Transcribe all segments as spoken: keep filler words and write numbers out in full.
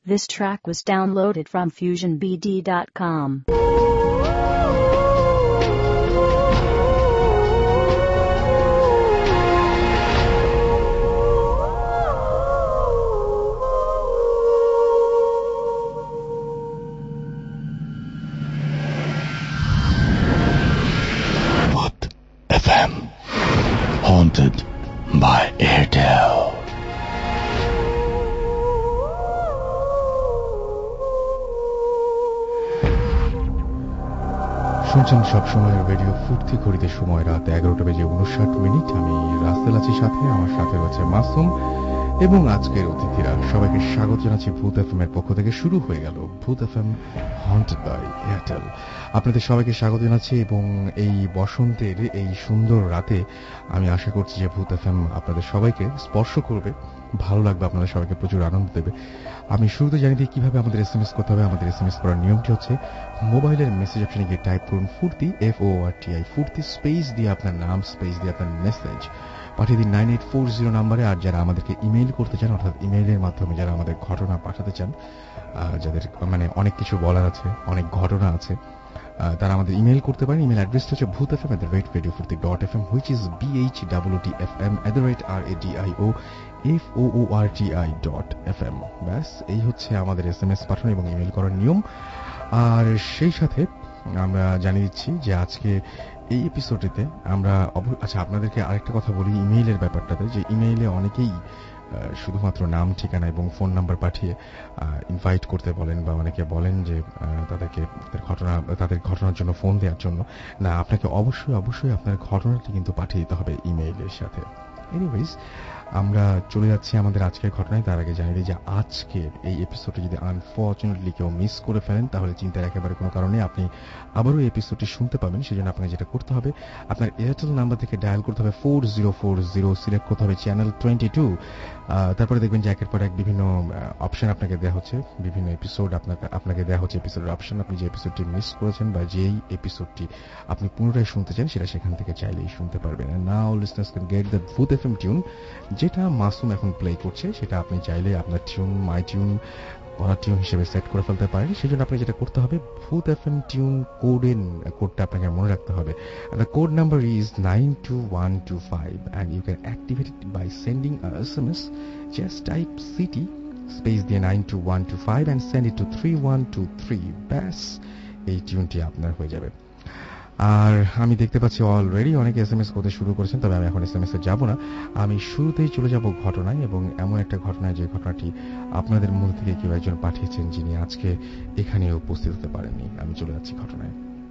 This track was downloaded from fusion b d dot com. Bhoot F M, haunted by Airtel. শুনছেন সবসময় radio ফুর্তি ঘড়িতে সময় রাত এগারোটা বেজে উনষাট মিনিট। আমি রাসেল আছি সাথে, আমার সাথে রয়েছে মাসুম এবং আজকের অতিথিরা। সবাইকে স্বাগত জানাচ্ছি ভূত এফএম এর পক্ষ থেকে। শুরু হয়ে গেল ভূত এফএম হন্টেড বাই এয়ারটেল। আপনাদের সবাইকে স্বাগত জানাচ্ছি এবং এই বসন্তের এই সুন্দর রাতে আমি আশা করছি যে ভূত এফএম আপনাদের সবাইকে স্পর্শ করবে, ভালো লাগবে, আপনাদের সবাইকে প্রচুর আনন্দ দেবে। আমি শুরুতে জানিয়ে দিই কিভাবে আমাদের এসএমএস করতে হবে। আমাদের এসএমএস করার নিয়মটি হচ্ছে মোবাইলের মেসেজ অপশনে গিয়ে টাইপ করুন Foorti, F O R T I, Foorti, space দিয়ে আপনার নাম, স্পেস দিয়ে আপনার মেসেজ পাঠিয়ে দিন নাইন এইট ফোর জিরো নাম্বারে। আর যারা আমাদেরকে ইমেইল করতে চান, অর্থাৎ ইমেইলের মাধ্যমে যারা আমাদের ঘটনা পাঠাতে চান, যাদের মানে অনেক কিছু বলার আছে, অনেক ঘটনা আছে, তারা আমাদের ইমেইল করতে পারেন। ইমেল অ্যাড্রেসটা হচ্ছে Bhoot F M at the rate radio Foorti dot F M, which is B H W T F M at the rate R A D I O F O O R T I dot F M. ব্যাস, এই হচ্ছে আমাদের S M S পাঠানো এবং email করার নিয়ম। আর সেই সাথে আমরা জানিয়ে দিচ্ছি যে আজকে এই এপিসোডটিতে আমরা আচ্ছা আপনাদেরকে আরেকটা কথা বলি ইমেইলের ব্যাপারটাতে, যে ইমেইলে অনেকেই শুধুমাত্র নাম, ঠিকানা এবং ফোন নাম্বার পাঠিয়ে ইনভাইট করতে বলেন, বা অনেকে বলেন যে তাদেরকে তাদের ঘটনা তাদের ঘটনার জন্য ফোন দেওয়ার জন্য। না, আপনাকে অবশ্যই অবশ্যই আপনার ঘটনাটি কিন্তু পাঠিয়ে দিতে হবে ইমেইলের সাথে। এনিওয়েজ, আমরা চলে যাচ্ছি আমাদের আজকের ঘটনায়। তার আগে জানিয়ে দিই যে আজকের এই এপিসোডটি যদি আনফর্চুনেটলি কেউ মিস করে ফেলেন তাহলে চিন্তার একেবারে কোনো কারণে, আপনি আবারও এই এপিসোডটি শুনতে পাবেন। সেজন্য আপনাকে যেটা করতে হবে, আপনার এয়ারটেল নাম্বার থেকে ডায়াল করতে হবে four zero four zero, select করতে হবে চ্যানেল টোয়েন্টি টু। তারপরে দেখবেন যে একের পর এক বিভিন্ন অপশন আপনাকে দেওয়া হচ্ছে, বিভিন্ন এপিসোড আপনাকে আপনাকে দেওয়া হচ্ছে এপিসোডের অপশন। আপনি যে এপিসোডটি মিস করেছেন বা যেই এপিসোডটি আপনি পুনরায় শুনতে চান সেটা সেখান থেকে চাইলেই শুনতে পারবেন। Now listeners can get the Bhoot FM tune, যেটা মাসুম এখন প্লে করছে, সেটা আপনি চাইলে আপনার টিউন, মাই টিউন, পড়া টিউন হিসেবে সেট করে ফেলতে পারেন। সেজন্য আপনি যেটা করতে হবে, ভূত এফএম টিউন কোডের কোডটা আপনাকে মনে রাখতে হবে। The code number is nine two one two five and you can activate it by sending a S M S. Just type city space দিয়ে nine two one two five and send it to three one two three. ব্যাস, এই টিউনটি আপনার হয়ে যাবে। আর আমি দেখতে পাচ্ছি already অনেকে এসএমএস করতে শুরু করেছেন, তবে আমি এখন এসএমএস এ যাব না। আমি শুরুতেই চলে যাব ঘটনায়, এবং এমন একটা ঘটনায় যে ঘটনাটি আপনাদের মধ্যে থেকে কেউ একজন পাঠিয়েছেন যিনি আজকে এখানে উপস্থিত হতে পারেননি। আমি চলে যাচ্ছি ঘটনায়।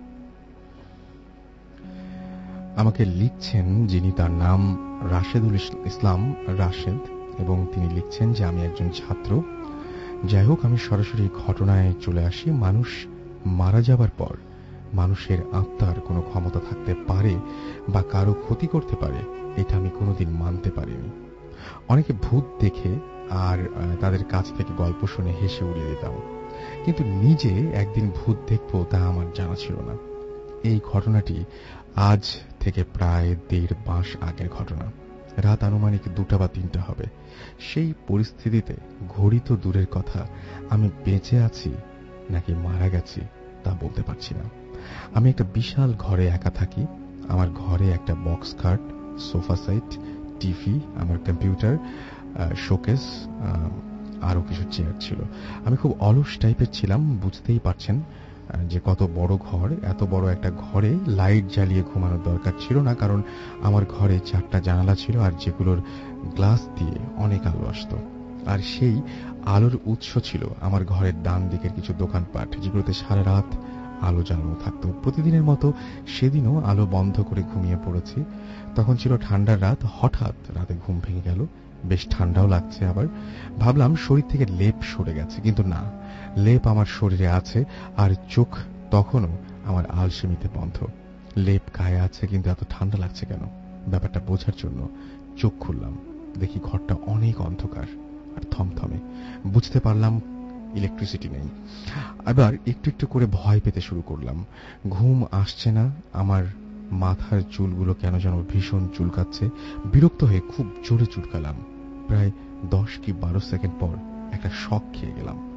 আমাকে লিখছেন যিনি, তার নাম রাশেদুল ইসলাম রাশেদ, এবং তিনি লিখছেন যে আমি একজন ছাত্র। যাই হোক, আমি সরাসরি ঘটনায় চলে আসি। মানুষ মারা যাবার পর মানুষের আত্মার কোনো ক্ষমতা থাকতে পারে বা কারো ক্ষতি করতে পারে, এটা আমি কোনোদিন মানতে পারিনি। অনেকে ভূত দেখে আর তাদের কাছ থেকে গল্প শুনে হেসে উড়িয়ে দিতাম, কিন্তু নিজে একদিন ভূত দেখবো তা আমার জানা ছিল না। এই ঘটনাটি আজ থেকে প্রায় দেড় মাস আগের ঘটনা। রাত আনুমানিক দুটা বা তিনটা হবে। সেই পরিস্থিতিতে ঘড়ি তো দূরের কথা, আমি বেঁচে আছি নাকি মারা গেছি তা বলতে পারছি না। আমি একটা বিশাল ঘরে একা থাকি। আমার ঘরে একটা বক্স খাট, সোফা সেট, টিভি, আমার কম্পিউটার, শোকেস, আরো কিছু চেয়ার ছিল। আমি খুব অলস টাইপের ছিলাম, বুঝতেই পারছেন যে কত বড় ঘর। এত বড় একটা ঘরে লাইট জ্বালিয়ে ঘুমানোর দরকার ছিল না, কারণ আমার ঘরে চারটা জানালা ছিল আর যেগুলোর গ্লাস দিয়ে অনেক আলো আসতো। আর সেই আলোর উৎস ছিল আমার ঘরের ডান দিকের কিছু দোকানপাট, যেগুলোতে সারা রাত আলো জ্বালানো থাকতো। প্রতিদিনের মতো সেদিনও আলো বন্ধ করে ঘুমিয়ে পড়েছি। তখন ছিল ঠান্ডার রাত। হঠাৎ রাতে ঘুম ভেঙে গেল, বেশ ঠান্ডাও লাগছে। আবার ভাবলাম শরীর থেকে লেপ সরে গেছে, কিন্তু না, লেপ আমার শরীরে আছে আর চোখ তখনও আমার আলসেমিতে বন্ধ। লেপ গায়ে আছে, কিন্তু এত ঠান্ডা লাগছে কেন? ব্যাপারটা বোঝার জন্য চোখ খুললাম, দেখি ঘরটা অনেক অন্ধকার আর থমথমে। বুঝতে পারলাম ইলেকট্রিসিটি নেই। আবার একটু একটু করে ভয় পেতে শুরু করলাম। ঘুম আসছে না, আমার মাথার চুলগুলো কেন যেন ভীষণ চুলকাচ্ছে। বিরক্ত হয়ে খুব জোরে চুলকালাম। প্রায় দশ কি বারো সেকেন্ড পর একটা শক খেয়ে গেলাম।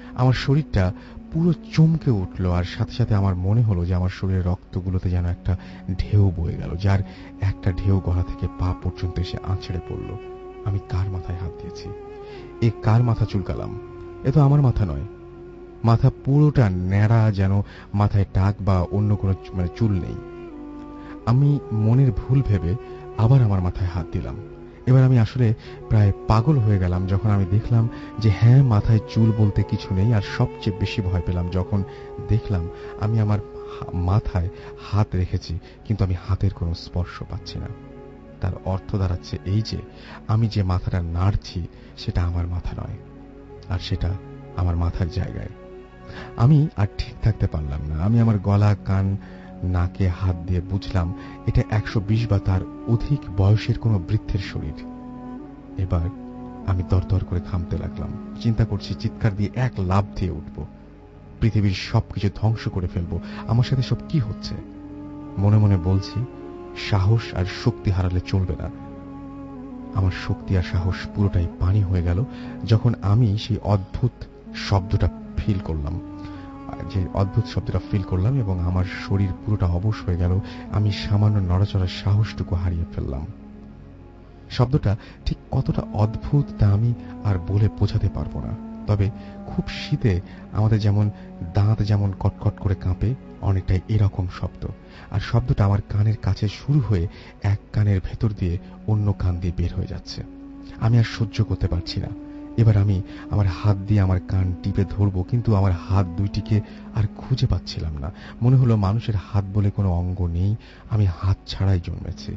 আমার শরীরটা পুরো চমকে উঠল, আর সাথে সাথে আমার মনে হলো যে আমার শরীরের রক্তগুলোতে যেন একটা ঢেউ বয়ে গেল, যার একটা ঢেউ গলা থেকে পা পর্যন্ত এসে আছড়ে পড়ল। আমি কার মাথায় হাত দিয়েছি? এ কার মাথা চুলকালাম? এ তো আমার মাথা নয়। মাথা পুরোটা ন্যাড়া, যেন মাথায় টাক বা অন্য কোনো মানে চুল নেই। আমি মনের ভুল ভেবে আবার আমার মাথায় হাত দিলাম। এবার আমি আসলে প্রায় পাগল হয়ে গেলাম যখন আমি দেখলাম যে হ্যাঁ, মাথায় চুল বলতে কিছু নেই। আর সবচেয়ে বেশি ভয় পেলাম যখন দেখলাম আমি আমার মাথায় হাত রেখেছি, কিন্তু আমি হাতের কোনো স্পর্শ পাচ্ছি না। তার অর্থ দাঁড়াচ্ছে এই যে আমি যে মাথাটা নাড়ছি সেটা আমার মাথা নয়, আর সেটা আমার মাথার জায়গায়। আমি আর ঠিক থাকতে পারলাম না। আমি আমার গলা, কান, নাকে হাত দিয়ে বুঝলাম এটা একশো বিশ বা তার অধিক বয়সের কোনো বৃদ্ধের শরীর। এবার আমি দরদর করে ঘামতে লাগলাম। চিন্তা করছি চিৎকার দিয়ে এক লাফ দিয়ে উঠব, পৃথিবীর সবকিছু ধ্বংস করে ফেলবো। আমার সাথে সব কি হচ্ছে? মনে মনে বলছি সাহস আর শক্তি হারালে চলবে না। আমার শক্তি আর সাহস পুরোটাই পানি হয়ে গেল যখন আমি সেই অদ্ভুত শব্দটা ফিল করলাম যে অদ্ভুত শব্দটা ফিল করলাম এবং আমার শরীর পুরোটা অবশ হয়ে গেল। আমি সামান্য নড়াচড়ার সাহসটুকু হারিয়ে ফেললাম। শব্দটা ঠিক কতটা অদ্ভুত তা আমি আর বলে বোঝাতে পারবো না। তবে খুব শীতে আমাদের যেমন দাঁত যেমন কটকট করে কাঁপে, অনেকটাই এরকম শব্দ। আর শব্দটা আমার কানের কাছে শুরু হয়ে এক কানের ভেতর দিয়ে অন্য কান দিয়ে বের হয়ে যাচ্ছে। আমি আর সহ্য করতে পারছি না। এবার আমি আমার হাত দিয়ে আমার কান টিপে ধরবো, কিন্তু আমার হাত দুইটিকে আর খুঁজে পাচ্ছিলাম না। মনে হলো মানুষের হাত বলে কোনো অঙ্গ নেই, আমি হাত ছাড়াই জন্মেছি।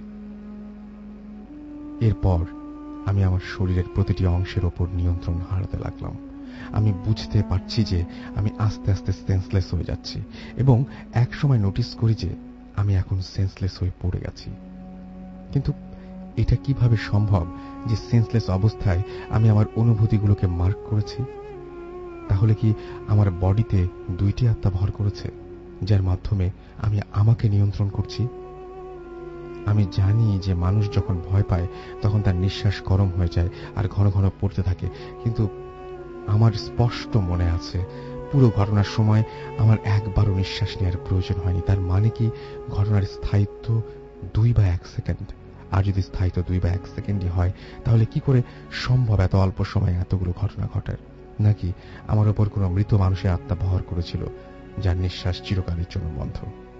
এরপর আমি আমার শরীরের প্রতিটি অংশের ওপর নিয়ন্ত্রণ হারাতে লাগলাম। আমি বুঝতে পারছি যে আমি আস্তে আস্তে সেন্সলেস হয়ে যাচ্ছি, এবং এক সময় নোটিস করি যে আমি এখন সেন্সলেস হয়ে পড়ে গেছি। কিন্তু এটা কিভাবে সম্ভব যে সেন্সলেস অবস্থায় আমি আমার অনুভূতিগুলোকে মার্ক করেছি? তাহলে কি আমার বডিতে দুইটি আত্মা ভর করেছে, যার মাধ্যমে আমি আমাকে নিয়ন্ত্রণ করছি? আমি জানি যে মানুষ যখন ভয় পায় তখন তার নিঃশ্বাস গরম হয়ে যায় আর ঘন ঘন পড়তে থাকে, কিন্তু আমার স্পষ্ট মনে আছে পুরো ঘটনার সময় আমার একবারও নিঃশ্বাস নেওয়ার প্রয়োজন হয়নি। তার মানে কি ঘটনার স্থায়িত্ব দুই বা এক সেকেন্ড? আর যদি স্থায়িত্ব দুই বা এক সেকেন্ডই হয়, তাহলে কি করে সম্ভব এত অল্প সময়ে এতগুলো ঘটনা ঘটার? নাকি আমার ওপর কোনো মৃত মানুষের আত্মা ভর করেছিল যার নিঃশ্বাস চিরকালের জন্য বন্ধ?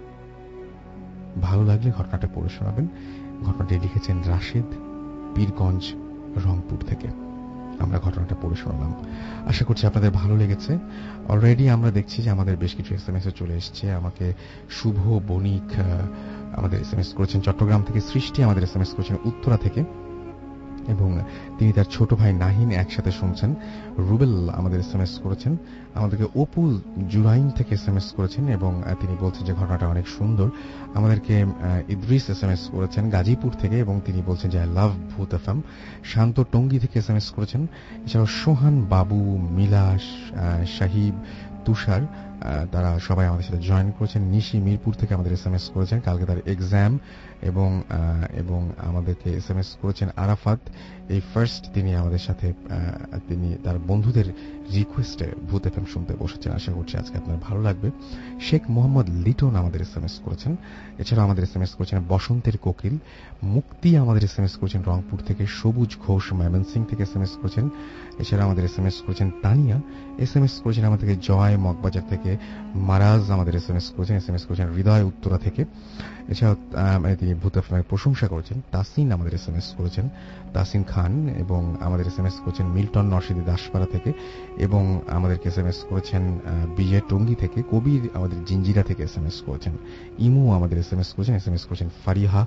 ভালো লাগলে ঘটনাটা পড়ে শোনাবেন। ঘটনাটি লিখেছেন রাশেদ, পীরগঞ্জ, রংপুর থেকে। আমরা ঘটনাটা পড়ে শোনালাম। আশা করছি আপনাদের ভালো লেগেছে। অলরেডি আমরা দেখছি যে আমাদের বেশ কিছু এসএমএস চলে এসছে। আমাকে শুভ বণিক আমাদের এসএমএস করেছেন চট্টগ্রাম থেকে, সৃষ্টি আমাদের এসএমএস করেছেন উত্তরা থেকে, এবং তিনি তার ছোট ভাই নাহিন একসাথে শুনছেন। রুবেল আমাদের এসএমএস করেছেন, আমাদেরকে অপু জুরাইন থেকে এসএমএস করেছেন এবং তিনি বলছেন যে ঘটনাটা অনেক সুন্দর। আমাদেরকে ইদ্রিস এসএমএস করেছেন গাজীপুর থেকে এবং তিনি বলছেন যে আই লাভ ভূত এফএম। শান্ত টঙ্গী থেকে এসএমএস করেছেন। এছাড়াও সোহান, বাবু, মিলাস, শাহিব, তুষার, তারা সবাই আমাদের সাথে জয়েন করেছেন। নিশি মিরপুর থেকে আমাদের এসএমএস করেছেন, কালকে তার এক্সাম, এবং এবং আমাদেরকে এসএমএস করেছেন আরাফাত। এই ফার্স্ট তিনি আমাদের সাথে তিনি তার বন্ধুদের রিকোয়েস্টে ভূত এফএম শুনতে বসেছেন। আশা করছি আজকে আপনার ভালো লাগবে। শেখ মোহাম্মদ লিটন আমাদের এসএমএস করেছেন। এছাড়াও আমাদের এসএমএস করেছেন বসন্তের কোকিল। মুক্তি আমাদের এসএমএস করেছেন রংপুর থেকে। সবুজ ঘোষ ময়মনসিং থেকে এসএমএস করেছেন। এছাড়া আমাদের এসএমএস করেছেন তানিয়া। এসএমএস করেছেন আমাদেরকে জয় মগবাজার থেকে। মারাজ আমাদের এসএমএস করেছেন। এসএমএস করেছেন হৃদয় উত্তরা থেকে। এছাড়াও তিনি ভূত এফএমের প্রশংসা করেছেন। তাসিন আমাদের এসএমএস করেছেন, তাসিন খান, এবং আমাদের এসএমএস করেছেন মিল্টন নরসিংদী দাসপাড়া থেকে, এবং আমাদেরকে এসএমএস করেছেন বিজয় টঙ্গী থেকে। কবির আমাদের জিঞ্জিরা থেকে এসএমএস করেছেন। ইমু আমাদের এসএমএস করেছেন। এসএমএস করেছেন ফারিহা,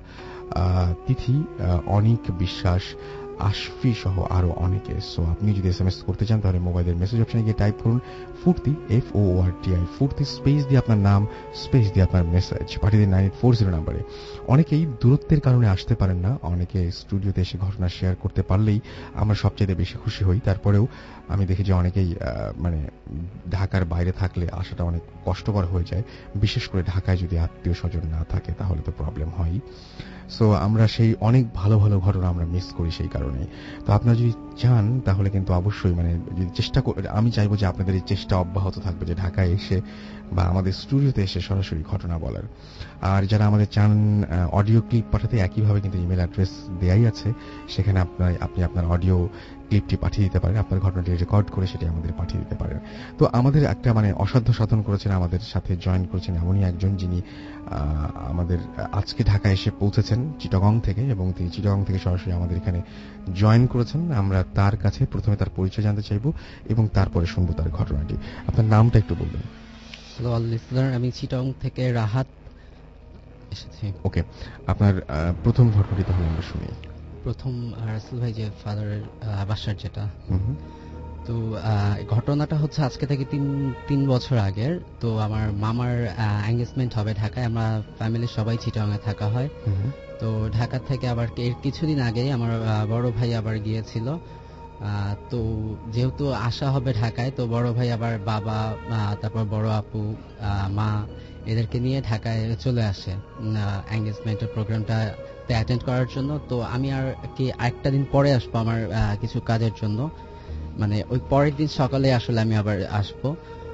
তিথি, অনিক বিশ্বাস, আশফি সহ আরো অনেকে। সো আপনি যদি এসএমএস করতে চান তাহলে মোবাইলের মেসেজ অপশনে গিয়ে টাইপ করুন Foorti, F O R T I, Foorti, space দিয়ে আপনার নাম, স্পেস দিয়ে আপনার মেসেজ পাঠিয়ে দিন নাইন এইট ফোর জিরো নাম্বারে। অনেকেই দূরত্বের কারণে আসতে পারেন না, অনেকে স্টুডিওতে এসে ঘটনা শেয়ার করতে পারলেই আমরা সবচেয়ে বেশি খুশি হই। তারপরেও আমি দেখি যে অনেকেই মানে ঢাকার বাইরে থাকলে আসাটা অনেক কষ্টকর হয়ে যায়, বিশেষ করে ঢাকায় যদি আত্মীয় স্বজন না থাকে তাহলে তো প্রবলেম হয়। সো আমরা সেই অনেক ভালো ভালো ঘটনা আমরা মিস করি সেই কারণে। কারণে। তো আপনারা যদি চান তাহলে কিন্তু অবশ্যই মানে যদি চেষ্টা আমি চাইবো যে আপনাদের এই চেষ্টা অব্যাহত থাকবে যে ঢাকায় এসে বা আমাদের স্টুডিওতে এসে সরাসরি ঘটনা বলার। আর যারা আমাদের চান অডিও ক্লিপ পাঠাতে, একইভাবে কিন্তু ইমেল অ্যাড্রেস দেয়াই আছে, সেখানে আপনার আপনি আপনার অডিও ক্লিপটি পাঠিয়ে দিতে পারেন, আপনার ঘটনাটি রেকর্ড করে সেটি আমাদের পাঠিয়ে দিতে পারেন। তো আমাদের একটা মানে অসাধ্য সাধন করেছেন, আমাদের সাথে জয়েন করেছেন এমনই একজন যিনি আমাদের আজকে ঢাকা এসে পৌঁছেছেন চিটাগং থেকে, এবং তিনি চিটাগং থেকে সরাসরি আমাদের এখানে জয়েন করেছেন। আমরা তার কাছে প্রথমে তার পরিচয় জানতে চাইব এবং তারপরে শুনবো তার ঘটনাটি। আপনার নামটা একটু বলবেন। হ্যালো অল লিসনার, আমি চিটাগং থেকে রাহাত এসেছি। ওকে, আপনার প্রথম ঘটনাটি তাহলে আমরা শুনি। প্রথম রাসেল ভাই যে ফাদারের বাসার যেটা, তো ঘটনাটা হচ্ছে আজকে থেকে তিন তিন বছর আগের। তো আমার মামার এঙ্গেজমেন্ট হবে ঢাকায়, আমরা ফ্যামিলির সবাই চিটাগংয়ে থাকা হয়। তো ঢাকা থেকে আবার এর কিছুদিন আগেই আমার বড় ভাই আবার গিয়েছিল। তো যেহেতু আসা হবে ঢাকায়, তো বড় ভাই আবার বাবা, তারপর বড় আপু, মা এদেরকে নিয়ে ঢাকায় চলে আসে এঙ্গেজমেন্টের প্রোগ্রামটা অ্যাটেন্ড করার জন্য। তো আমি আর কি একটা দিন পরে আসবো আমার কিছু কাজের জন্য, মানে ওই পরের দিন সকালে আসলে আমি আবার আসবো।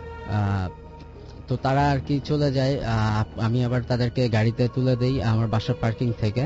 তো তারা আর কি চলে যায়, আমি আবার তাদেরকে গাড়িতে তুলে দেই আমার বাসার পার্কিং থেকে।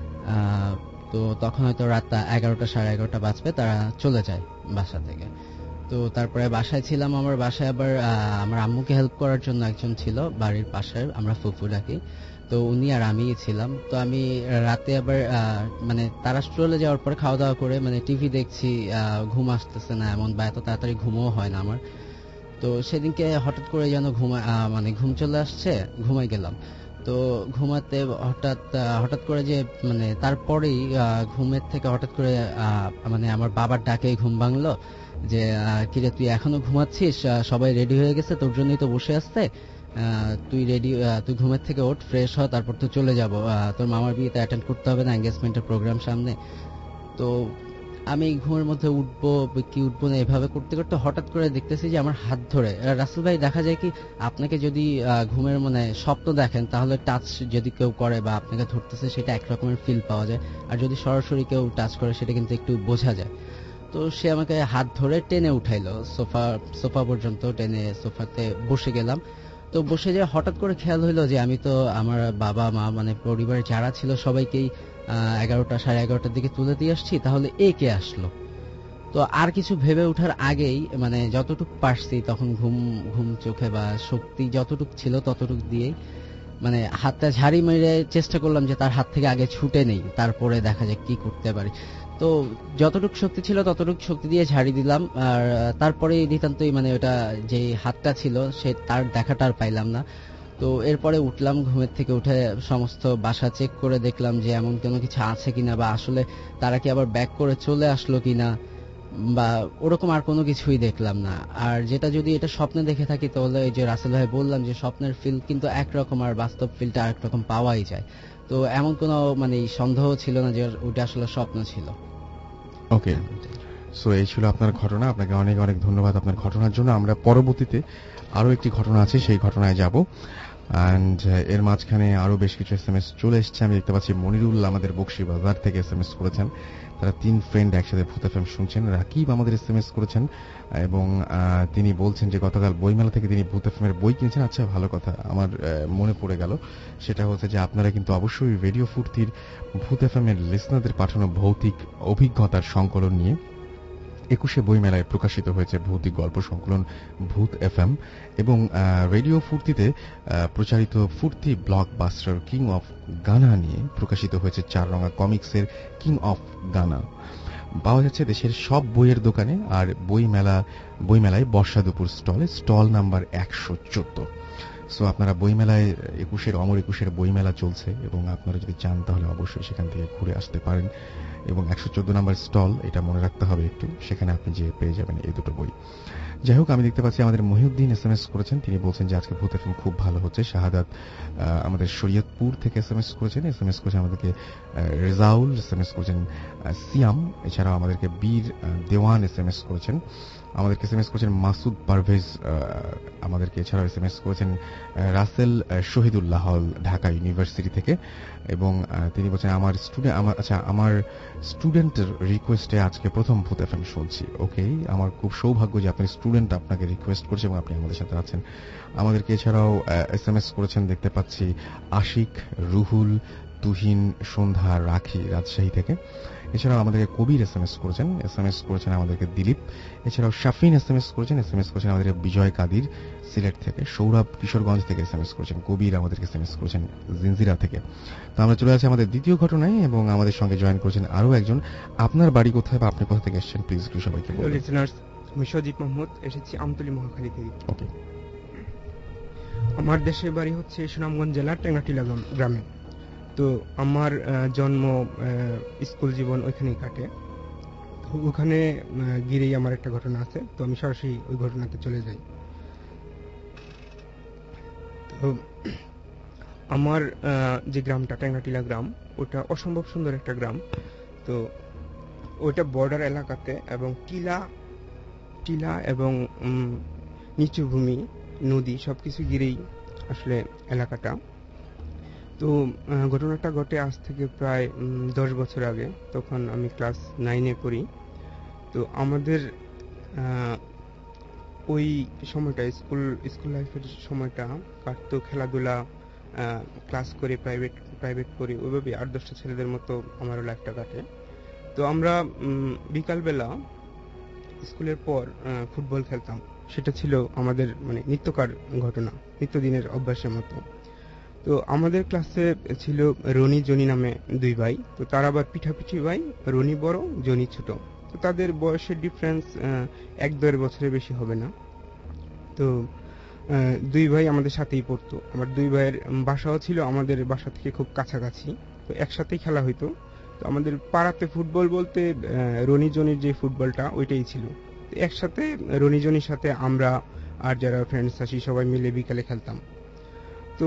তো তখন হয়তো রাত এগারোটা সাড়ে এগারোটা বাজবে, তারা চলে যায় বাসা থেকে। তো তারপরে বাসায় ছিলাম, আমার বাসায় আবার আমার আম্মুকে হেল্প করার জন্য একজন ছিল বাড়ির পাশের, আমরা ফুফু ডাকি, তো উনি আর আমি ছিলাম। তো আমি রাতে আবার মানে তারা চলে যাওয়ার পরে খাওয়া দাওয়া করে মানে টিভি দেখছি, ঘুম আসতেছে না এমন, বা এত তাড়াতাড়ি ঘুমও হয় না আমার। তো সেদিনকে হঠাৎ করে যেন ঘুমা মানে ঘুম চলে আসছে, ঘুমাই গেলাম। তো ঘুমাতে হঠাৎ হঠাৎ করে যে মানে তারপরেই ঘুমের থেকে হঠাৎ করে মানে আমার বাবার ডাকে ঘুম ভাঙলো যে কিরে তুই এখনো ঘুমাচ্ছিস, সবাই রেডি হয়ে গেছে, তোর জন্যই তো বসে আসছে, তুই রেডি, তুই ঘুমের থেকে ওঠ, ফ্রেশ হ, তারপর তো চলে যাব, তোর মামার বিয়েতে অ্যাটেন্ড করতে হবে না, এঙ্গেজমেন্টের প্রোগ্রাম সামনে। তো আমি ঘুমের মধ্যে উঠবো কি উঠবো না এভাবে করতে করতে হঠাৎ করে দেখতেছি যে আমার হাত ধরে, রাসেল ভাই দেখা যায় কি আপনাকে যদি ঘুমের মানে স্বপ্ন দেখেন তাহলে টাচ যদি কেউ করে বা আপনাকে ধরতেছে সেটা একরকমের ফিল পাওয়া যায়, আর যদি সরাসরি কেউ টাচ করে সেটা কিন্তু একটু বোঝা যায়। তো সে আমাকে হাত ধরে টেনে উঠাইলো সোফা সোফা পর্যন্ত, টেনে সোফাতে বসে গেলাম। তো বসে যে হঠাৎ করে খেয়াল হইলো যে আমি তো আমার বাবা মা মানে পরিবারের যারা ছিল সবাইকেই এগারোটা সাড়ে এগারোটার দিকে তুলে দিয়ে আসছি, তাহলে এ কে আসলো। তো আর কিছু ভেবে ওঠার আগেই মানে যতটুকু পারছি তখন ঘুম ঘুম চোখে বা শক্তি যতটুকু ছিল ততটুকু দিয়েই মানে হাতটা ঝাড়ি মেরে চেষ্টা করলাম যে তার হাত থেকে আগে ছুটে নেই, তারপরে দেখা যায় কি করতে পারি। তো যতটুকু শক্তি ছিল ততটুকু শক্তি দিয়ে ঝাড়ি দিলাম, আর তারপরে নিতান্তই মানে ওটা যে হাতটা ছিল সে তার দেখাটা আর পাইলাম না। তো এরপরে উঠলাম, ঘুমের থেকে উঠে সমস্ত বাসা চেক করে দেখলাম যে এমন কোনো কিছু আছে কিনা, বা আসলে তারা কি আবার ব্যাক করে চলে আসলো কিনা, বা ওরকম আর কোনো কিছুই দেখলাম না। আর যেটা যদি এটা স্বপ্নে দেখে থাকি তাহলে এই যে রাসেল ভাই বললাম যে স্বপ্নের ফিল কিন্তু একরকম আর বাস্তব ফিলটা আরেক রকম পাওয়াই যায়। তো এমন কোনো মানে সন্দেহ ছিল না যে ওটা আসলে স্বপ্ন ছিল। ওকে, সো এই ছিল আপনার ঘটনা। আপনাকে অনেক অনেক ধন্যবাদ আপনার ঘটনার জন্য। আমরা পরবর্তীতে আরো একটি ঘটনা আছে, সেই ঘটনায় যাব। অ্যান্ড এর মাঝখানে আরো বেশ কিছু এস এম এস চলে এসছে। আমি দেখতে পাচ্ছি মনিরুল আমাদের বকশী বাজার থেকে এস এম এস করেছেন, তারা তিন ফ্রেন্ড একসাথে ভূত এফএম শুনছেন। রাকিব আমাদের এস এম এস করেছেন এবং তিনি বলছেন যে গতকাল বইমেলা থেকে তিনি ভূত এফএম এর বই কিনেছেন। আচ্ছা, ভালো কথা, আমার মনে পড়ে গেল, সেটা হচ্ছে যে আপনারা কিন্তু অবশ্যই রেডিও ফুর্তির ভূত এফএম এর লিসনারদের পাঠানো ভৌতিক অভিজ্ঞতার সংকলন নিয়ে একুশে বইমেলায় প্রকাশিত হয়েছে ভৌতিক গল্প সংকলন ভূত এফএম, এবং রেডিও ফুর্তিতে প্রচারিত ফুর্তি ব্লকবাস্টার কিং অফ গানা নিয়ে প্রকাশিত হয়েছে চার রঙা কমিক্সের কিং অফ গানা। পাওয়া যাচ্ছে দেশের সব বইয়ের দোকানে, আর বইমেলা বইমেলায় বর্ষা দুপুর স্টলে, স্টল নাম্বার একশো চোদ্দ। সো আপনারা বইমেলায় একুশের অমর একুশের বইমেলা চলছে, এবং আপনারা যদি চান তাহলে অবশ্যই সেখান থেকে ঘুরে আসতে পারেন। এবং একশো চোদ্দ নাম্বার স্টল, এটা মনে রাখতে হবে একটু, সেখানে আপনি যে পেয়ে যাবেন এই দুটো বই। যাই হোক, আমি দেখতে পাচ্ছি আমাদের মহিউদ্দিন এস এম এস করেছেন। তিনি বলছেন যে আজকে ভূত এফএম খুব ভালো হচ্ছে। শাহাদাত আমাদের শরীয়তপুর থেকে এস এম এস করেছেন। এস এম এস করেছেন আমাদেরকে রেজাউল, এস এম এস করেছেন সিয়াম, এছাড়াও আমাদেরকে বীর দেওয়ান এস এম এস করেছেন। আমাদেরকে এসএমএস করেছেন মাসুদ পারভেজ, আমাদেরকে এছাড়াও এসএমএস করেছেন রাসেল শহীদুল্লাহ হল ঢাকা ইউনিভার্সিটি থেকে, এবং তিনি বলছেন আমার স্টুডেন্ট আমার আচ্ছা আমার স্টুডেন্টের রিকোয়েস্টে আজকে প্রথম ভূত এফএম শুনছি। ওকে, আমার খুব সৌভাগ্য যে আপনার স্টুডেন্ট আপনাকে রিকোয়েস্ট করছে এবং আপনি আমাদের সাথে আছেন। আমাদেরকে এছাড়াও এসএমএস করেছেন দেখতে পাচ্ছি আশিক, রুহুল, তুহিন, সন্ধ্যা, রাখি রাজশাহী থেকে। এছাড়াও আমাদেরকে কবির এসএমএস করেছেন, এসএমএস করেছেন আমাদেরকে দিলীপ। এছাড়াও শাফিন এসএমএস করেছেন, এসএমএস করেছেন আমাদেরকে বিজয় কাদির সিলেট থেকে। সৌরভ কিশোরগঞ্জ থেকে এসএমএস করেছেন। কবির আমাদেরকে এসএমএস করেছেন জিনজিরা থেকে। তো আমরা চলে আসছি আমাদের দ্বিতীয় ঘটনায়, এবং আমাদের সঙ্গে জয়েন করেছেন আরো একজন। আপনার বাড়ি কোথায় বা আপনি কোথা থেকে এসেছেন প্লিজ একটু সবাইকে বলুন। লিসেনার্স, আমি সজীব মাহমুদ, এসেছি আমতলী মহাখালী থেকে। ওকে। আমার দেশের বাড়ি হচ্ছে সুনামগঞ্জ জেলার টেঙ্গাটিলা গ্রামে। তো আমার জন্ম, স্কুল জীবন ওইখানেই কাটে। তো ওখানে গিরেই আমার একটা ঘটনা আছে, তো আমি সরাসরি ওই ঘটনাতে চলে যাই। তো আমার যে গ্রামটা টেঙ্গাটিলা গ্রাম, ওটা অসম্ভব সুন্দর একটা গ্রাম। তো ওইটা বর্ডার এলাকাতে, এবং টিলা টিলা এবং নিচু ভূমি, নদী সবকিছু ঘিরেই আসলে এলাকাটা। তো ঘটনাটা ঘটে আজ থেকে প্রায় দশ বছর আগে, তখন আমি ক্লাস নাইনে পড়ি। তো আমাদের ওই সময়টা স্কুল স্কুল লাইফের সময়টা কাটতো খেলাধুলা, ক্লাস করে, প্রাইভেট প্রাইভেট পড়ি, ওইভাবে আট দশটা ছেলেদের মতো আমারও লাইফটা কাটে। তো আমরা বিকালবেলা স্কুলের পর ফুটবল খেলতাম। সেটা ছিল আমাদের মানে নিত্যকার ঘটনা, নিত্যদিনের অভ্যাসের মতো। তো আমাদের ক্লাসে ছিল রনি, জনি নামে দুই ভাই। তো তারা আবার পিঠাপিঠি ভাই, রনি বড়, জনি ছোট। তো তাদের বয়সের ডিফারেন্স এক দেড় বছরের বেশি হবে না। তো দুই ভাই আমাদের সাথেই পড়তো। আমার দুই ভাইয়ের বাসাও ছিল আমাদের বাসা থেকে খুব কাছাকাছি, তো একসাথেই খেলা হইতো। তো আমাদের পাড়াতে ফুটবল বলতে রনি জনির যে ফুটবলটা ওইটাই ছিল। একসাথে রনি জনির সাথে আমরা আর যারা ফ্রেন্ডস আছি সবাই মিলে বিকালে খেলতাম। তো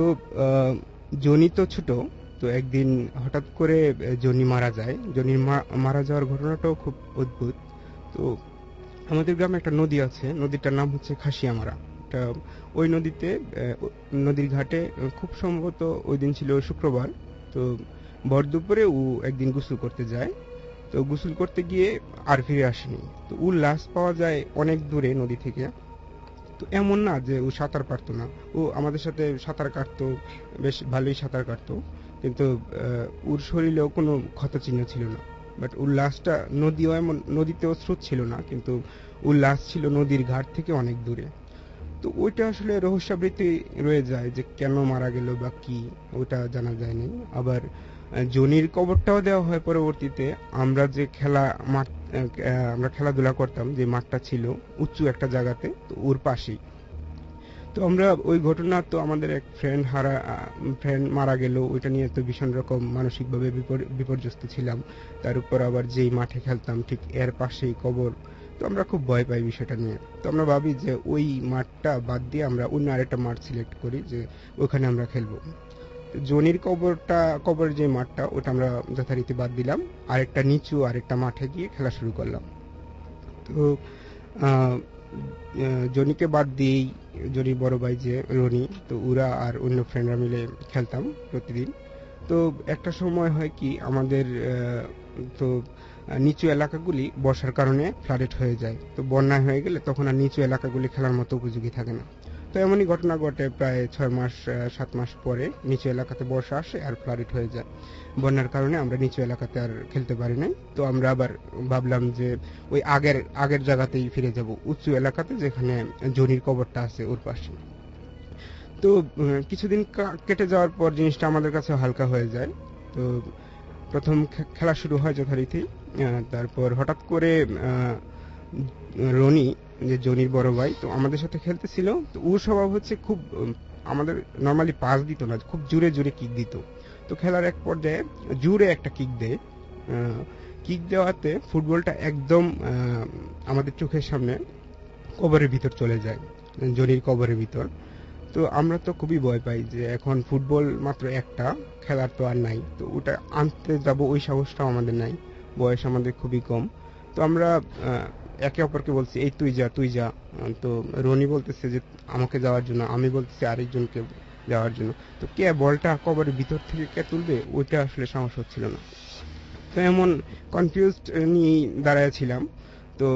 জনি তো ছোট, তো একদিন হঠাৎ করে জনি মারা যায়। জনির মারা যাওয়ার ঘটনাটাও খুব অদ্ভুত। তো আমাদের গ্রামে একটা নদী আছে, নদীটার নাম হচ্ছে খাসিয়ামারা। ওই নদীতে, নদীর ঘাটে খুব সম্ভবত ওই দিন ছিল শুক্রবার। তো ভর দুপুরে ও একদিন গোসল করতে যায়। তো গোসল করতে গিয়ে আর ফিরে আসেনি। তো ওর লাশ পাওয়া যায় অনেক দূরে নদী থেকে। তো এমন না যে ও সাঁতার পারতো না, ও আমাদের সাথে সাঁতার কাটতো, বেশ ভালোই সাঁতার কাটতো, কিন্তু ওর শরীরেও কোনো ক্ষত চিহ্ন ছিল না। বাট ওর লাশটা নদীও এমন, নদীতেও স্রোত ছিল না, কিন্তু ওর লাশ ছিল নদীর ঘাট থেকে অনেক দূরে। তো ওইটা আসলে রহস্যাবৃত্তি রয়ে যায় যে কেন মারা গেল বা কি, ওটা জানা যায়নি। আবার জনির কবরটাও দেওয়া হয় পরবর্তীতে। আমরা যে খেলা মাঠ, আমরা খেলাধুলা করতাম যে মাঠটা ছিল উঁচু একটা জায়গাতে, তো ওর পাশেই। তো আমরা ওই ঘটনা, তো আমাদের এক ফ্রেন্ড হারা ফ্রেন্ড মারা গেল, ওইটা নিয়ে তো ভীষণ রকম মানসিকভাবে বিপর্যস্ত ছিলাম। তার উপর আবার যেই মাঠে খেলতাম ঠিক এর পাশেই কবর। তো আমরা খুব ভয় পাই বিষয়টা নিয়ে। তো আমরা ভাবি যে ওই মাঠটা বাদ দিয়ে আমরা অন্য আরেকটা মাঠ সিলেক্ট করি, যে ওখানে আমরা খেলবো। জনির কবরটা, কবরের যে মাঠটা, ওটা আমরা যথারীতি বাদ দিলাম, আরেকটা নিচু আরেকটা মাঠে গিয়ে খেলা শুরু করলাম। তো জনিকে বাদ দিয়েই জনির বড় ভাই যে রনি, তো ওরা আর অন্য ফ্রেন্ডরা মিলে খেলতাম প্রতিদিন। তো একটা সময় হয় কি, আমাদের তো নিচু এলাকাগুলি বর্ষার কারণে ফ্লাডেড হয়ে যায়। তো বন্যা হয়ে গেলে তখন আর নিচু এলাকাগুলি খেলার মতো উপযোগী থাকে না। তো এমনই ঘটনা ঘটে, প্রায় ছয় মাস সাত মাস পরে নিচু এলাকাতে বর্ষা আসে আর ফ্লাডেড হয়ে যায়। বন্যার কারণে আমরা নিচু এলাকাতে আর খেলতে পারি নাই। তো আমরা আবার ভাবলাম যে ওই আগের আগের জায়গাতেই ফিরে যাব, উঁচু এলাকাতে যেখানে জনির কবরটা আছে ওর পাশে। তো কিছুদিন কেটে যাওয়ার পর জিনিসটা আমাদের কাছে হালকা হয়ে যায়। তো প্রথম খেলা শুরু হয় যথারীতি। তারপর হঠাৎ করে রনি, যে জনির বড় ভাই, তো আমাদের সাথে খেলতেছিল। তো ওর স্বভাব হচ্ছে খুব, আমাদের নর্মালি পাস দিত না, খুব জোরে জোরে কিক দিত। তো খেলার এক পর্যায়ে জোরে একটা কিক দেয়। কিক দেওয়াতে ফুটবলটা একদম আমাদের চোখের সামনে কবরের ভিতর চলে যায়, জনির কবরের ভিতর। তো আমরা তো খুবই ভয় পাই যে এখন ফুটবল মাত্র একটা, খেলার তো আর নাই। তো ওটা আনতে যাব ওই সাহসটাও আমাদের নাই, বয়স আমাদের খুবই কম। তো আমরা একে অপরকে বলছি এই তুই যা তুই যা, তো রনি বলতেছে যে আমাকে যাওয়ার জন্য, আমি বলতেছি আরেকজনকে যাওয়ার জন্য। তো কে বলটা কবরের ভিতর থেকে কে তুলবে ওইটা আসলে সাহস হচ্ছিল না। তো এমন কনফিউজড নিয়ে দাঁড়াইছিলাম। তো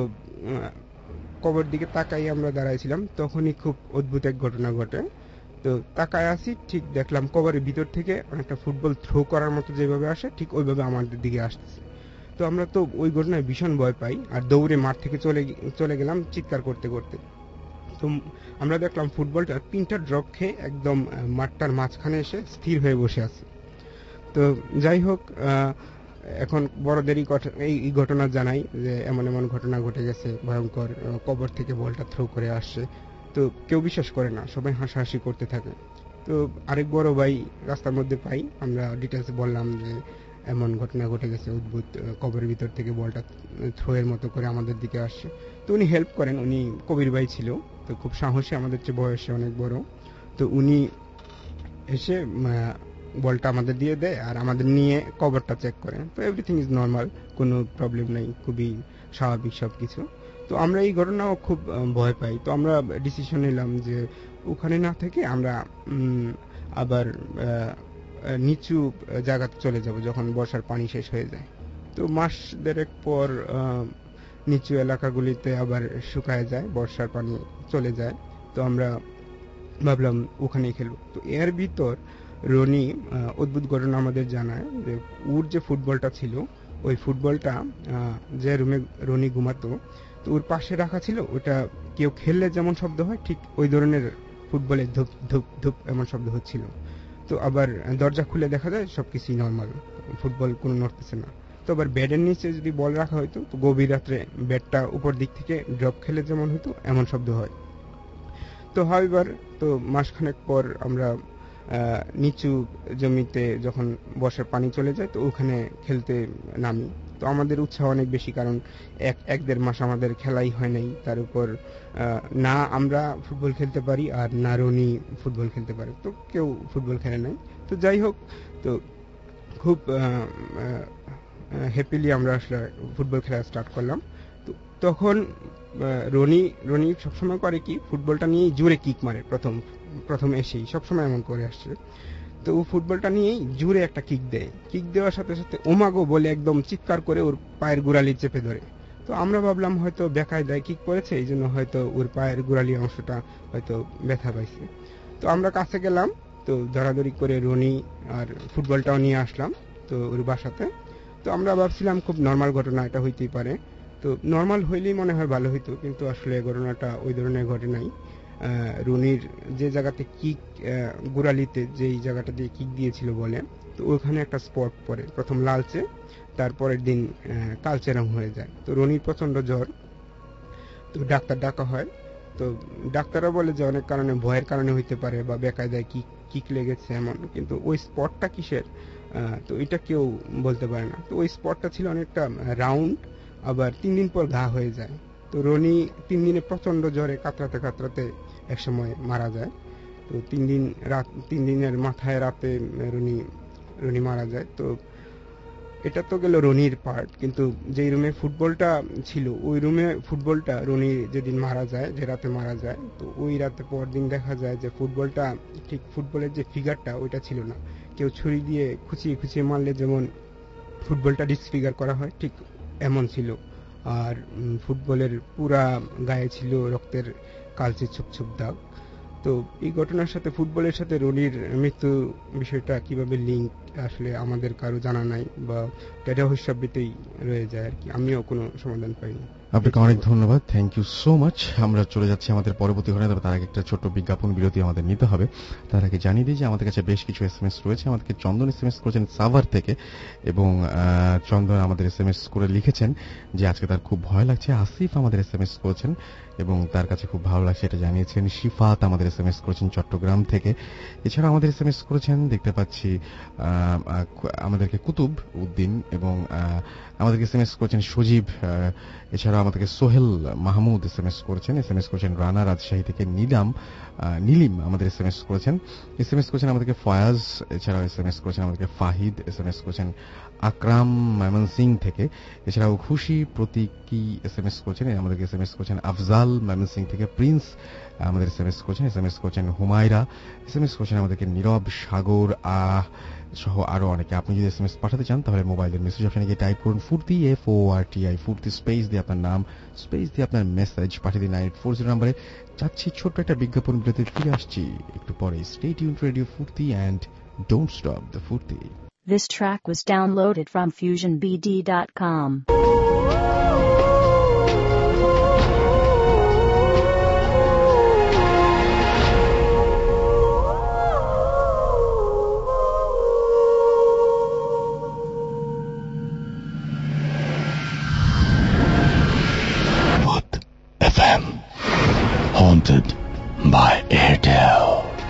কবর দিকে তাকাই আমরা দাঁড়াইছিলাম, তখনই খুব অদ্ভুত এক ঘটনা ঘটে। তো তাকায় আসি, ঠিক দেখলাম কবরের ভিতর থেকে অনেকটা ফুটবল থ্রো করার মতো যেভাবে আসে ঠিক ওইভাবে আমাদের দিকে আসতেছে। তো আমরা তো ওই ঘটনায় ভীষণ ভয় পাই আর দৌড়ে মাঠ থেকে চলে চলে গেলাম চিৎকার করতে করতে। তো আমরা দেখলাম ফুটবলটা তিনটা ড্রপ খেয়ে একদম মাঠটার মাঝখানে এসে স্থির হয়ে বসে আছে। তো যাই হোক, এখন বড়দেরই এই ঘটনা জানাই যে এমন এমন ঘটনা ঘটে গেছে ভয়ঙ্কর, কবর থেকে বলটা থ্রো করে আসছে। তো কেউ বিশ্বাস করে না, সবাই হাসাহাসি করতে থাকে। তো আরেক বড় ভাই রাস্তার মধ্যে পাই, আমরা ডিটেলস বললাম যে এমন ঘটনা ঘটে গেছে, অদ্ভুত কবরের ভিতর থেকে বলটা থ্রো এর মতো করে আমাদের দিকে আসছে। তো উনি হেল্প করেন, উনি কবির ভাই ছিল, তো খুব সাহসী, আমাদের চেয়ে বয়সে অনেক বড়। তো উনি এসে বলটা আমাদের দিয়ে দেয় আর আমাদের নিয়ে কবরটা চেক করে। তো এভরিথিং ইজ নর্মাল, কোনো প্রবলেম নেই, খুবই স্বাভাবিক সব কিছু। তো আমরা এই ঘটনাও খুব ভয় পাই। তো আমরা ডিসিশন নিলাম যে ওখানে না থেকে আমরা আবার নিচু জায়গাতে চলে যাব যখন বর্ষার পানি শেষ হয়ে যায়। তো মাস দেড়েক পর নিচু এলাকাগুলিতে আবার শুকায় যায়, বর্ষার পানি চলে যায়। তো আমরা ভাবলাম ওখানেই খেলবো। তো এর ভিতর রনি অদ্ভুত ঘটনা আমাদের জানায় যে ওর যে ফুটবলটা ছিল, ওই ফুটবলটা যে রুমে রনি ঘুমাতো, তো ওর পাশে রাখা ছিল, ওটা কেউ খেললে যেমন শব্দ হয় ঠিক ওই ধরনের ফুটবলে ধুপ ধুপ ধুপ এমন শব্দ হচ্ছিল। তো আবার দরজা খুলে দেখা যায় সবকিছুই নর্মাল, ফুটবল কোনো নড়তেছে না। তো আবার বেডের নিচে যদি বল রাখা হইতো, তো গভীর রাত্রে ব্যাটটা উপর দিক থেকে ড্রপ খেলে যেমন হতো এমন শব্দ হয়। তো হাউএভার তো মাসখানেক পর আমরা নিচু জমিতে যখন বর্ষার পানি চলে যায় তো ওখানে খেলতে নামি। তো আমাদের উৎসাহ অনেক বেশি, কারণ এক এক দেড় মাস আমাদের খেলাই হয় নাই, তার উপর না আমরা ফুটবল খেলতে পারি আর না রনি ফুটবল খেলতে পারে, তো কেউ ফুটবল খেলে নাই। তো যাই হোক, তো খুব হ্যাপিলি আমরা আসলে ফুটবল খেলা স্টার্ট করলাম। তো তখন রনি রনি সবসময় করে কি, ফুটবলটা নিয়ে জোরে কিক মারে, প্রথম প্রথম এসেই সবসময় এমন করে আসছে। তো ও ফুটবলটা নিয়েই জোরে একটা কিক দেয়, কিক দেওয়ার সাথে সাথে ওমাগো বলে একদম চিৎকার করে ওর পায়ের গোড়ালি চেপে ধরে। তো আমরা ভাবলাম হয়তো বেকায়দায় কিক করেছে, এই জন্য হয়তো ওর পায়ের গোড়ালি অংশটা হয়তো ব্যথা পাইছে। তো আমরা কাছে গেলাম, তো ধরাধরি করে রনি আর ফুটবলটাও নিয়ে আসলাম তো ওর বাসাতে। তো আমরা ভাবছিলাম খুব নর্মাল ঘটনা, এটা হইতেই পারে, তো নর্মাল হইলেই মনে হয় ভালো হইতো, কিন্তু আসলে ঘটনাটা ওই ধরনের ঘটে নাই। রনির যে জায়গাতে কিক, গোড়ালিতে যেই জায়গাটা দিয়ে কিক দিয়েছিল বলে, তো ওখানে একটা স্পট পড়ে, প্রথম লালচে, তারপরের দিন কালচে রং হয়ে যায়। তো রনির প্রচন্ড জ্বর, তো ডাক্তার ডাকা হয়। তো ডাক্তাররা বলে যে অনেক কারণে, ভয়ের কারণে হইতে পারে বা বেকায়দায় কিক কিক লেগেছে এমন, কিন্তু ওই স্পটটা কিসের তো এটা কেউ বলতে পারে না। তো ওই স্পটটা ছিল অনেকটা রাউন্ড, আবার তিন দিন পর ঘা হয়ে যায়। তো রনি তিন দিনে প্রচন্ড জ্বরে কাতরাতে কাতরাতে এক সময় মারা যায়। তো তিন দিন রাত তিন দিনের মাথায় রাতে রনি রনি মারা যায়। তো এটা তো গেল রনির পার্ট, কিন্তু যেই রুমে ফুটবলটা ছিল ওই রুমে ফুটবলটা রনি যেদিন মারা যায়, যে রাতে মারা যায়, তো ওই রাতে পর দিন দেখা যায় যে ফুটবলটা ঠিক ফুটবলের যে ফিগারটা ওইটা ছিল না, কেউ ছুরি দিয়ে খুঁচিয়ে খুঁচিয়ে মারলে যেমন ফুটবলটা ডিসফিগার করা হয় ঠিক এমন ছিল। আর ফুটবলের পুরা গায়ে ছিল রক্তের কালচে ছোপ ছোপ দাগ। তো এই ঘটনার সাথে ফুটবলের সাথে রনির মৃত্যু বিষয়টা কিভাবে লিঙ্ক আসলে আমাদের কারো জানা নাই, বা এটা রহস্যাবৃতই রয়ে যায় আর কি, আমিও কোনো সমাধান পাইনি। আপনাকে অনেক ধন্যবাদ, থ্যাংক ইউ সো মাচ। আমরা চলে যাচ্ছি আমাদের পরবর্তী ঘটনা, তবে তার আগে একটা ছোট্ট বিজ্ঞাপন বিরতি আমাদের নিতে হবে। তার আগে জানিয়ে দিই যে আমাদের কাছে বেশ কিছু এসএমএস রয়েছে। আমাদেরকে চন্দন এসএমএস করেছেন সাভার থেকে, এবং চন্দন আমাদের এসএমএস করে লিখেছেন যে আজকে তার খুব ভয় লাগছে। আসিফ আমাদের এসএমএস করেছেন এবং তার কাছে খুব ভালো লাগছে এটা জানিয়েছেন। শিফাত আমাদের এসএমএস করেছেন চট্টগ্রাম থেকে। এছাড়া আমাদের এসএমএস করেছেন দেখতে পাচ্ছি আমাদেরকে কুতুব উদ্দিন এবং আমাদেরকে এসএমএস করেছেন সজীব, এছাড়াও আমাদেরকে সোহেল মাহমুদ এসএমএস করেছেন, এসএমএস করেছেন রানা রাজশাহী থেকে, নীলাম নীলিম আমাদের এসএমএস করেছেন, এসএমএস করেছেন আমাদেরকে ফয়াজ, এছাড়াও এসএমএস করেছেন আমাদেরকে ফাহিদ, এসএমএস করেছেন আকরাম ময়মনসিং থেকে, এছাড়াও খুশি প্রতীকী এসএমএস করেছেন, আমাদেরকে এসএমএস করেছেন আফজাল ময়মনসিং থেকে, প্রিন্স আমাদের এসএমএস করেছেন, এসএমএস করেছেন হুমায়রা, এসএমএস করেছেন আমাদেরকে নীরব সাগর আহ সহ আরো অনেকে। আপনি যদি এসএমএস পাঠাতে চান তাহলে মোবাইলের মেসেজ অপশনে গিয়ে টাইপ করুন Foorti, F O R T I Foorti, space দিয়ে আপনার নাম, স্পেস দিয়ে আপনার মেসেজ পাঠিয়ে দিন নাইন এইট ফোর জিরো নম্বরে। যাচ্ছি ছোট্ট একটা বিজ্ঞাপন বিরতি, ফিরে আসছি একটু পরে। Stay tune to radio Foorti and don't stop the Foorti. This track was downloaded from fusion b d dot com. F M, haunted by Airtel.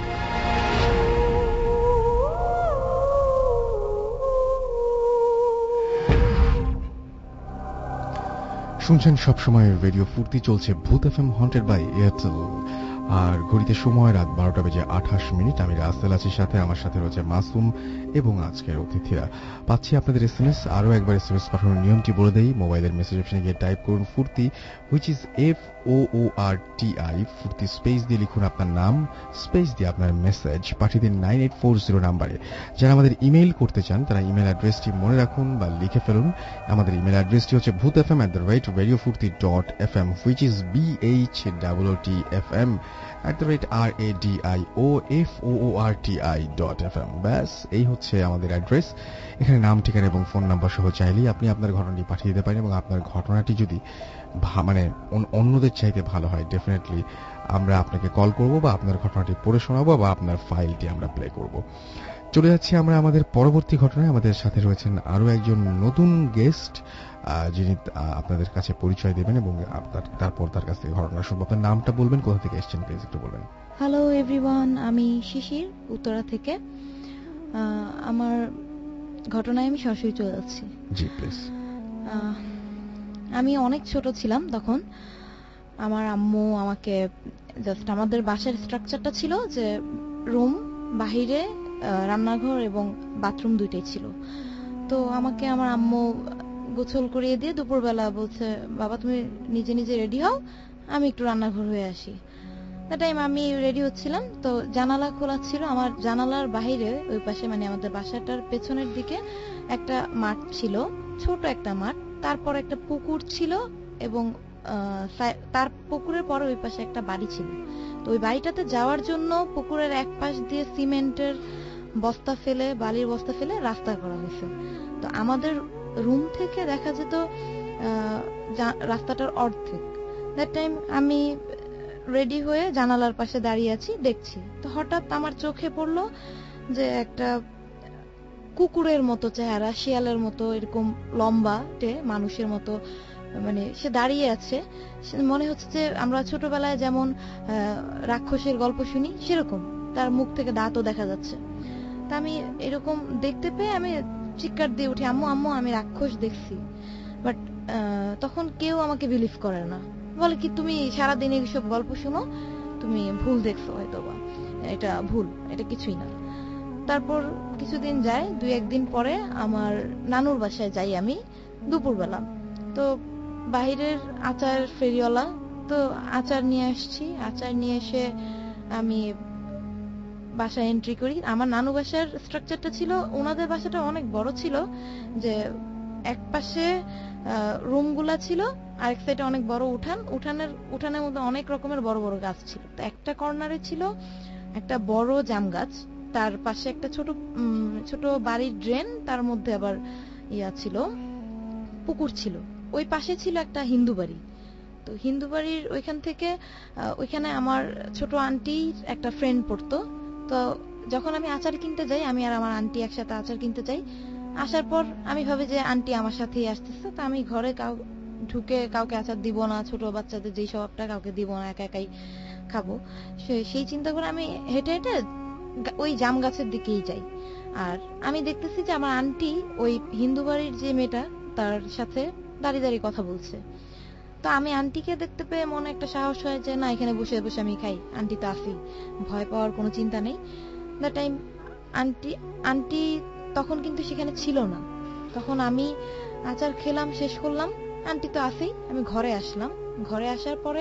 শুনছেন সবসময় রেডিও ফুর্তি, চলছে Bhoot FM haunted by Airtel. আর ঘড়িতে সময় রাত বারোটা বেজে আঠাশ মিনিট। আমি রাসেল আছি সাথে, আমার সাথে রয়েছে মাসুম এবং আজকের অতিথিরা। পাচ্ছি আপনাদের এসএমএস। আরো একবার এসএমএস পাঠানোর নিয়মটি বলে দেই। মোবাইলের মেসেজ অপশনে গিয়ে টাইপ করুন Foorti, which is F O O R T I Foorti, space দিয়ে লিখুন আপনার নাম, স্পেস দিয়ে আপনার মেসেজ পাঠিয়ে দিন নাইন এইট ফোর জিরো নাম্বারে। যারা আমাদের ইমেইল করতে চান তারা ইমেল অ্যাড্রেসটি মনে রাখুন বা লিখে ফেলুন। আমাদের ইমেল অ্যাড্রেসটি হচ্ছে Bhoot F M at the rate radio Foorti dot F M, which is B H double O T F M at the rate R A D I O F O O R T I dot F M. ব্যাস এই হচ্ছে আমাদের address. এখানে নাম, ঠিকানা এবং phone number সহ চাইলেই আপনি আপনার ঘটনাটি পাঠিয়ে দিতে পারেন এবং আপনার ঘটনাটি যদি মানে অন্যদের চাইতে ভালো হয় ডেফিনেটলি আমরা আপনাকে কল করব বা আপনার ঘটনাটি পড়ে শোনাবো বা আপনার ফাইলটি আমরা প্লে করব। চলে যাচ্ছি আমরা আমাদের পরবর্তী ঘটনায়। আমাদের সাথে রয়েছেন আরো একজন নতুন গেস্ট যিনি আপনাদের কাছে পরিচয় দেবেন এবং তারপর তার কাছ থেকে ঘটনা শুনবো। আপনার নামটা বলবেন, কোথা থেকে এসেছেন প্লিজ একটু বলবেন। হ্যালো এভরিওয়ান, আমি শিশির, উত্তরা থেকে। আমার ঘটনায় আমি সরাসরি চলে যাচ্ছি। জি প্লিজ। আমি অনেক ছোট ছিলাম তখন। আমার আম্মু আমাকে জাস্ট, আমাদের বাসার স্ট্রাকচারটা ছিল যে রুম, বাহিরে রান্নাঘর এবং বাথরুম দুইটাই ছিল। তো আমাকে আমার আম্মু গোসল করিয়ে দিয়ে দুপুরবেলা বলছে, বাবা তুমি নিজে নিজে রেডি হও, আমি একটু রান্নাঘর হয়ে আসি। দ্যাট টাইম আমি রেডি হচ্ছিলাম, তো জানালা খোলা ছিল। আমার জানালার বাইরে ওই পাশে মানে আমাদের বাসাটার পেছনের দিকে একটা মাঠ ছিল, ছোট একটা মাঠ, তারপর একটা পুকুর ছিল এবং তার পুকুরের পরে ওই পাশে একটা বাড়ি ছিল। তো ওই বাড়িটাতে যাওয়ার জন্য পুকুরের এক পাশ দিয়ে সিমেন্টের বস্তা ফেলে, বালির বস্তা ফেলে রাস্তা করা হয়েছে। তো আমাদের রুম থেকে দেখা যেত রাস্তাটার অর্ধেক। দ্যাট টাইম আমি রেডি হয়ে জানালার পাশে দাঁড়িয়ে আছি, দেখছি। তো হঠাৎ আমার চোখে পড়লো যে একটা কুকুরের মতো চেহারা, শিয়ালের মতো এরকম লম্বাটে মানুষের মতো, মানে সে দাঁড়িয়ে আছে। মনে হচ্ছে যে আমরা ছোটবেলায় যেমন রাক্ষসের গল্প শুনি সেরকম, তার মুখ থেকে দাঁতও দেখা যাচ্ছে। তা আমি এরকম দেখতে পেয়ে আমি চিৎকার দিয়ে উঠি, আম্মু আম্মু আমি রাক্ষস দেখছি। বাট তখন কেউ আমাকে বিলিভ করে না, বলে কি তুমি সারাদিন এইসব গল্প শুনো, তুমি ভুল দেখছো, হয়তো বা এটা ভুল, এটা কিছুই না। তারপর কিছুদিন যায়, দুই একদিন পরে আমার নানুর বাসায় যাই আমি দুপুরবেলা। তো বাহিরের আচার ফেরিওয়ালা, তো আচার নিয়ে আসছি। আচার নিয়ে এসে আমি বাসায় এন্ট্রি করি। আমার নানু বাসার স্ট্রাকচারটা ছিল, ওনাদের বাসাটা অনেক বড় ছিল, যে এক পাশে রুমগুলা ছিল, আরেক সাইডে অনেক বড় উঠান, উঠানের উঠানের মধ্যে অনেক রকমের বড় বড় গাছ ছিল। তো একটা কর্নারে ছিল একটা বড় জাম গাছ, তার পাশে একটা ছোট ছোট বাড়ির ড্রেন, তার মধ্যে আবার ইয়া ছিল, পুকুর ছিল। ওই পাশে ছিল একটা হিন্দু বাড়ি। তো হিন্দু বাড়ির ওইখান থেকে ওইখানে আমার ছোট আন্টির একটা ফ্রেন্ড পড়তো। তো যখন আমি আচার কিনতে যাই, আমি আর আমার আন্টি একসাথে আচার কিনতে যাই। আসার পর আমি ভাবি যে আন্টি আমার সাথেই আসতেছে, তো আমি ঘরে কাউ ঢুকে কাউকে আচার দিব না, ছোট বাচ্চাদের যেই স্বভাবটা, কাউকে দিব না, একা একাই খাবো, সেই চিন্তা করে আমি হেঁটে হেঁটে ওই জাম গাছের দিকেই যাই। আর আমি দেখতেছি যে আমার আন্টি ওই হিন্দু বাড়ির যে মেয়েটা তার সাথে দাঁড়িয়ে দাঁড়িয়ে কথা বলছে। তো আমি আন্টিকে দেখতে পেয়ে মনে একটা সাহস হয় যে না, এখানে বসে বসে আমি খাই, আন্টি তো আসি, ভয় পাওয়ার কোনো চিন্তা নেই। দ্যাট টাইম আন্টি আন্টি তখন কিন্তু সেখানে ছিল না। তখন আমি আচার খেলাম, শেষ করলাম, আন্টি তো আসেই, আমি ঘরে আসলাম। ঘরে আসার পরে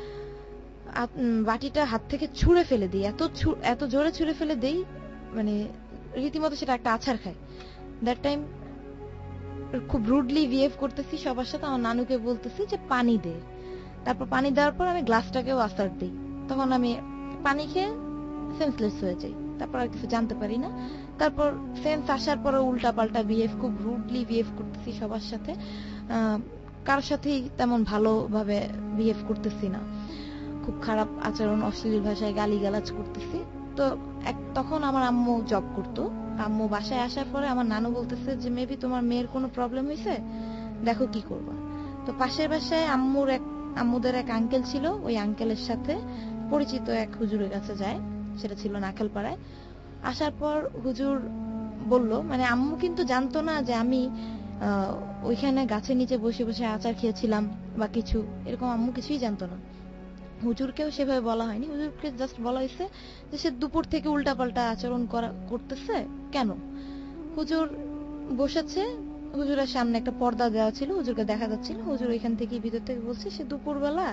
বাটিটা হাত থেকে ছুঁড়ে ফেলে দিই, এত এত জোরে ছুঁড়ে ফেলে দিই, মানে রীতিমতো সেটা একটা আছাড় খায়। দ্যাট টাইম খুব রুডলি বিহেভ করতেছি সবার সাথে, আমার নানুকে বলতেছি যে পানি দে। তারপর পানি দেওয়ার পর আমি গ্লাসটাকেও আছাড় দিই। তখন আমি পানি খেয়ে সেন্সলেস হয়ে যাই। তারপর আর কিছু জানতে পারি না। তারপর সেন্স আসার পরে উল্টা পাল্টা বিহেভ, খুব রুডলি বিহেভ করতেছি সবার সাথে, কারোর সাথেই তেমন ভালোভাবে বিহেভ করতেছি না, খুব খারাপ আচরণ, অশ্লীল ভাষায় গালিগালাজ করতেছি। তো তখন আমার আম্মু জব করতো। আম্মু বাসায় আসার পরে আমার নানু বলতেছে যে মেবি তোমার মেয়ের কোনো প্রবলেম হয়েছে, দেখো কি করবা। তো পাশের বাসায় আম্মুর এক আম্মুদের এক আঙ্কেল ছিল, ওই আঙ্কেলের সাথে পরিচিত এক হুজুরের কাছে যায়, সেটা ছিল নাখালপাড়ায়। আসার পর হুজুর বলল, মানে আম্মু কিন্তু জানতো না যে আমি ওইখানে গাছের নিচে বসে বসে আচার খেয়েছিলাম বা কিছু এরকম, আম্মু কিছুই জানতো না। হুজুরকেও সেভাবে বলা হয়নি, হুজুরকে জাস্ট বলা হয়েছে যে সে দুপুর থেকে উল্টাপাল্টা আচরণ করা করতেছে কেন। হুজুর বসেছে, হুজুরের সামনে একটা পর্দা দেওয়া ছিল, হুজুরকে দেখা যাচ্ছিল। হুজুর ওইখান থেকে ভিতর থেকে বলছে সে দুপুরবেলা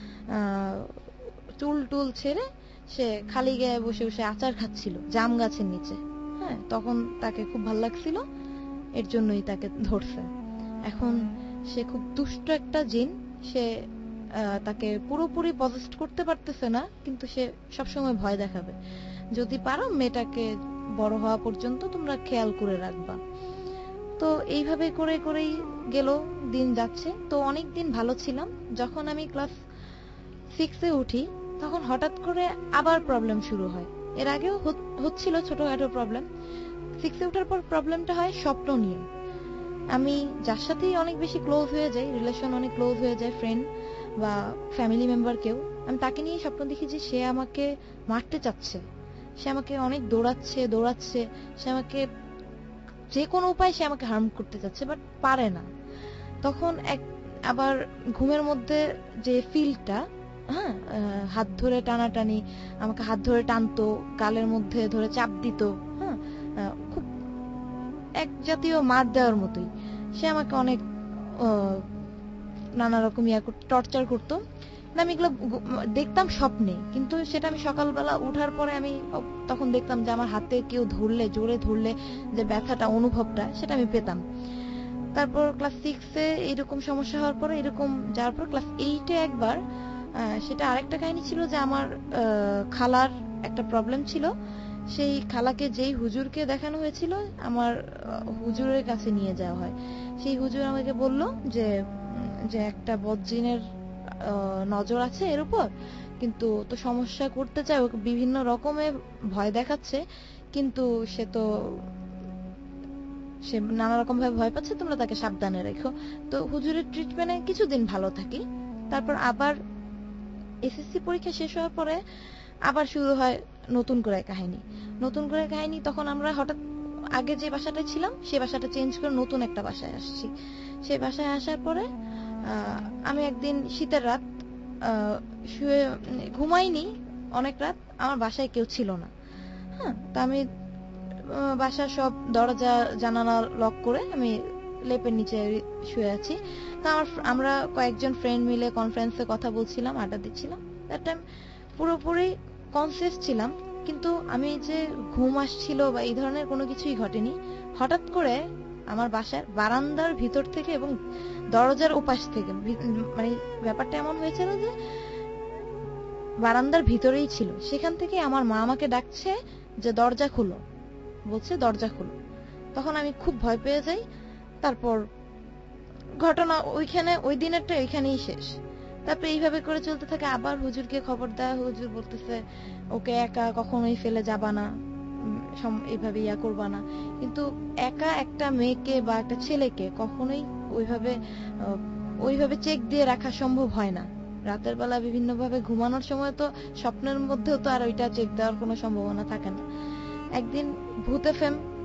চুল টুল ছেড়ে সে খালি গায়ে বসে বসে আচার খাচ্ছিল জাম গাছের নিচে। হ্যাঁ, তখন তাকে খুব ভালো লাগছিল, এর জন্যই তাকে ধরছে। এখন সে খুব দুষ্ট একটা জিন, সে তাকে পুরোপুরি পজেস্ট করতে পারতেছে না, কিন্তু সে সবসময় ভয় দেখাবে। যদি পারো মেয়েটাকে বড় হওয়া পর্যন্ত তোমরা খেয়াল করে রাখবা। তো এইভাবে করে করেই গেল, দিন যাচ্ছে। তো অনেক দিন ভালো ছিলাম। যখন আমি ক্লাস সিক্সে উঠি তখন হঠাৎ করে আবার প্রবলেম শুরু হয়। এর আগেও হচ্ছিল ছোটখাটো প্রবলেম, সিক্সে ওঠার পর প্রবলেমটা হয় স্বপ্ন নিয়ে। আমি যার সাথেই অনেক বেশি ক্লোজ হয়ে যাই, রিলেশন অনেক ক্লোজ হয়ে যায়, ফ্রেন্ড বা ফ্যামিলি মেম্বার কেউ, আমি তাকে নিয়ে স্বপ্ন দেখি যে সে আমাকে মারতে চাচ্ছে, সে আমাকে অনেক দৌড়াচ্ছে দৌড়াচ্ছে সে আমাকে যে কোনো উপায় সে আমাকে হার্ম করতে চাচ্ছে, বাট পারে না। তখন এক আবার ঘুমের মধ্যে যে ফিলটা, হ্যাঁ, হাত ধরে টানাটানি, আমাকে হাত ধরে টানতো, গালের মধ্যে ধরে চাপ দিত, হ্যাঁ, খুব এক জাতীয় মার দেওয়ার মতোই। সে আমাকে অনেক নানা রকম ইয়া টর্চার করতো। আমি এগুলো দেখতাম স্বপ্নে, কিন্তু সেটা আমি সকালবেলা উঠার পরে আমি তখন দেখতাম যে আমার হাতে কেউ ধরলে, জোরে ধরলে যে ব্যথাটা, অনুভবটা, সেটা আমি পেতাম। তারপর ক্লাস সিক্সে এইরকম সমস্যা হওয়ার পরে, এরকম যাওয়ার পর ক্লাস এইটে একবার, সেটা আরেকটা কাহিনী ছিল যে আমার খালার একটা প্রবলেম ছিল। সেই খালাকে যেই হুজুরকে দেখানো হয়েছিল, আমার হুজুরের কাছে নিয়ে যাওয়া হয়। সেই হুজুর আমাকে বলল যে যে একটা বজ্জিনের নজর আছে এর উপর, কিন্তু তো সমস্যা করতে চায়, বিভিন্ন রকমের ভয় দেখাচ্ছে, কিন্তু সে তো সে নানা রকম ভাবে ভয় পাচ্ছে, তোমরা তাকে সাবধানে রেখো। তো হুজুরের ট্রিটমেন্টে কিছুদিন ভালো থাকি। তারপর আবার এসএসসি পরীক্ষা শেষ হওয়ার পরে আবার শুরু হয় নতুন করে কাহিনী নতুন করে কাহিনী তখন আমরা হঠাৎ আগে যে বাসাটায় ছিলাম সেই বাসাটা চেঞ্জ করে নতুন একটা বাসায় আসছি। সেই বাসায় আসার পরে আমি একদিন শীতের রাত শুয়ে ঘুমাইনি অনেক রাত, আমার বাসায় কেউ ছিল না। হ্যাঁ, তা আমি বাসার সব দরজা জানালা লক করে আমি লেপের নিচে শুয়ে আছি। তা আমার আমরা কয়েকজন ফ্রেন্ড মিলে কনফারেন্সে কথা বলছিলাম, আড্ডা দিচ্ছিলাম। দ্যাট টাইম পুরোপুরি কনসিয়াস ছিলাম, কিন্তু আমি যে ঘুম আসছিল বা এই ধরনের কোনো কিছুই ঘটেনি। হঠাৎ করে আমার বাসার বারান্দার ভিতর থেকে এবং দরজার ওপাশ থেকে, মানে ব্যাপারটা এমন হয়েছিল যে বারান্দার ভিতরেই ছিল, সেখান থেকে আমার মা আমাকে ডাকছে যে দরজা খুলো, বলছে দরজা খুলো। তখন আমি খুব ভয় পেয়ে যাই। তারপর ঘটনা ওইখানে, ওই দিনেরটা ওইখানেই শেষ। তারপরে এইভাবে করে চলতে থাকে। আবার হুজুরকে খবর দেয়, হুজুর বলতেছে ওকে একা কখনোই ফেলে যাবা না, এইভাবে ইয়া করবা না। কিন্তু একা একটা মেয়েকে বা একটা ছেলেকে কখনোই ওইভাবে ওইভাবে চেক দিয়ে রাখা সম্ভব হয় না। রাতের বেলা বিভিন্ন ভাবে ঘুমানোর সময় তো স্বপ্নের মধ্যেও তো আর ওইটা চেক দেওয়ার কোনো সম্ভাবনা থাকে না। একদিন ভূত এফএম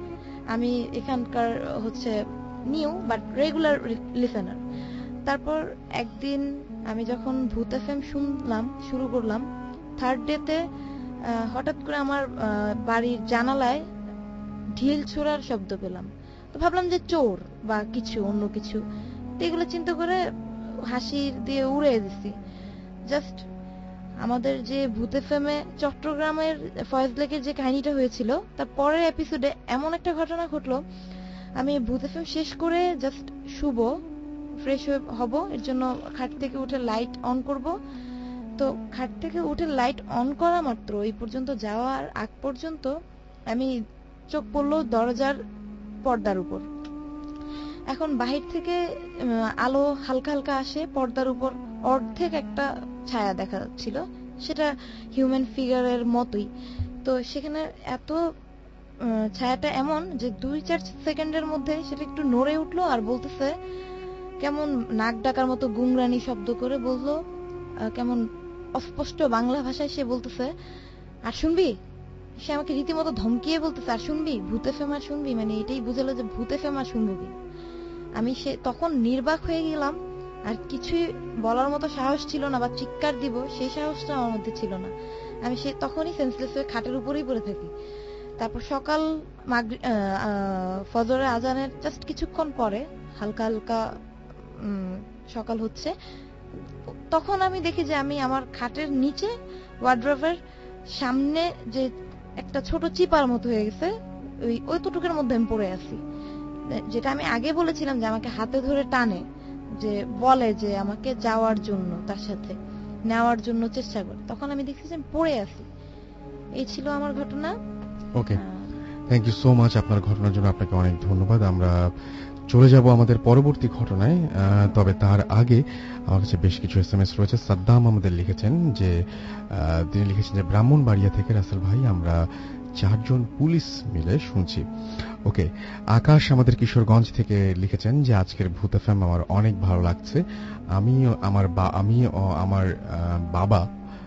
আমি এখানকার হচ্ছে নিউ বাট রেগুলার লিসেনার। তারপর একদিন আমি যখন ভূত এফএম শুনলাম শুরু করলাম, থার্ড ডেতে হঠাৎ করে আমার বাড়ির জানালায় ঢিল ছোড়ার শব্দ পেলাম। তো ভাবলাম যে চোর বা কিছু অন্য কিছু, তো এগুলো চিন্তা করে হাসি দিয়ে উড়ে দিছি। জাস্ট আমাদের যে ভূত এফএমে চট্টগ্রামের ফয়েজ লেকের যে কাহিনীটা হয়েছিল তার পরের এপিসোডে এমন একটা ঘটনা ঘটলো, আমি ভূত এফএম শেষ করে জাস্ট শুব, ফ্রেশ হব, এর জন্য খাট থেকে উঠে লাইট অন করব। তো খাট থেকে উঠে লাইট অন করা মাত্র এই পর্যন্ত যাওয়ার আগ পর্যন্ত আমি চোখ পড়লো দরজার পর্দার উপর। এখন বাহির থেকে আলো হালকা হালকা আসে, পর্দার উপর অর্ধেক একটা ছায়া দেখা যাচ্ছিল, সেটা হিউম্যান ফিগারের মতোই। তো সেখানে এত ছায়াটা এমন যে দুই চার সেকেন্ডের মধ্যে সেটা একটু নড়ে উঠলো আর বলতেছে কেমন নাক ডাকার মতো গুংরানি শব্দ করে বললো, কেমন অস্পষ্ট বাংলা ভাষায় সে বলতেছে আর শুনবি। সে আমাকে রীতিমতো ধমকিয়ে বলতেছে আর শুনবি, ভূত এফএম আর শুনবি, মানে এটাই বুঝালো যে ভূত এফএম আর শুনবি। আমি সে তখন নির্বাক হয়ে গেলাম, আর কিছুই বলার মতো সাহস ছিল না বা চিৎকার দিব সেই সাহসটা আমার মধ্যে ছিল না। আমি সে তখনই সেন্সলেস হয়ে খাটের উপরেই পড়ে থাকি। তারপর সকাল ফজরের আজানের জাস্ট কিছুক্ষণ পরে হালকা হালকা সকাল হচ্ছে, তখন আমি দেখি যে আমি আমার খাটের নিচে ওয়ার্ড্রোবের সামনে যে একটা ছোট চিপার মতো হয়ে গেছে, ওই ওইটুকুর মধ্যে আমি পড়ে আছি। যেটা আমি আগে বলেছিলাম যে আমাকে হাতে ধরে টানে, যে বলে যে আমাকে যাওয়ার জন্য, তার সাথে নেওয়ার জন্য চেষ্টা করে, তখন আমি দেখছি যে আমি পড়ে আছি। এই ছিল আমার ঘটনা। Okay, thank you so much আপনার ঘটনার জন্য, আপনাকে অনেক ধন্যবাদ। আমরা চলে যাব আমাদের পরবর্তী ঘটনায়, তবে তার আগে আমার কাছে বেশ কিছু এসএমএস রয়েছে। সাদ্দাম আমাদের লিখেছেন যে তিনি লিখেছেন যে ব্রাহ্মণবাড়িয়া থেকে রাসেল ভাই আমরা চারজন পুলিশ মিলে শুনছি। ওকে, আকাশ আমাদের কিশোরগঞ্জ থেকে লিখেছেন যে আজকের ভূত এফএম আমার অনেক ভালো লাগছে, আমি আমার আমি আমার বাবা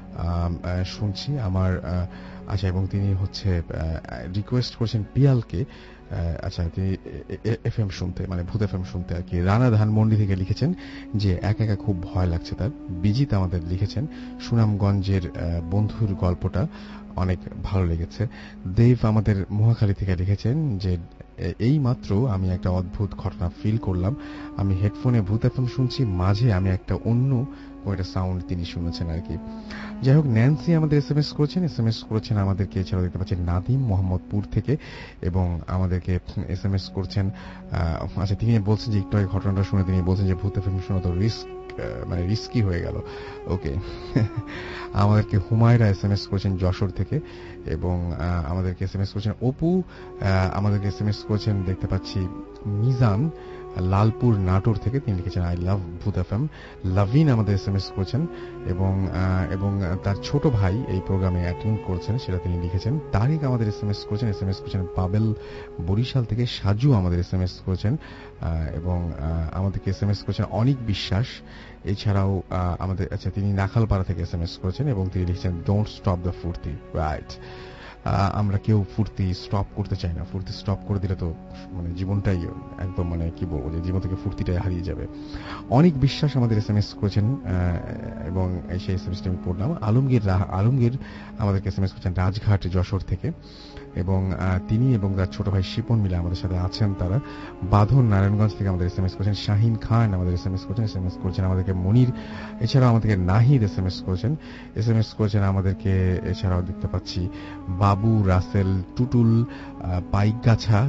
শুনছি আমার। আচ্ছা, এবং তিনি হচ্ছে রিকোয়েস্ট করেছেন পিয়ালকে, আচ্ছা তিনি এফএম শুনতে, মানে ভূত এফএম শুনতে আর কি। রানা ধানমন্ডি থেকে লিখেছেন যে একা একা খুব ভয় লাগছে তার। বিজিত আমাদের লিখেছেন সুনামগঞ্জের বন্ধুর গল্পটা অনেক ভালো লেগেছে। দেব আমাদের মহাখালী থেকে লিখেছেন যে এই মাত্র আমি একটা অদ্ভুত ঘটনা ফিল করলাম, আমি হেডফোনে ভূত এফএম শুনছি, মাঝে আমি একটা অন্য একটা সাউন্ড তিনি শুনেছেন আর কি। যাই হোক, ন্যান্সি আমাদের এসএমএস করেছেন এসএমএস করেছেন আমাদেরকে, এছাড়াও দেখতে পাচ্ছেন নাদিম মোহাম্মদপুর থেকে, এবং আমাদেরকে এসএমএস করছেন। আচ্ছা, তিনি বলছেন যে একটু আগে ঘটনাটা শুনে তিনি বলছেন যে ভূত এফএম শোনা তো রিস্ক, মানে রিস্কি হয়ে গেল। ওকে, আমাদেরকে হুমায়রা এসএমএস করেছেন যশোর থেকে, এবং আমাদেরকে এসএমএস করেছেন অপু, আমাদেরকে এসএমএস করেছেন দেখতে পাচ্ছি মিজান লালপুর নাটোর থেকে, তিনি লিখেছেন আই লাভ ভূত এফএম। লাভিন আমাদের এসএমএস করেছেন, এবং এবং তার ছোট ভাই এই প্রোগ্রামে অ্যাটেন্ড করেছেন সেটা তিনি লিখেছেন। তারিক আমাদের এসএমএস করেছেন এসএমএস করেছেন পাবেল বরিশাল থেকে। সাজু আমাদের এসএমএস করেছেন, এবং আমাদেরকে এসএমএস করেছেন অনিক বিশ্বাস। এছাড়াও আমাদের আচ্ছা তিনি নাখালপাড়া থেকে এসএমএস করেছেন, এবং তিনি লিখেছেন don't stop the Foorti. Right, আমরা কেউ ফুর্তি স্টপ করতে চাই না, ফুর্তি স্টপ করে দিলে তো মানে জীবনটাই একদম মানে কি বলবো যে জীবন থেকে ফুর্তিটাই হারিয়ে যাবে। অনেক বিশ্বাস আমাদের এসএমএস করেছেন, এবং সেই এসএমএসটা আমি পড়লাম। আলমগীর আলমগীর আমাদেরকে এসএমএস করেছেন রাজঘাট যশোর থেকে, এবং তিনি এবং তার ছোট ভাই শিপন মিলে আমাদের সাথে আছেন তারা। বাঁধন নারায়ণগঞ্জ থেকে আমাদের এসএমএস করেছেন। শাহিন খান আমাদের এসএমএস করেছেন এসএমএস করেছেন আমাদেরকে মনির। এছাড়াও আমাদেরকে নাহিদ এসএমএস করেছেন এসএমএস করেছেন আমাদেরকে। এছাড়াও দেখতে পাচ্ছি বাবু, রাসেল, টুটুল, পাইকগাছা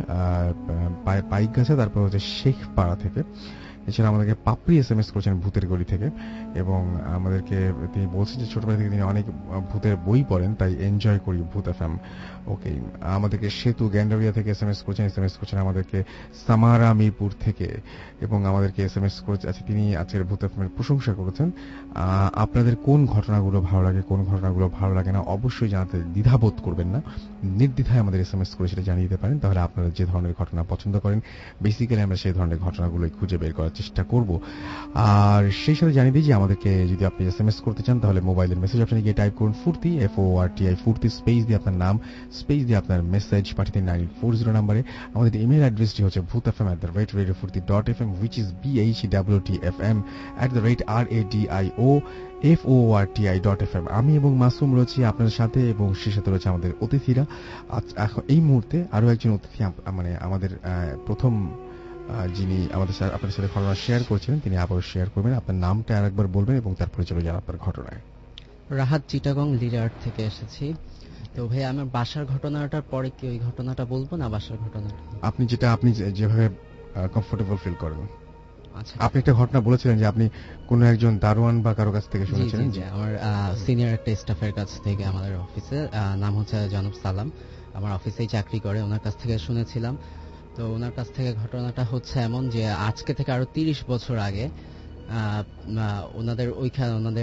পাইকগাছা তারপর হচ্ছে শেখপাড়া থেকে। এছাড়া আমাদেরকে পাপড়ি এসএমএস করেছেন ভূতের গলি থেকে, এবং আমাদেরকে তিনি বলছেন যে ছোটবেলা থেকে তিনি অনেক ভূতের বই পড়েন, তাই এনজয় করি ভূত এফএম। ওকে, আমাদেরকে সেতু গ্যান্ডারিয়া থেকে এসএমএস করছেন এসএমএস করছেন আমাদেরকে সামারা মিরপুর থেকে, এবং আমাদেরকে এসএমএস করেছে আচ্ছা তিনি আজকের ভূত এফএম এর প্রশংসা করেছেন। আপনাদের কোন ঘটনাগুলো ভালো লাগে, কোন ঘটনাগুলো ভালো লাগে না অবশ্যই জানাতে দ্বিধাবোধ করবেন না, নির্দ্বিধায় আমাদের এসএমএস করে সেটা জানিয়ে দিতে পারেন। তাহলে আপনারা যে ধরনের ঘটনা পছন্দ করেন বেসিক্যালি আমরা সেই ধরনের ঘটনাগুলোই খুঁজে বের করার চেষ্টা করব। আর সেই সাথে জানিয়ে দিই যে আমাদেরকে যদি আপনি এসএমএস করতে চান তাহলে মোবাইলের মেসেজ অপশনে গিয়ে টাইপ করুন Foorti, F O R T I Foorti, space দিয়ে আপনার নাম, স্পেস দিয়ে আপনার মেসেজ পাঠিয়ে দিন নাইন ফোর জিরো নাম্বারে। আমাদের ইমেল অ্যাড্রেসটি হচ্ছে Bhoot F M at the rate radio Foorti dot F M, which is B H W T F M at the rate R A D I O F O R T I dot F M. আমি এবং মাসুম রয়েছি আপনাদের সাথে এবং সেই সাথে রয়েছে আমাদের অতিথিরা। এখন এই মুহূর্তে আরো একজন অতিথি মানে আমাদের প্রথম যিনি আমাদের আপনাদের সাথে ঘটনা শেয়ার করছিলেন তিনি আবারও শেয়ার করবেন। আপনার নামটা আরেকবার বলবেন এবং তারপরে চলে যান আপনার ঘটনায়। রাহাত চিটাগং লিডার থেকে এসেছি। তো ভাই আমার বাসার ঘটনাটার পরে কি ওই ঘটনাটা বলবো না বাসার ঘটনাটা? আপনি যেটা আপনি যেভাবে কমফোর্টেবল ফিল করেন। আচ্ছা, আপনি একটা ঘটনা বলেছিলেন যে আপনি কোন একজন দারোয়ান বা কারো কাছ থেকে শুনেছিলেন। জি, আমার সিনিয়র একটা স্টাফের কাছ থেকে, আমাদের অফিসে, নাম হচ্ছে জনাব সালাম, আমার অফিসেই চাকরি করে, ওনার কাছ থেকে শুনেছিলাম। তো ওনার কাছ থেকে ঘটনাটা হচ্ছে এমন যে আজকে থেকে আরো তিরিশ বছর আগে ওনাদের ওইখানে ওনাদের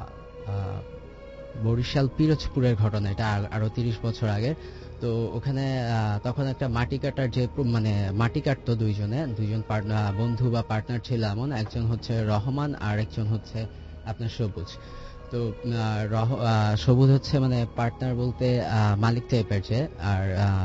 বরিশাল পিরোজপুরের ঘটনা, এটা আরো তিরিশ বছর আগে। তো ওখানে তখন একটা মাটি কাটার যে মানে মাটি কাটতো দুইজনে, দুইজন বন্ধু বা পার্টনার ছিল এমন, একজন হচ্ছে রহমান আর একজন হচ্ছে আপনার সবুজ। তো সবুজ হচ্ছে মানে পার্টনার বলতে মালিক টাইপের যে, আর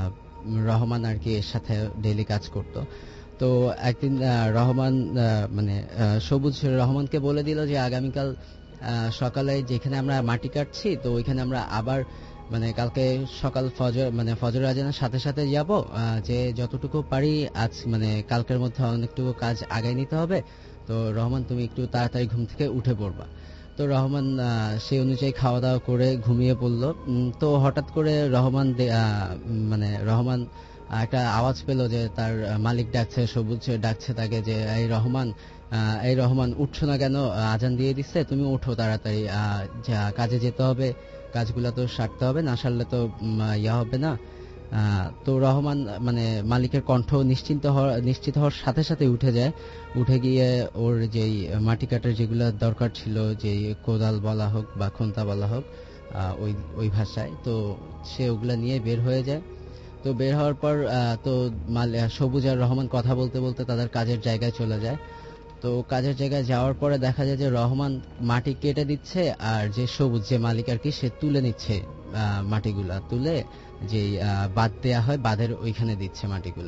রহমান আর কি এর সাথে ডেইলি কাজ করতো। তো একদিন রহমান মানে সবুজ রহমানকে বলে দিল যে আগামীকাল সকালে যেখানে আমরা মাটি কাটছি তো ওইখানে আমরা আবার মানে কালকে সকাল ফজর মানে ফজর আজানের সাথে সাথে যাব, যে যতটুকু পারি আজ মানে কালকের মধ্যে অনেকটুকু কাজ আগায় নিতে হবে। তো রহমান তুমি একটু তাড়াতাড়ি ঘুম থেকে উঠে পড়বা। তো রহমান সেই অনুযায়ী খাওয়া দাওয়া করে ঘুমিয়ে পড়লো। তো হঠাৎ করে রহমান মানে রহমান একটা আওয়াজ পেল যে তার মালিক ডাকছে, সবুজ ডাকছে তাকে যে এই রহমান এই রহমান উঠছো না কেন, আজান দিয়ে দিচ্ছে, তুমি উঠো তাড়াতাড়ি, কাজে যেতে হবে, কাজগুলো তো সারতে হবে, না সারলে তো ইয়া হবে না। তো রহমান মানে মালিকের কণ্ঠ নিশ্চিন্ত হওয়ার নিশ্চিত হওয়ার সাথে সাথে উঠে যায়। উঠে গিয়ে ওর যেই মাটি কাটার যেগুলো দরকার ছিল, যে কোদাল বলা হোক বা খন্তা বলা হোক ওই ওই ভাষায়, তো সে ওগুলা নিয়ে বের হয়ে যায়। তো বের হওয়ার পর তো সবুজ আর রহমান কথা বলতে বলতে তাদের কাজের জায়গায় চলে যায়। তো কাজের জায়গায় যাওয়ার পরে দেখা যায় যে রহমান মাটি কেটে দিচ্ছে আর যে সবুজ যে মালিক আর কি সে তুলে নিচ্ছে মাটিগুলা, তুলে যে বাঁধ দেয়া হয় বাঁধের ওইখানে দিচ্ছে মাটিগুলা।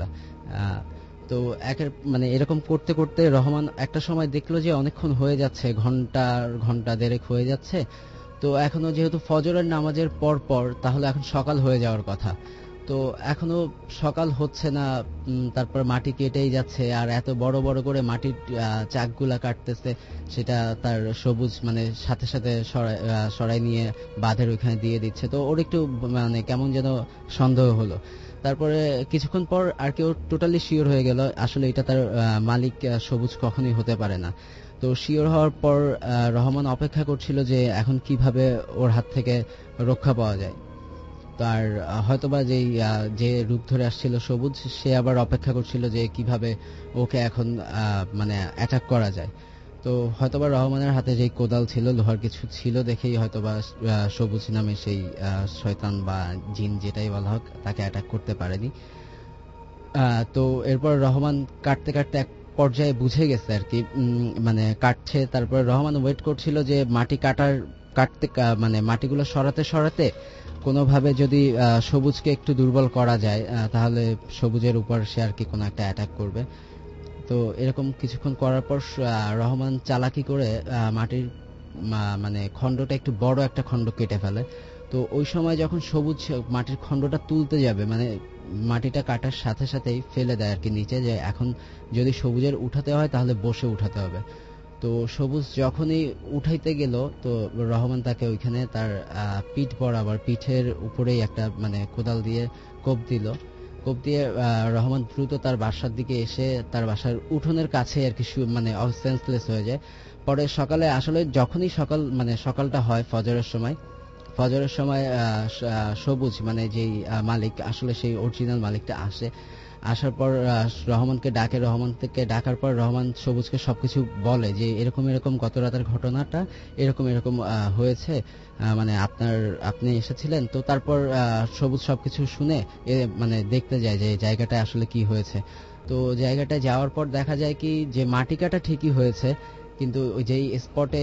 তো একের মানে এরকম করতে করতে রহমান একটা সময় দেখলো যে অনেকক্ষণ হয়ে যাচ্ছে, ঘন্টা ঘন্টা দেড়েক হয়ে যাচ্ছে। তো এখনো যেহেতু ফজরের নামাজের পর পর তাহলে এখন সকাল হয়ে যাওয়ার কথা, তো এখনো সকাল হচ্ছে না। তারপর মাটি কেটেই যাচ্ছে আর এত বড় বড় করে মাটির চাকগুলা কাটতেছে, সেটা তার সবুজ মানে সাথে সাথে সরাই নিয়ে বাঁধের ওইখানে দিয়ে দিচ্ছে। তো ওর একটু মানে কেমন যেন সন্দেহ হলো। তারপরে কিছুক্ষণ পর আর কেউ টোটালি শিওর হয়ে গেল আসলে এটা তার মালিক সবুজ কখনোই হতে পারে না। তো শিওর হওয়ার পর রহমান অপেক্ষা করছিল যে এখন কিভাবে ওর হাত থেকে রক্ষা পাওয়া যায়। তার হয়তোবা যেই যে রূপ ধরে আসছিল সবুজ, সে আবার অপেক্ষা করছিল যে কিভাবে ওকে এখন মানে অ্যাটাক করা যায়। তো হয়তোবা রহমানের হাতে যেই কোদাল ছিল, লোহার কিছু ছিল দেখেই হয়তোবা সবুজ নামে সেই শয়তান বা জিন যেটাই বলা হোক তাকে অ্যাটাক করতে পারেনি। তো এরপর রহমান কাটতে কাটতে এক পর্যায়ে বুঝে গেছে আর কি, মানে কাটছে। তারপর রহমান ওয়েট করছিল যে মাটি কাটার কাটতে মানে মাটিগুলো সরাতে সরাতে কোনোভাবে যদি সবুজকে একটু দুর্বল করা যায় তাহলে সবুজের উপর সে আর কি কোনো একটা অ্যাটাক করবে। তো এরকম কিছুক্ষণ করার পর রহমান চালাকি করে মাটির মানে খণ্ডটা একটু বড় একটা খণ্ড কেটে ফেলে। তো ওই সময় যখন সবুজ মাটির খণ্ডটা তুলতে যাবে মানে মাটিটা কাটার সাথে সাথেই ফেলে দেয় আর কি নিচে, যে এখন যদি সবুজের উঠাতে হয় তাহলে বসে উঠাতে হবে। তো সবুজ যখনই উঠাইতে গেল তো রহমান তাকে ওইখানে তার পিঠ বরাবর পিঠের উপরেই একটা মানে কোদাল দিয়ে কোপ দিল। কোপ দিয়ে রহমান দ্রুত তার বাসার দিকে এসে তার বাসার উঠোনের কাছে আর কি মানে সেন্সলেস হয়ে যায়। পরে সকালে আসলে যখনই সকাল মানে সকালটা হয় ফজরের সময়, ফজরের সময় সবুজ মানে যেই মালিক আসলে সেই অরিজিনাল মালিকটা আসে, আসার পর রহমানকে ডাকে, রহমান থেকে ডাকার পর রহমান সবুজকে সবকিছু বলে যে এরকম এরকম গত রাতের ঘটনাটা এরকম এরকম হয়েছে, মানে আপনার আপনি এসেছিলেন। তো তারপর সবুজ সবকিছু শুনে মানে দেখতে যায় যে জায়গাটা আসলে কি হয়েছে। তো জায়গাটায় যাওয়ার পর দেখা যায় কি যে মাটি কাটা ঠিকই হয়েছে, কিন্তু ওই যেই স্পটে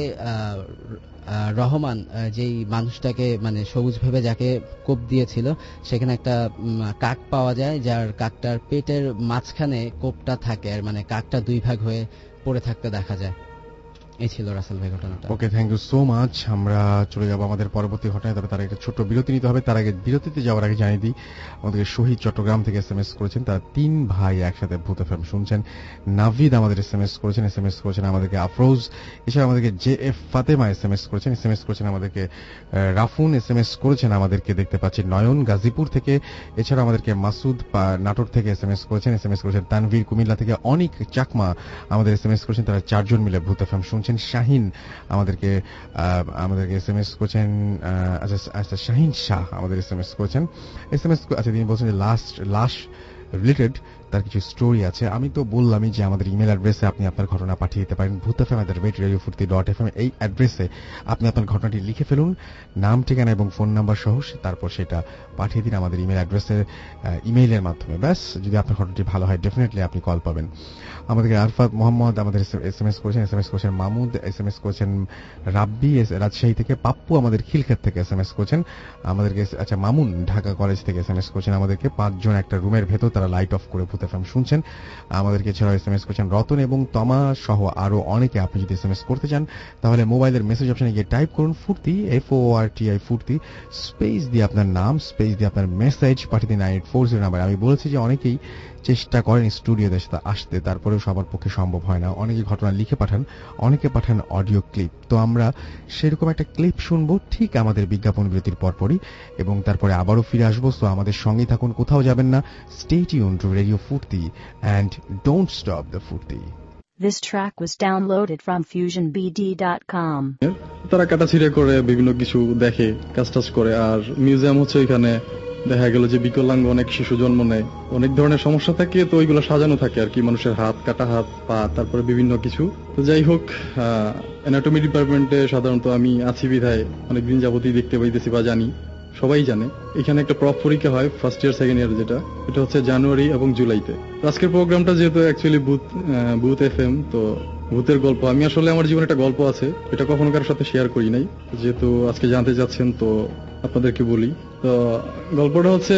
রহমান যেই মানুষটাকে মানে সবুজ ভেবে যাকে কোপ দিয়েছিল সেখানে একটা কাক পাওয়া যায়, যার কাকটার পেটের মাঝখানে কোপটা থাকে, আর মানে কাকটা দুই ভাগ হয়ে পড়ে থাকতে দেখা যায়। এই ছিল রাসেল ভাই ঘটনাটা। Okay, thank you so much. আমরা চলে যাব আমাদের পরবর্তী ঘটনায়, তবে তার একটা ছোট্ট বিরতি নিতে হবে। তার আগে বিরতিতে যাওয়ার আগে জানিয়ে দিই, আমাদেরকে শহীদ চট্টগ্রাম থেকে এস এম এস করেছেন, তারা তিন ভাই একসাথে ভূত এফএম শুনছেন। নাভিদ আমাদের এস এম এস করেছেন, এস এম এস করেছেন আমাদেরকে আফরোজ, এছাড়া আমাদেরকে J F Fatema S M S করেছেন, এস এম এস করেছেন আমাদেরকে রাফুন, এস এম এস করেছেন আমাদেরকে দেখতে পাচ্ছি নয়ন গাজীপুর থেকে, এছাড়া আমাদেরকে মাসুদ নাটোর থেকে এস এম এস করেছেন, এস এম এস করেছেন তানভীর কুমিল্লা থেকে, অনিক চাকমা আমাদের এস এম এস করেছেন, তারা চারজন মিলে ভূত এফএম শুনছেন। শাহিন আমাদেরকে আমাদেরকে এস এম এস করেছেন, আচ্ছা আচ্ছা শাহিন শাহ আমাদের এস এম এস করেছেন, এস এম এস আচ্ছা তিনি বলছেন যে লাস্ট লাশ রিলেটেড তার কিছু স্টোরি আছে। আমি তো বললামই যে আমাদের ইমেল অ্যাড্রেসে আপনি আপনার ঘটনা পাঠিয়ে দিতে পারেন, Bhoot FM at the rate radio Foorti dot FM. এই অ্যাড্রেসে আপনি আপনার ঘটনাটি লিখে ফেলুন, নাম ঠিকানা এবং ফোন নাম্বার সহ, তারপর সেটা পাঠিয়ে দিন আমাদের ইমেল অ্যাড্রেসের ইমেইলের মাধ্যমে। ব্যাস, যদি আপনার ঘটনাটি ভালো হয় ডেফিনেটলি আপনি কল পাবেন। আমাদেরকে আরফাত মোহাম্মদ আমাদের এস এম এস করেছেন, এস এম এস করেছেন মামুদ, এস এম এস করেছেন রাব্বি রাজশাহী থেকে, পাপ্পু আমাদের খিলক্ষেত থেকে এস এম এস করেছেন আমাদেরকে, আচ্ছা মামুন ঢাকা কলেজ থেকে এস এম এস করেছেন আমাদেরকে। পাঁচজন একটা রুমের ভেতর তারা লাইট অফ করে ভূত এফএম শুনছেন আমাদেরকে। এছাড়াও এস এম এস করেছেন রতন এবং তমা সহ আরো অনেকে। আপনি যদি এস এম এস করতে চান তাহলে মোবাইলের মেসেজ অপশনে গিয়ে টাইপ করুন Foorti, F O R T I Foorti, space দিয়ে আপনার নাম, স্পেস দিয়ে আপনার মেসেজ পাঠিয়ে দিন nine eight four zero number. আমি বলেছি যে অনেকেই চেষ্টা করেন স্টুডিওতে আসতে, তারপরেও সবার পক্ষে সম্ভব হয় না। অনেকে ঘটনা লিখে পাঠান, অনেকে পাঠান অডিও ক্লিপ। তো আমরা সেরকম একটা ক্লিপ শুনবো ঠিক আমাদের বিজ্ঞাপন বিরতির পরপরই, এবং তারপরে আবারও ফিরে আসবো। তো আমাদের সঙ্গেই থাকুন, কোথাও যাবেন না। Stay tuned to radio Foorti and don't stop the ফুর্তি। This track was downloaded from fusion b d dot com. তারা কাটাছিড়ে করে বিভিন্ন কিছু দেখে, কাজ টাজ করে। আর মিউজিয়াম হচ্ছে এখানে দেখা গেল যে বিকলাঙ্গ অনেক শিশু জন্ম নেয়, অনেক ধরনের সমস্যা থাকে, তো ওইগুলো সাজানো থাকে আর কি, মানুষের হাত, কাটা হাত, পা, তারপরে বিভিন্ন কিছু। তো যাই হোক, অ্যানাটমি ডিপার্টমেন্টে সাধারণত আমি আছি বিধায় অনেকদিন যাবতই দেখতে পাইতেছি বা জানি, সবাই জানে এখানে একটা প্রপ পরীক্ষা হয় ফার্স্ট ইয়ার সেকেন্ড ইয়ার, যেটা এটা হচ্ছে জানুয়ারি এবং জুলাইতে। আজকের প্রোগ্রামটা যেহেতু অ্যাকচুয়ালি ভূত ভূত এফএম, তো ভূতের গল্প, আমি আসলে আমার জীবনে একটা গল্প আছে, এটা কখনো কারোর সাথে শেয়ার করি নাই, যেহেতু আজকে জানতে যাচ্ছেন তো আপনাদেরকে বলি। তো গল্পটা হচ্ছে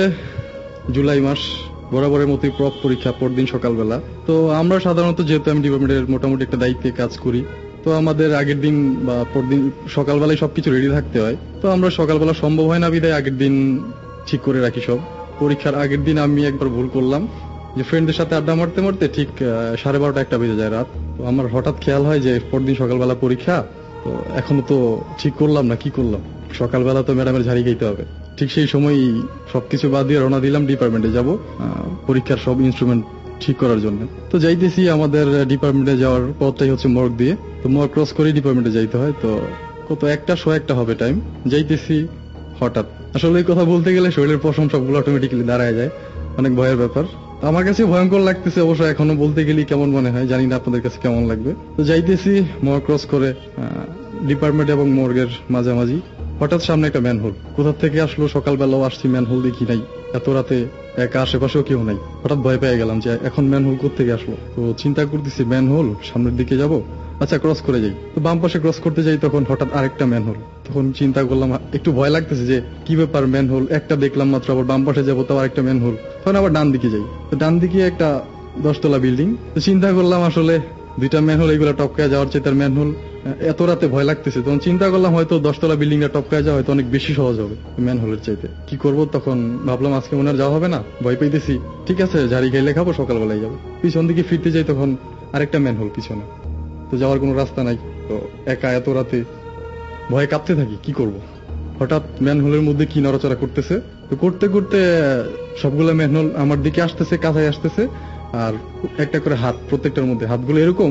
জুলাই মাস, বরাবরের মতোই প্রপ পরীক্ষা পরদিন সকালবেলা। তো আমরা সাধারণত, যেহেতু আমি ডিপার্টমেন্টের মোটামুটি একটা দায়িত্বে কাজ করি, তো আমাদের আগের দিন বা পরদিন সকালবেলায় সবকিছু রেডি থাকতে হয়। তো আমরা সকালবেলা সম্ভব হয় না বিদায় আগের দিন ঠিক করে রাখি সব। পরীক্ষার আগের দিন আমি একবার ভুল করলাম, যে ফ্রেন্ডদের সাথে আড্ডা মারতে মারতে ঠিক সাড়ে বারোটা একটা বেজে যায় রাত। তো আমার হঠাৎ খেয়াল হয় যে পরদিন সকালবেলা পরীক্ষা, তো এখনো তো ঠিক করলাম না, কি করলাম, সকালবেলা তো ম্যাডামের ঝাড়ি খাইতে হবে। ঠিক সেই সময় সবকিছু বাদ দিয়ে রওনা দিলাম ডিপার্টমেন্টে যাব, পরীক্ষার সব ইনস্ট্রুমেন্ট ঠিক করার জন্য। তো যাইতেছি, আমাদের ডিপার্টমেন্টে যাওয়ার পথটাই হচ্ছে মর্গ দিয়ে, তো মর্গ ক্রস করে ডিপার্টমেন্টে যাইতে হয়। তো কত একটা শো একটা হবে টাইম, যাইতেছি হঠাৎ, আসলে এই কথা বলতে গেলে শরীরের পশম সবগুলো অটোমেটিক্যালি দাঁড়ায় যায়, অনেক ভয়ের ব্যাপার। আমার কাছে ভয়ঙ্কর লাগতেছে অবশ্য, এখনো বলতে গেলে কেমন মনে হয় জানি না আপনাদের কাছে কেমন লাগবে। তো যাইতেছি মর্গ ক্রস করে ডিপার্টমেন্ট এবং মর্গের মাঝামাঝি, হঠাৎ সামনে একটা ম্যানহোল। কোথা থেকে আসলো, সকালবেলাও আসছি, ম্যানহোল দেখি নাই, এত রাতে একা, আশেপাশেও কেউ নাই। হঠাৎ ভয় পেয়ে গেলাম যে এখন ম্যানহোল কোথেকে আসলো। তো চিন্তা করতেছি ম্যানহোল, সামনের দিকে যাব, আচ্ছা ক্রস করে যাই। তো বাম পাশে ক্রস করতে যাই, তখন হঠাৎ আরেকটা ম্যানহোল। তখন চিন্তা করলাম, একটু ভয় লাগতেছে যে কি ব্যাপার, ম্যানহোল একটা দেখলাম মাত্র, আবার বাম পাশে যাবো, তাও আরেকটা ম্যানহোল। তখন আবার ডান দিকে যাই, তো ডান দিকে একটা দশতলা বিল্ডিং। তো চিন্তা করলাম আসলে দুইটা ম্যানহোল, এইগুলো টপকায় যাওয়ার চাইতে ম্যানহোল, এত রাতে ভয় লাগতেছে। তখন চিন্তা করলাম হয়তো দশতলা বিল্ডিংটা টপকায় যাওয়া হয়তো অনেক বেশি সহজ হবে ম্যানহোলের চাইতে। কি করব, তখন ভাবলাম আজকে মনে আর যাওয়া হবে না, ভয় পাইতেছি, ঠিক আছে ঝাড়ি খাইলে খাবো, সকালবেলায় যাবো। পিছন দিকে ফিরতে যাই, তখন আরেকটা ম্যানহোল পিছনে, তো যাওয়ার কোনো রাস্তা নাই। তো একা এত রাতে ভয়ে কাঁপতে থাকি, কি করব। হঠাৎ ম্যানহোলের মধ্যে কি নড়াচড়া করতেছে, তো করতে করতে সবগুলো ম্যানহোল আমার দিকে আসতেছে, কাছায় আসতেছে, আর একটা করে হাত, প্রত্যেকটার মধ্যে হাতগুলো এরকম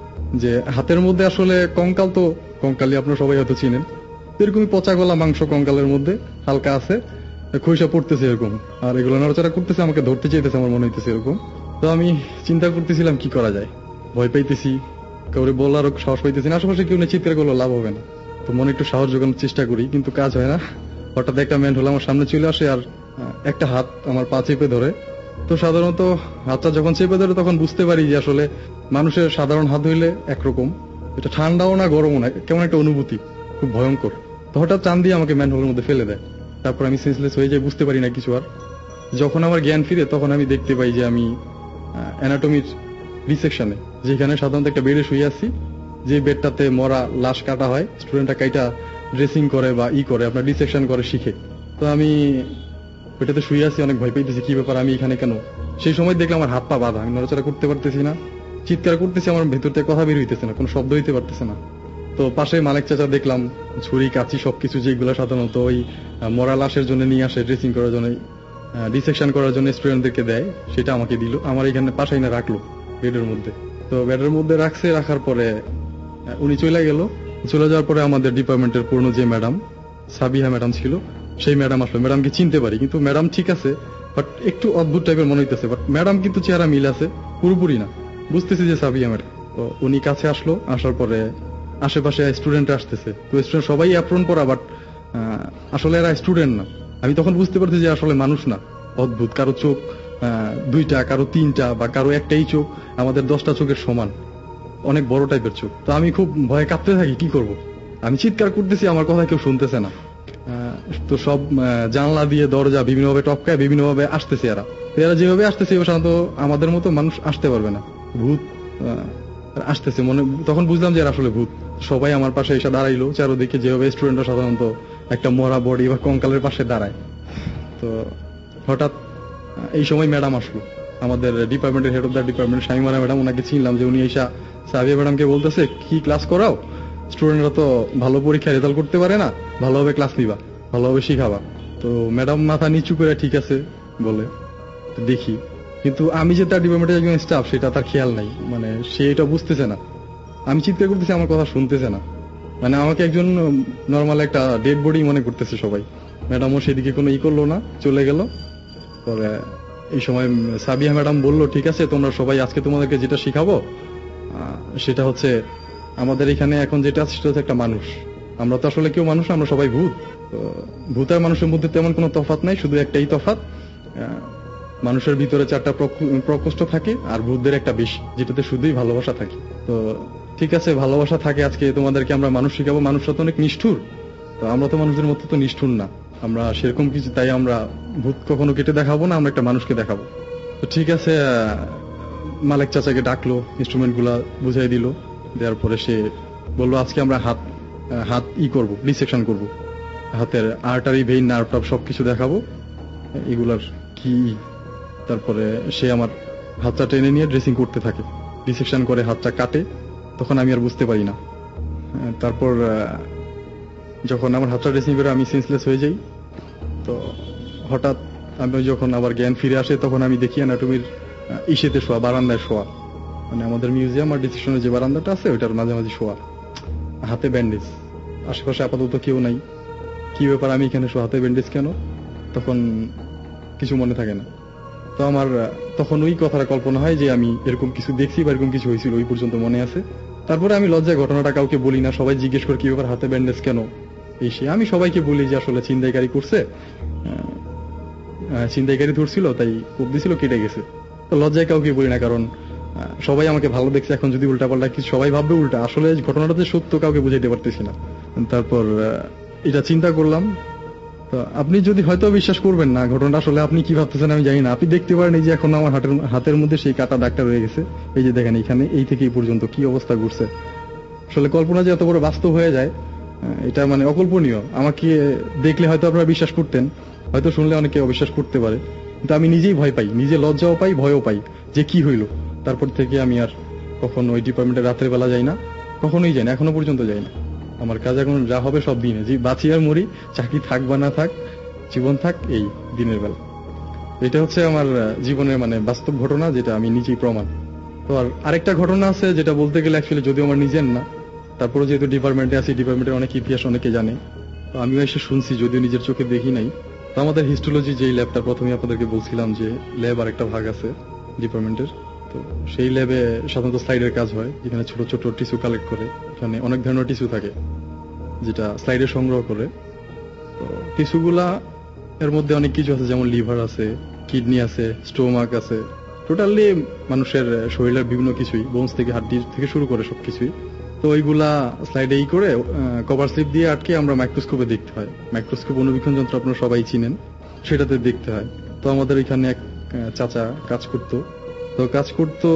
যে হাতের মধ্যে আসলে কঙ্কাল, তো কঙ্কালি আপনারা সবাই হয়তো চিনেন, এরকমই পচা গলা মাংস কঙ্কালের মধ্যে হালকা আছে, খইসা পড়তেছে এরকম, আর এগুলো নড়াচড়া করতেছে, আমাকে ধরতে চাইতেছে আমার মনে হইতেছে এরকম। তো আমি চিন্তা করতেছিলাম কি করা যায়, ভয় পাইতেছি, কাউরে বলারও সাহস পাইতেছি না, আশেপাশে কেউ নেই, চিৎকার করলেও লাভ হবে না। তো মনে একটু সাহস জোগানোর চেষ্টা করি, কিন্তু কাজ হয় না। হঠাৎ একটা ম্যান হলো আমার সামনে চলে আসে আর একটা হাত আমার পা চেপে ধরে। তো সাধারণত হাতটা যখন চেপে ধরে তখন বুঝতে পারি যে আসলে মানুষের সাধারণ হাত হইলে একরকম, এটা ঠান্ডাও না গরমও না, কেমন একটা অনুভূতি, খুব ভয়ঙ্কর। তো হঠাৎ টান দিয়ে আমাকে ম্যান হোলের মধ্যে ফেলে দেয়। তারপর আমি সেন্সলেস হয়ে যাই, বুঝতে পারি না কিছু আর। যখন আমার জ্ঞান ফিরে তখন আমি দেখতে পাই যে আমি অ্যানাটমির রিসেকশনে, যেখানে সাধারণত একটা বেডে শুয়ে আছি, যে বেডটাতে মরা লাশ কাটা হয়, স্টুডেন্টরা কাইটা ড্রেসিং করে বা ই করে আপনার ডিসেকশন করে শিখে। তো আমি ওইটাতে শুয়ে আছি, অনেক ভয় পাইতেছি, কি ব্যাপার আমি এখানে কেন। সেই সময় দেখলাম আমার হাত পা বাঁধা, আমি নড়াচড়া করতে পারতেছি না, চিৎকার করতেছি, আমার ভেতর থেকে কথা বের হইতেছে না, কোনো শব্দ হইতে পারতেছে না। তো পাশে মালিক চাচা দেখলাম ছুরি কাঁচি সবকিছু যেগুলো সাধারণত ওই মরা লাশের জন্য নিয়ে আসে, ড্রেসিং করার জন্য, ডিসেকশন করার জন্য স্টুডেন্টদেরকে দেয়, সেটা আমাকে দিল, আমার এখানে পাশাই না রাখলো বেডের মধ্যে। তো বেডের মধ্যে রাখছে, রাখার পরে উনি চলে গেল। চলে যাওয়ার পরে আমাদের ডিপার্টমেন্টের পুরনো যে ম্যাডাম সাবিহা ম্যাডাম ছিল, সেই ম্যাডাম আসলো। ম্যাডামকে চিনতে পারি, কিন্তু ম্যাডাম ঠিক আছে বাট একটু অদ্ভুত টাইপের মনে হইতেছে, বাট ম্যাডাম কিন্তু চেহারা মিল আছে, পুরোপুরি না, বুঝতেছি যে সাবিহা ম্যাডাম। তো উনি কাছে আসলো, আসার পরে আশেপাশে স্টুডেন্ট আসতেছে, তো স্টুডেন্ট সবাই অ্যাপ্রন পরা, বাট আসলে এরা স্টুডেন্ট না। আমি তখন বুঝতে পারছি যে আসলে মানুষ না, অদ্ভুত, কারো চোখ দুইটা, কারো তিনটা, বা কারো একটাই চোখ, আমাদের দশটা চোখের সমান, অনেক বড় টাইপের চোখ। তো আমি খুব ভয়ে কাঁপতে থাকি, কি করব, আমি চিৎকার করতেছি, আমার কথা কেউ শুনতেছে না। তো সব জানলা দিয়ে দরজা বিভিন্নভাবে টপকায়, বিভিন্নভাবে আসতেছে এরা। এরা যেভাবে আসতেছে সাধারণত আমাদের মতো মানুষ আসতে পারবে না, ভূত আসতেছে মনে। তখন বুঝলাম যে এরা আসলে ভূত। সবাই আমার পাশে এসে দাঁড়াইলো, চারোদিকে যেভাবে স্টুডেন্টরা সাধারণত একটা মরা বডি বা কঙ্কালের পাশে দাঁড়ায়। তো হঠাৎ এই সময় ম্যাডাম আসলো, আমাদের ডিপার্টমেন্টের head of the department Shamimara madam. ওনাকে চিনলাম যে উনি এসা সাবিয়া ম্যাডামকে বলতেছে, কি ক্লাস করাও, স্টুডেন্টরা তো ভালো পরীক্ষা রেজাল্ট করতে পারে না, ভালোভাবে ক্লাস নিবা, ভালোভাবে শিখাবা। তো ম্যাডাম মাথা নিচু করে ঠিক আছে বলে দেখি, কিন্তু আমি যে তার ডিপার্টমেন্টের একজন স্টাফ সেটা তার খেয়াল নাই, মানে সে এটা বুঝতেছে না। আমি চিৎকার করতেছি, আমার কথা শুনতেছে না, মানে আমাকে একজন নর্মাল একটা ডেড বডি মনে করতেছে সবাই। ম্যাডামও সেদিকে কোনো ই করলো না, চলে গেল। পরে এই সময় সাবিয়া ম্যাডাম বললো, ঠিক আছে তোমরা সবাই আজকে তোমাদেরকে যেটা শিখাবো সেটা হচ্ছে, আমাদের এখানে এখন যেটা আছে সেটা হচ্ছে একটা মানুষ, আমরা তো আসলে কেউ মানুষ, আমরা সবাই ভূত। ভূত আর মানুষের মধ্যে তেমন কোনো তফাৎ নাই, শুধু একটাই তফাৎ, মানুষের ভিতরে চারটা প্রকোষ্ঠ থাকে আর ভূতদের একটা বিষ, যেটাতে শুধুই ভালোবাসা থাকে। তো ঠিক আছে, ভালোবাসা থাকে, আজকে তোমাদেরকে আমরা মানুষ শিখাবো। মানুষরা তো অনেক নিষ্ঠুর, তো আমরা তো মানুষদের মতো তো নিষ্ঠুর না, আমরা সেরকম কিছু, তাই আমরা ভূত কখনো কেটে দেখাবো না, আমরা একটা মানুষকে দেখাবো। তো ঠিক আছে, মালিক চাচাকে ডাকলো, ইনস্ট্রুমেন্ট গুলা বুঝাই দিল, দেওয়ার পরে সে বললো আজকে আমরা হাত হাত ই করবো, ডিসেকশন করবো, হাতের আর্টারি, ভেইন, নার্ভ টার্ভ সবকিছু দেখাবো, এগুলার কি। তারপরে সে আমার হাতটা টেনে নিয়ে ড্রেসিং করতে থাকে, ডিসেকশন করে হাতটা কাটে, তখন আমি আর বুঝতে পারি না। তারপর যখন আমার হাতটা ড্রেসিং করে আমি সেন্সলেস হয়ে যাই, তো হঠাৎ আমি যখন আবার জ্ঞান ফিরে আসে তখন আমি দেখি অ্যানাটমির ইসেতে শোয়া, বারান্দায় শোয়া, মানে আমাদের মিউজিয়াম আর ডিসেকশনের যে বারান্দাটা আছে ওইটার মাঝামাঝি শোয়া, হাতে ব্যান্ডেজ, আশেপাশে আপাতত কেউ নাই। কি ব্যাপার, আমি এখানে শোয়া, হাতে ব্যান্ডেজ কেন? তখন কিছু মনে থাকে না। তো আমার তখন ওই কথাটা কল্পনা হয় যে আমি এরকম কিছু দেখছি বা এরকম কিছু হয়েছিল, ওই পর্যন্ত মনে আছে। তারপরে আমি লজ্জায় ঘটনাটা কাউকে বলি না, সবাই জিজ্ঞেস করে কি ব্যাপার, হাতে ব্যান্ডেজ কেন, এই সে। আমি সবাইকে বলি যে আসলে ছিনতাইকারী করছে, ছিনতাইকারী ধরছিল, তাই কোপ দিছিল, কেটে গেছে। তো লজ্জায় কাউকে বলি না, কারণ সবাই আমাকে ভালো দেখছে। এখন যদি উল্টাপাল্টা কিছু সবাই ভাববে উল্টা, আসলে ঘটনাটা যে সত্য কাউকে বুঝাইতে পারতেছি না। তারপর এটা চিন্তা করলাম, তো আপনি যদি হয়তো বিশ্বাস করবেন না ঘটনাটা, আসলে আপনি কি ভাবতেছেন আমি জানি না। আপনি দেখতে পারেন এই যে এখন আমার হাতের হাতের মধ্যে সেই কাটা দাগটা রয়ে গেছে, এই যে দেখেন এখানে, এই থেকে এই পর্যন্ত কি অবস্থা ঘুরছে। আসলে কল্পনা যে এত বড় বাস্তব হয়ে যায়, এটা মানে অকল্পনীয়। আমাকে দেখলে হয়তো আপনারা বিশ্বাস করতেন, হয়তো শুনলে অনেকে অবিশ্বাস করতে পারে, কিন্তু আমি নিজেই ভয় পাই, নিজে লজ্জাও পাই, ভয়ও পাই যে কি হইলো। তারপর থেকে আমি আর কখনো ওই ডিপার্টমেন্টে রাতের বেলা যাই না, কখনোই যাই না, এখনো পর্যন্ত যাই না। আমার কাজ এখন যা হবে সব দিনে, যে বাঁচি আর মরি, চাকরি থাক বা না থাক, জীবন থাক, এই দিনের বেলা। এটা হচ্ছে আমার জীবনের মানে বাস্তব ঘটনা, যেটা আমি নিজেই প্রমাণ। তো আর আরেকটা ঘটনা আছে যেটা বলতে গেলে অ্যাকচুয়ালি যদিও আমার নিজের না, তারপরে যেহেতু ডিপার্টমেন্টে আছি, ডিপার্টমেন্টের অনেক ইতিহাস অনেকে জানে, তো আমিও এসে শুনছি, যদিও নিজের চোখে দেখি নাই। তো আমাদের হিস্টোলজি যেই ল্যাবটা প্রথমে আপনাদেরকে বলছিলাম যে ল্যাব আর একটা ভাগ আছে ডিপার্টমেন্টের, তো সেই ল্যাবে সাধারণত স্লাইডের কাজ হয়, যেখানে ছোট ছোট টিস্যু কালেক্ট করে। এখানে অনেক ধরনের টিস্যু থাকে যেটা স্লাইডে সংগ্রহ করে। তো টিস্যুগুলা এর মধ্যে অনেক কিছু আছে, যেমন লিভার আছে, কিডনি আছে, স্টোমাক আছে, টোটালি মানুষের শরীরের বিভিন্ন কিছুই, বোনস থেকে হাড্ডি থেকে শুরু করে সবকিছুই। তো ওইগুলা স্লাইডে ই করে কভার স্লিপ দিয়ে আটকে আমরা মাইক্রোস্কোপে দেখতে হয়। মাইক্রোস্কোপ অনুবীক্ষণ যন্ত্র আপনারা সবাই চিনেন, সেটাতে দেখতে হয়। তো আমাদের এখানে এক চাচা কাজ করতো, তো কাজ করতো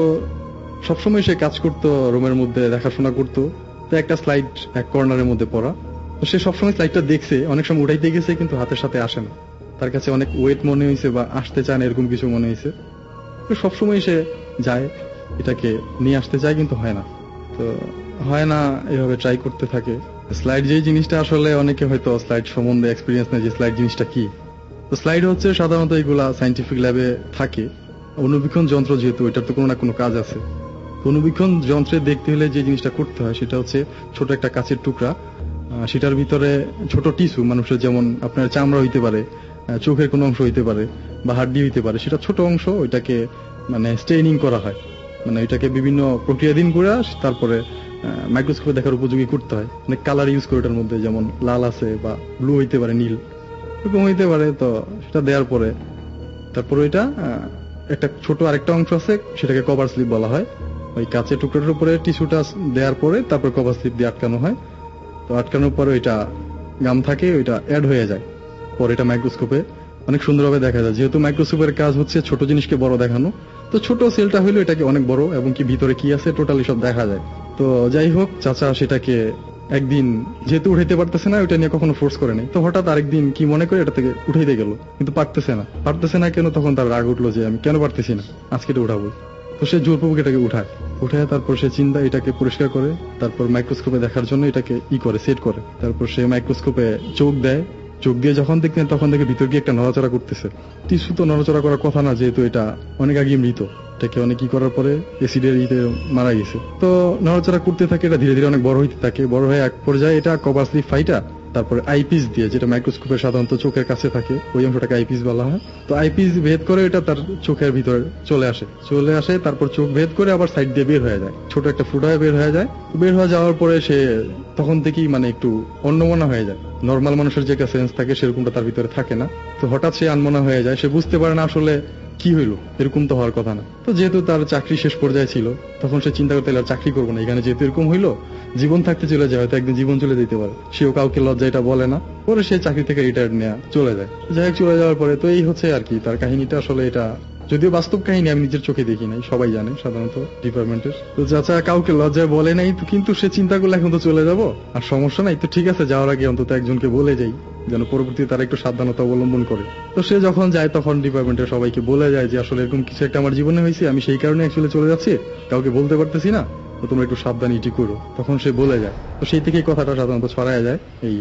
সবসময় সে কাজ করতো রুমের মধ্যে দেখাশোনা করতো। তো একটা স্লাইড এক কর্নারের মধ্যে পড়া, তো সে সবসময় স্লাইডটা দেখছে, অনেক সময় উঠাইতে গেছে কিন্তু হাতের সাথে আসে না, তার কাছে অনেক ওয়েট মনে হয়েছে বা আসতে চায় না এরকম কিছু মনে হয়েছে। তো সবসময় সে যায় এটাকে নিয়ে আসতে চায় কিন্তু হয় না, তো হয় না, এভাবে ট্রাই করতে থাকে। স্লাইড যে জিনিসটা আসলে অনেকে হয়তো স্লাইড সম্বন্ধে এক্সপিরিয়েন্স নেই যে স্লাইড জিনিসটা কি। তো স্লাইড হচ্ছে সাধারণত এগুলা সায়েন্টিফিক ল্যাবে থাকে, অনুবীক্ষণ যন্ত্র যেহেতু এটার তো কোনো না কোনো কাজ আছে। অনুবীক্ষণ যন্ত্রে দেখতে হলে যে জিনিসটা করতে হয় সেটা হচ্ছে ছোট একটা কাচের টুকরা, সেটার ভিতরে ছোট টিস্যু, মানুষের যেমন আপনার চামড়া হইতে পারে, চোখের কোনো অংশ হইতে পারে বা হাড্ডি হইতে পারে, সেটা ছোট অংশ, ওইটাকে মানে স্টেইনিং করা হয়, মানে এটাকে বিভিন্ন প্রক্রিয়াধীন করে তারপরে মাইক্রোস্কোপে দেখার উপযোগী করতে হয়। অনেক কালার ইউজ করে এটার মধ্যে, যেমন লাল আছে বা ব্লু হইতে পারে, নীল এরকম হইতে পারে। তো সেটা দেওয়ার পরে তারপরে এটা একটা ছোট আরেকটা অংশ আছে, সেটাকে কভার স্লিপ বলা হয়। ওই কাঁচের টুকরোটার উপরে টিস্যুটা দেওয়ার পরে তারপর কভার স্লিপ দিয়ে আটকানো হয়। তো আটকানোর পরে ওইটা গাম থাকে, ওইটা অ্যাড হয়ে যায়, পরে এটা মাইক্রোস্কোপে অনেক সুন্দরভাবে দেখা যায়। যেহেতু মাইক্রোস্কোপের কাজ হচ্ছে ছোট জিনিসকে বড় দেখানো, তো ছোট সেলটা হইলো এটাকে অনেক বড় এবং কি ভিতরে কি আছে টোটালি সব দেখা যায়। তো যাই হোক, চাচা সেটাকে একদিন যেহেতু উঠাইতে পারতেছে না, ওইটা নিয়ে কখনো ফোর্স করে নাই, তো হঠাৎ আরেকদিন কি মনে করে এটা থেকে উঠাইতে গেল, কিন্তু পারতেছে না। পারতেছে না কেন? তখন তার রাগ উঠলো যে আমি কেন পারতেছি না, আজকে এটা উঠাবো। তো সে জোরপূর্বক এটাকে উঠায়, উঠায় তারপর সে চিন্তা এটাকে পরিষ্কার করে, তারপর মাইক্রোস্কোপে দেখার জন্য এটাকে ই করে সেট করে, তারপর সে মাইক্রোস্কোপে চোখ দেয়। চোখ দিয়ে যখন দেখতেন তখন দেখে ভিতর গিয়ে একটা নড়াচড়া করতেছে। টিস্যু তো নড়াচড়া করার কথা না, যেহেতু এটা অনেক আগে মৃত, এটাকে অনেক কি করার পরে অ্যাসিডের ইতে মারা গেছে। তো নড়াচড়া করতে থাকে, এটা ধীরে ধীরে অনেক বড় হইতে থাকে, বড় হয়ে এক পর্যায়ে এটা কভার স্লিপ ফাইটা তারপরে আইপিস দিয়ে, যেটা মাইক্রোস্কোপের সাধারণত চোখের কাছে থাকে, ওই অংশটাকে আইপিস বলা হয়। তো আইপিস ভেদ করে এটা তার চোখের ভিতরে চলে আসে চলে আসে তারপর চোখ ভেদ করে আবার সাইড দিয়ে বের হয়ে যায়, ছোট একটা ফুটা হয়ে বের হয়ে যায়। বের হয়ে যাওয়ার পরে সে তখন থেকেই মানে একটু অন্যমনা হয়ে যায়। নর্মাল মানুষের যে একটা সেন্স থাকে সেরকমটা তার ভিতরে থাকে না। তো হঠাৎ সে আনমনা হয়ে যায়, সে বুঝতে পারে না আসলে কি হইলো, এরকম তো হওয়ার কথা না। তো যেহেতু তার চাকরি শেষ পর্যায়ে ছিল, তখন সে চিন্তা করতে আর চাকরি করবো না, এখানে যেহেতু এরকম হইলো, জীবন থাকতে চলে যায়, হয়তো একদিন জীবন চলে যেতে পারে, সেও কাউকে লজ্জা এটা বলে না। পরে সে চাকরি থেকে রিটায়ার্ড নেওয়া চলে যায়। যাই হোক, চলে যাওয়ার পরে তো এই হচ্ছে আর কি তার কাহিনীটা। আসলে এটা যদিও বাস্তব কাহিনী, আমি নিজের চোখে দেখি নাই, সবাই জানে সাধারণত ডিপার্টমেন্টের। তো চাচা কাউকে লজ্জায় বলে নাই, তো কিন্তু সে চিন্তা করলে এখন তো চলে যাব, আর সমস্যা নাই, তো ঠিক আছে যাওয়ার আগে অন্তত একজনকে বলে যাই, যেন পরবর্তীতে তারা একটু সাবধানতা অবলম্বন করে। তো সে যখন যায় তখন ডিপার্টমেন্টের সবাইকে বলে যায় যে আসলে এরকম কিছু একটা আমার জীবনে হয়েছে, আমি সেই কারণে অ্যাকচুয়ালি চলে যাচ্ছি, কাউকে বলতে পারতেছি না, তো তোমরা একটু সাবধান ইটি করো। তখন সে বলে যায়, তো সেই থেকেই কথাটা সাধারণত ছড়ায় যায়। এই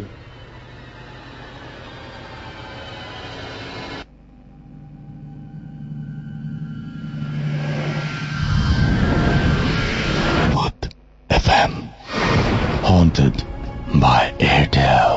Haunted by Airtel.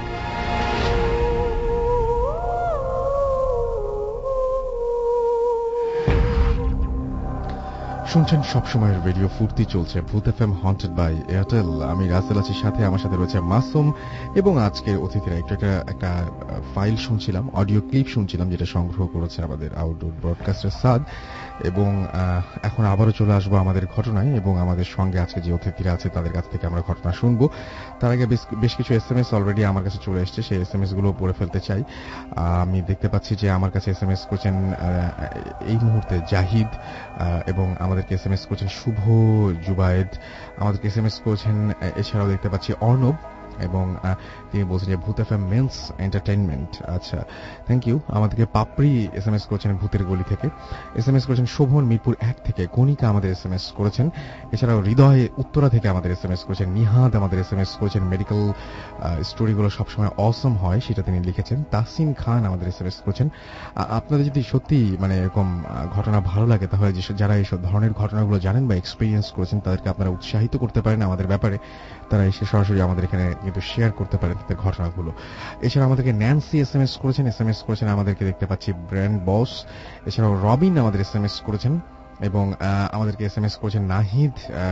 শুনছেন সবসময়ের রেডিও ফুর্তি, চলছে Bhoot FM haunted by Airtel. আমি রাসেল আছি, সাথে আমার সাথে রয়েছে মাসুম এবং আজকের অতিথিরা। একটু একটা একটা ফাইল শুনছিলাম, অডিও ক্লিপ শুনছিলাম, যেটা সংগ্রহ করেছে আমাদের আউটডোর ব্রডকাস্টার সাদ। এবং এখন আবারও চলে আসবো আমাদের ঘটনায়, এবং আমাদের সঙ্গে আজকে যে অতিথিরা আছে তাদের কাছ থেকে আমরা ঘটনা শুনবো। তার আগে বেশ কিছু এস এম এস অলরেডি আমার কাছে চলে এসছে, সেই এস এম এস গুলো পড়ে ফেলতে চাই। আমি দেখতে পাচ্ছি যে আমার কাছে এস এম এস করছেন এই মুহূর্তে জাহিদ, এবং আমাদেরকে এস এম এস করছেন শুভ জুবায়েদ, আমাদেরকে এস এম এস করছেন এছাড়াও দেখতে পাচ্ছি অর্ণব, এবং তিনি বলছেন যে ভূত এফএম মেন্স এন্টারটেইনমেন্ট। আচ্ছা, থ্যাংক ইউ। আমাদেরকে পাপড়ি এস এম এস করেছেন ভূতের গলি থেকে, এস এম এস করেছেন শোভন মিরপুর এক থেকে, কণিকা আমাদের এস এম এস করেছেন, এছাড়াও হৃদয় উত্তরা থেকে আমাদের এস এম এস করেছেন, নিহাদ আমাদের এস এম এস করেছেন, মেডিকেল স্টোরিগুলো সবসময় অসম হয় সেটা তিনি লিখেছেন, তাসিম খান আমাদের এস এম এস করেছেন। আপনাদের যদি সত্যি মানে এরকম ঘটনা ভালো লাগে, তাহলে যারা এইসব ধরনের ঘটনাগুলো জানেন বা এক্সপিরিয়েন্স করেছেন তাদেরকে আপনারা উৎসাহিত করতে পারেন আমাদের ব্যাপারে। তারা এসে সরাসরি আমাদের এখানে কিন্তু শেয়ার করতে পারেন তাদের ঘটনাগুলো। এছাড়া আমাদেরকে ন্যান্সি এস এম এস করেছেন এস এম এস করেছেন আমাদেরকে দেখতে পাচ্ছি ব্র্যান্ড বস। এছাড়াও রবিন আমাদের এস এম এস করেছেন এবং আমাদেরকে এস এম এস করেছেন নাহিদ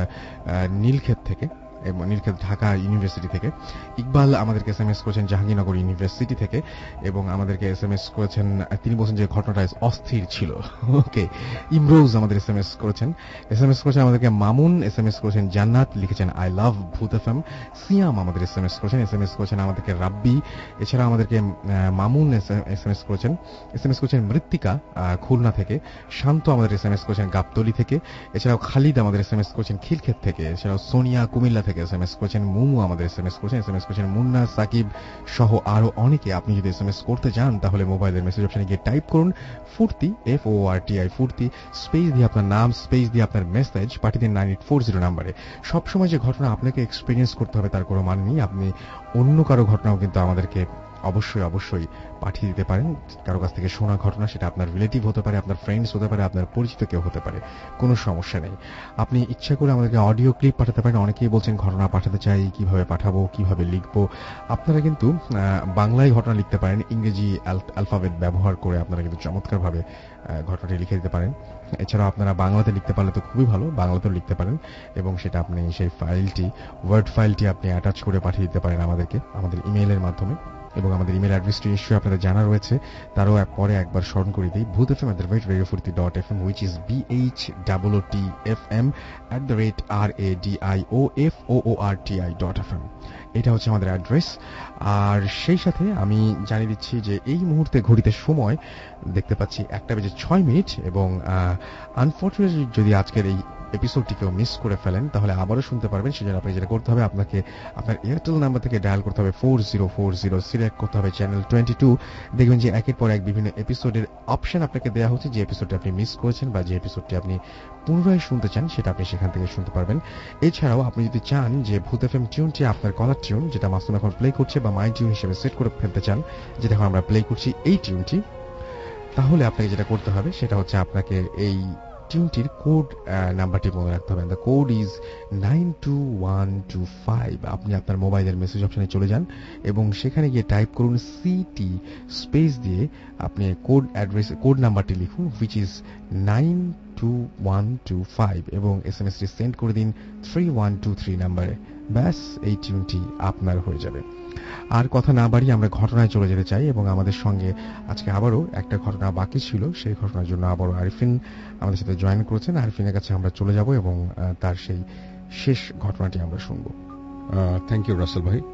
নীলক্ষেত থেকে এবং নীলক্ষেত ঢাকা ইউনিভার্সিটি থেকে। ইকবাল আমাদেরকে এস এম এস করেছেন জাহাঙ্গীরনগর ইউনিভার্সিটি থেকে এবং আমাদেরকে এস এম এস করেছেন, তিনি বলছেন যে ঘটনাটা অস্থির ছিল। ওকে, ইমরোজ আমাদের এস এম এস করেছেন এস এম এস করেছেন আমাদেরকে মামুন, এস এম এস করেছেন জান্নাত, লিখেছেন আই লাভ ভূত এফএম। সিয়াম আমাদের এস এম এস করেছেন এস এম এস করেছেন আমাদেরকে রাব্বি। এছাড়া আমাদেরকে মামুন এস এম এস করেছেন এস এম এস করেছেন মৃত্তিকা খুলনা থেকে। শান্ত আমাদের এস এম এস করেছেন গাবতলী থেকে। এছাড়াও খালিদ আমাদের এস এম এস করেছেন খিলক্ষেত থেকে। এছাড়াও সোনিয়া কুমিল্লা থেকে এস এম এস করেছেন। মুমু আমাদের এস এম এস করেছেন এস এম এস করেছেন মুন্না, সাকিব সহ আরো অনেকে। আপনি যদি এস এম এস করতে চান তাহলে মোবাইলের মেসেজ অপশনে গিয়ে টাইপ করুন Foorti, F O R T I Foorti, space দিয়ে আপনার নাম, স্পেস দিয়ে আপনার মেসেজ পাঠিয়ে দিন নাইন এইট ফোর জিরো নাম্বারে। সবসময় যে ঘটনা আপনাকে এক্সপিরিয়েন্স করতে হবে তার কোনো মানে নেই। আপনি অন্য কারো ঘটনাও কিন্তু আমাদেরকে অবশ্যই অবশ্যই পাঠিয়ে দিতে পারেন। কারো কাছ থেকে শোনা ঘটনা, সেটা আপনার রিলেটিভ হতে পারে, আপনার ফ্রেন্ডস হতে পারে, আপনার পরিচিত কেউ হতে পারে, কোনো সমস্যা নেই। আপনি ইচ্ছা করে আমাদেরকে অডিও ক্লিপ পাঠাতে পারেন। অনেকেই বলছেন ঘটনা পাঠাতে চাই, কিভাবে পাঠাবো, কিভাবে লিখবো। আপনারা কিন্তু বাংলায় ঘটনা লিখতে পারেন, ইংরেজি অ্যালফাবেট ব্যবহার করে আপনারা কিন্তু চমৎকারভাবে ঘটনাটি লিখে দিতে পারেন। এছাড়াও আপনারা বাংলাতে লিখতে পারলে তো খুবই ভালো, বাংলাতেও লিখতে পারেন এবং সেটা আপনি সেই ফাইলটি, ওয়ার্ড ফাইলটি আপনি অ্যাটাচ করে পাঠিয়ে দিতে পারেন আমাদেরকে আমাদের ইমেইলের মাধ্যমে। এবং আমাদের ইমেল অ্যাড্রেসটি নিশ্চয়ই আপনাদের জানা রয়েছে, তারও পরে একবার স্মরণ করে দিই, Bhoot FM at the rate radio Foorti dot F M, which is B H double O T F M at the rate R A D I O F O O R T I dot F M. এটা হচ্ছে আমাদের address. আর সেই সাথে আমি জানিয়ে দিচ্ছি যে এই মুহূর্তে ঘড়িতে সময় দেখতে পাচ্ছি একটা বেজে ছয় মিনিট এবং আনফর্চুনেটলি যদি আজকের এই এপিসোডটি কেউ মিস করে ফেলেন তাহলে আবারও শুনতে পারবেন। সেজন্য আপনাকে যেটা করতে হবে, আপনাকে আপনার এয়ারটেল নাম্বার থেকে ডায়াল করতে হবে four zero four zero, select করতে হবে চ্যানেল টোয়েন্টি টু। দেখবেন যে একের পর এক বিভিন্ন এপিসোডের অপশন আপনাকে দেওয়া হচ্ছে। যে এপিসোডটি আপনি মিস করেছেন বা যে এপিসোডটি আপনি পুনরায় শুনতে চান সেটা আপনি সেখান থেকে শুনতে পারবেন। এছাড়াও আপনি যদি চান যে ভূত এফএম টিউনটি আপনার কলার টিউন, যেটা মাসুম এখন প্লে করছে বা মাই টিউন হিসেবে সেট করে ফেলতে চান, যেটা এখন আমরা প্লে করছি এই টিউনটি, তাহলে আপনাকে যেটা করতে হবে সেটা হচ্ছে আপনাকে এই টিউনটির কোড নাম্বারটি মনে রাখতে হবে। The code is nine two one two five. আপনি আপনার মোবাইলের মেসেজ অপশনে চলে যান এবং সেখানে গিয়ে টাইপ করুন সিটি স্পেস দিয়ে আপনি কোড অ্যাড্রেস কোড নাম্বারটি লিখুন, which is nine two one two five এবং এস এম এসটি সেন্ড করে দিন থ্রি ওয়ান টু থ্রি নাম্বারে। ব্যাস, এই টিউনটি আপনার হয়ে যাবে। আর কথা না বাড়িয়ে আমরা ঘটনায় চলে যেতে চাই এবং আমাদের সঙ্গে আজকে আবারও একটা ঘটনা বাকি ছিল, সেই ঘটনার জন্য আবারও আরিফিন আমাদের সাথে জয়েন করেছেন। আরিফিনের কাছে আমরা চলে যাব এবং তার সেই শেষ ঘটনাটি আমরা শুনবো। থ্যাংক ইউ রাসেল ভাই।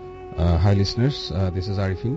Hi listeners, this is Arifin.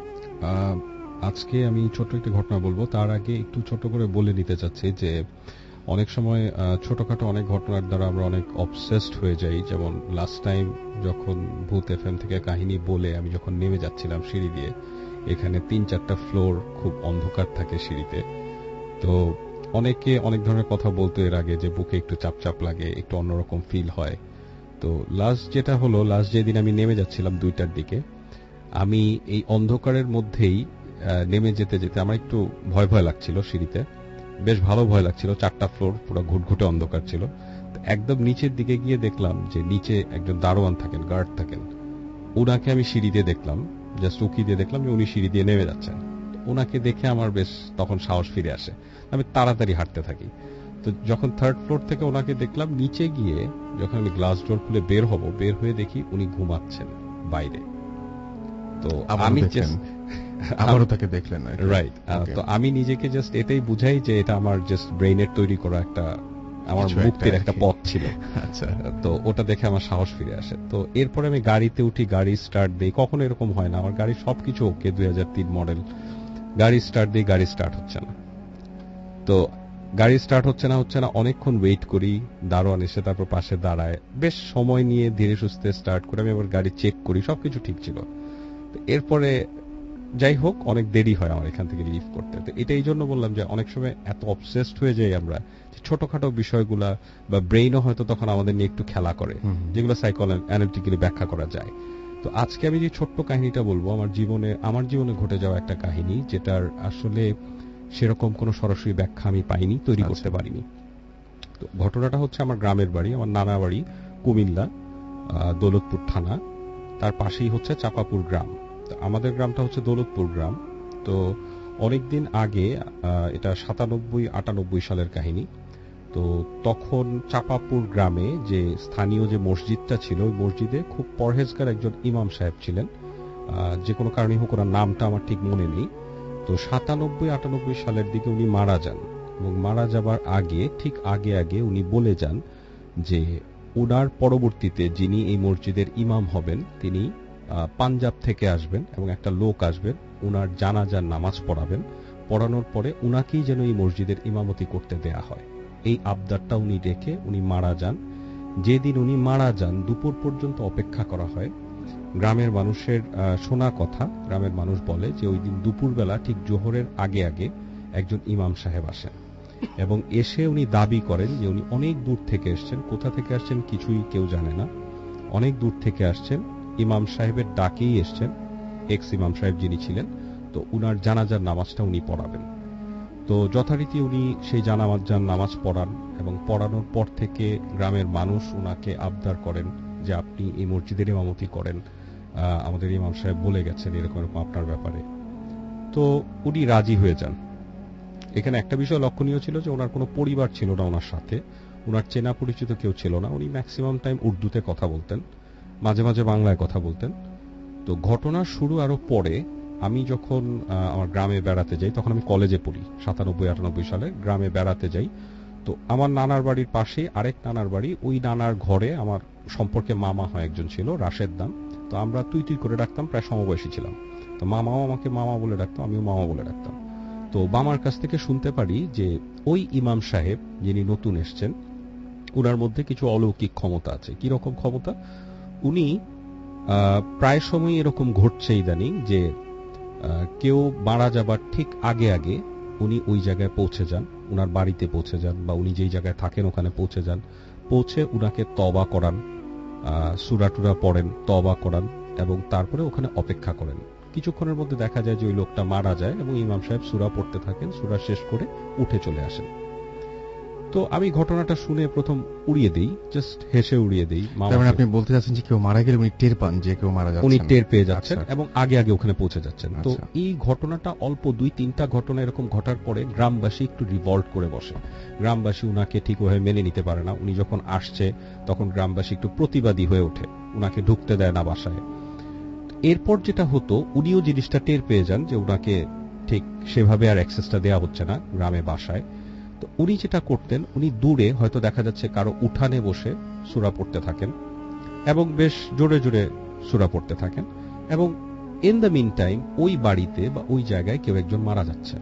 আজকে আমি ছোট্ট একটি ঘটনা বলবো। তার আগে একটু ছোট করে বলে নিতে চাচ্ছি যে অনেক সময় ছোটখাটো অনেক ঘটনার দ্বারা আমরা অনেক অবসেসড হয়ে যাই। যেমন লাস্ট টাইম যখন ভূত এফএম থেকে কাহিনী বলে আমি যখন নেমে যাচ্ছিলাম সিঁড়ি দিয়ে, এখানে তিন চারটা ফ্লোর, খুব অন্ধকার থাকে সিঁড়িতে, তো অনেকে অনেক ধরনের কথা বলতো এর আগে যে বুকে একটু চাপ চাপ লাগে, একটু অন্যরকম ফিল হয়। তো লাস্ট যেটা হলো, লাস্ট যেদিন আমি নেমে যাচ্ছিলাম দুইটার দিকে, আমি এই অন্ধকারের মধ্যেই নেমে যেতে যেতে আমার একটু ভয় ভয় লাগছিল সিঁড়িতে, বেশ ভালো ভয় লাগছিল। চারটা ফ্লোর পুরো ঘুটঘুটে অন্ধকার ছিল। একদম নিচের দিকে গিয়ে দেখলাম যে নিচে একজন দারোয়ান থাকেন, গার্ড থাকেন। ওনাকে আমি সিঁড়ি দিয়ে দেখলাম, জাস্ট উকি দিয়ে দেখলাম যে উনি সিঁড়ি দিয়ে নেমে যাচ্ছেন। ওনাকে দেখে আমার বেশ তখন সাহস ফিরে আসে, আমি তাড়াতাড়ি হাঁটতে থাকি। তো যখন থার্ড ফ্লোর থেকে ওনাকে দেখলাম, নিচে গিয়ে যখন আমি গ্লাস ডোর খুলে বের হব, বের হয়ে দেখি উনি ঘুমাচ্ছেন বাইরে। তো আমি আমারও তাকে দেখলেন, রাইট। তো আমি নিজেকে জাস্ট এটাই বুঝাই যে এটা আমার জাস্ট ব্রেইনের তৈরি করা একটা আমার মুক্তির একটা পথ ছিল। আচ্ছা, তো ওটা দেখে আমার সাহস ফিরে আসে। তো এরপরে আমি গাড়িতে উঠি, গাড়ি স্টার্ট দিই। কখনো এরকম হয় না, আমার গাড়ি সবকিছু ওকে, দুই হাজার তিন মডেল। গাড়ি স্টার্ট দিই, গাড়ি স্টার্ট হচ্ছে না। তো গাড়ি স্টার্ট হচ্ছে না হচ্ছে না অনেকক্ষণ ওয়েট করি, দারোয়ান এসে তারপর পাশে দাঁড়ায়। বেশ সময় নিয়ে ধীরে সুস্থে স্টার্ট করে আমি আবার গাড়ি চেক করি, সবকিছু ঠিক ছিল। এরপরে যাই হোক, অনেক দেরি হয় আমার এখান থেকে লিভ করতে। তো এটা এই জন্য বললাম যে অনেক সময় এত অবসেসড হয়ে যাই আমরা, ছোটখাটো বিষয়গুলা বা ব্রেইনও হয়তো তখন আমাদের নিয়ে একটু খেলা করে, যেগুলো সাইকোলজি অ্যানালিটিক্যালি ব্যাখ্যা করা যায়। তো আজকে আমি যে ছোট্ট কাহিনীটা বলবো, আমার জীবনে আমার জীবনে ঘটে যাওয়া একটা কাহিনী, যেটার আসলে সেরকম কোনো সরাসরি ব্যাখ্যা আমি পাইনি, তৈরি করতে পারিনি। তো ঘটনাটা হচ্ছে আমার গ্রামের বাড়ি, আমার নানা বাড়ি কুমিল্লা, দৌলতপুর থানা। তার পাশেই হচ্ছে চাপাপুর গ্রাম। আমাদের গ্রামটা হচ্ছে দৌলতপুর গ্রাম। তো অনেকদিন আগে, এটা সাতানব্বই আটানব্বই সালের কাহিনী। তো তখন চাপাপুর গ্রামে যে স্থানীয় যে মসজিদটা ছিল, ওই মসজিদে খুব পরহেজগার একজন ইমাম সাহেব ছিলেন। যে কোনো কারণে হোক, ওনার নামটা আমার ঠিক মনে নেই। তো সাতানব্বই আটানব্বই সালের দিকে উনি মারা যান, এবং মারা যাবার আগে, ঠিক আগে আগে উনি বলে যান যে ওনার পরবর্তীতে যিনি এই মসজিদের ইমাম হবেন, তিনি পাঞ্জাব থেকে আসবেন এবং একটা লোক আসবেন, ওনার জানাজার নামাজ পড়াবেন। পড়ানোর পরে উনাকেই যেন এই মসজিদের ইমামতি করতে দেয়া হয়, এই আবদারটা উনি রেখে উনি মারা যান। যেদিন উনি মারা যান দুপুর পর্যন্ত অপেক্ষা করা হয়। গ্রামের মানুষের শোনা কথা, গ্রামের মানুষ বলে যে ওই দিন দুপুরবেলা ঠিক জোহরের আগে আগে একজন ইমাম সাহেব আসেন, এবং এসে উনি দাবি করেন যে উনি অনেক দূর থেকে এসছেন। কোথা থেকে আসছেন কিছুই কেউ জানে না, অনেক দূর থেকে আসছেন, ইমাম সাহেবের ডাকেই এসছেন, এক্স ইমাম সাহেব যিনি ছিলেন। তো উনার জানাজার নামাজটা উনি পড়াবেন। তো যথারীতি উনি সেই জানাজার নামাজ পড়ান, এবং পড়ানোর পর থেকে গ্রামের মানুষ উনাকে আবদার করেন যে আপনি এই মসজিদের ইমামতি করেন, আমাদের ইমাম সাহেব বলে গেছেন এরকম এরকম আপনার ব্যাপারে। তো উনি রাজি হয়ে যান। এখানে একটা বিষয় লক্ষণীয় ছিল যে ওনার কোনো পরিবার ছিল না ওনার সাথে, ওনার চেনা পরিচিত কেউ ছিল না। উনি ম্যাক্সিমাম টাইম উর্দুতে কথা বলতেন, মাঝে মাঝে বাংলায় কথা বলতেন। তো ঘটনার শুরু আরো পরে, আমি যখন আমার গ্রামে বেড়াতে যাই, তখন আমি কলেজে পড়ি, সাতানব্বই আটানব্বই সালে গ্রামে বেড়াতে যাই। তো আমার নানার বাড়ির পাশে আরেক নানার বাড়ি, ওই নানার ঘরে আমার সম্পর্কে মামা হয় একজন ছিল, রাশেদ নাম। তো আমরা তুই তুই করে ডাকতাম, প্রায় সমবয়সী ছিলাম। তো মামাও আমাকে মামা বলে ডাকতাম, আমিও মামা বলে ডাকতাম। তো মামার কাছ থেকে শুনতে পারি যে ওই ইমাম সাহেব যিনি নতুন এসছেন, উনার মধ্যে কিছু অলৌকিক ক্ষমতা আছে। কি রকম ক্ষমতা? উনি প্রায় সময় এরকম ঘটছে ইদানিং যে কেউ মারা যাবার ঠিক আগে আগে উনি ওই জায়গায় পৌঁছে যান, উনার বাড়িতে পৌঁছে যান, বা উনি যেই জায়গায় থাকেন ওখানে পৌঁছে যান। পৌঁছে উনাকে তওবা করান, সূরা টুরা পড়েন, তওবা করান, এবং তারপরে ওখানে অপেক্ষা করেন। কিছুক্ষণের মধ্যে দেখা যায় যে ওই লোকটা মারা যায়, এবং ইমাম সাহেব সূরা পড়তে থাকেন, সূরা শেষ করে উঠে চলে আসেন। তো আমি ঘটনাটা শুনে প্রথম উড়িয়ে দেই, জাস্ট হেসে উড়িয়ে দেই। মানে আপনি বলতে যাচ্ছেন যে কেউ মারা গেলে উনি টের পান যে কেউ মারা যাচ্ছে, উনি টের পেয়ে যাচ্ছেন এবং আগে আগে ওখানে পৌঁছে যাচ্ছেন। তো এই ঘটনাটা অল্প দুই তিনটা ঘটনা এরকম ঘটার পরে গ্রামবাসী একটু রিভল্ট করে বসে। গ্রামবাসী উনাকে ঠিক ওভাবে মেনে নিতে পারে না। উনি যখন আসছে তখন গ্রামবাসী একটু প্রতিবাদী হয়ে ওঠে, উনাকে ঢুকতে দেয় না বাসায়। এরপর যেটা হতো, উনিও জিনিসটা টের পেয়ে যান যে উনাকে ঠিক সেভাবে আর অ্যাক্সেসটা দেওয়া হচ্ছে না গ্রামে বাসায়। তো উনি যেটা করতেন, উনি দূরে হয়তো দেখা যাচ্ছে কারো উঠানে বসে সূরা পড়তে থাকেন, এবং বেশ জোরে জোরে সূরা পড়তে থাকেন, এবং ইন দ্য মিন টাইম ওই বাড়িতে বা ওই জায়গায় কেউ একজন মারা যাচ্ছে।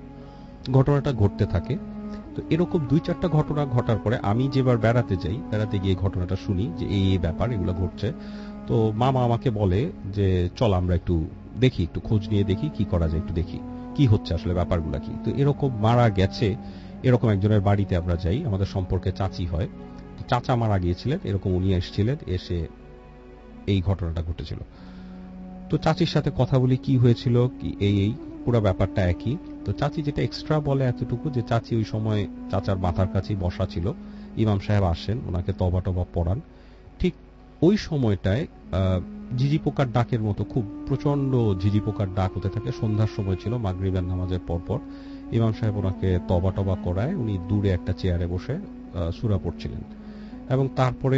ঘটনাটা ঘটতে থাকে। তো এরকম দুই চারটা ঘটনা ঘটার পরে আমি যেবার বেড়াতে যাই, বেড়াতে গিয়ে ঘটনাটা শুনি যে এই এই ব্যাপার, এগুলো ঘটছে। তো মামা আমাকে বলে যে চল আমরা একটু দেখি, একটু খোঁজ নিয়ে দেখি কি করা যায়, একটু দেখি কি হচ্ছে আসলে, ব্যাপারগুলো কি। তো এরকম মারা গেছে এরকম একজনের বাড়িতে আমরা যাই, আমাদের সম্পর্কে চাচি হয়। চাচা মারা গিয়েছিলেন, এরকম উনি এসেছিলেন, এসে এই ঘটনাটা ঘটেছিল। তো চাচির সাথে কথা বলি কি হয়েছিল, কি এই এই পুরো ব্যাপারটা একই। তো চাচি যেটা এক্সট্রা বলে এতটুকু যে চাচি ওই সময় চাচার মাথার কাছেই বসা ছিল, ইমাম সাহেব আসেন, ওনাকে তবা টবা পড়ান। ঠিক ওই সময়টায় ঝিঝি পোকার ডাকের মতো খুব প্রচন্ড ঝিঝি পোকার ডাক হতে থাকে। সন্ধ্যার সময় ছিল, মাগরিবের নামাজের পরপর ইমাম সাহেব ওনাকে তবা টবা করায়, উনি দূরে একটা চেয়ারে বসে সূরা পড়ছিলেন। এবং তারপরে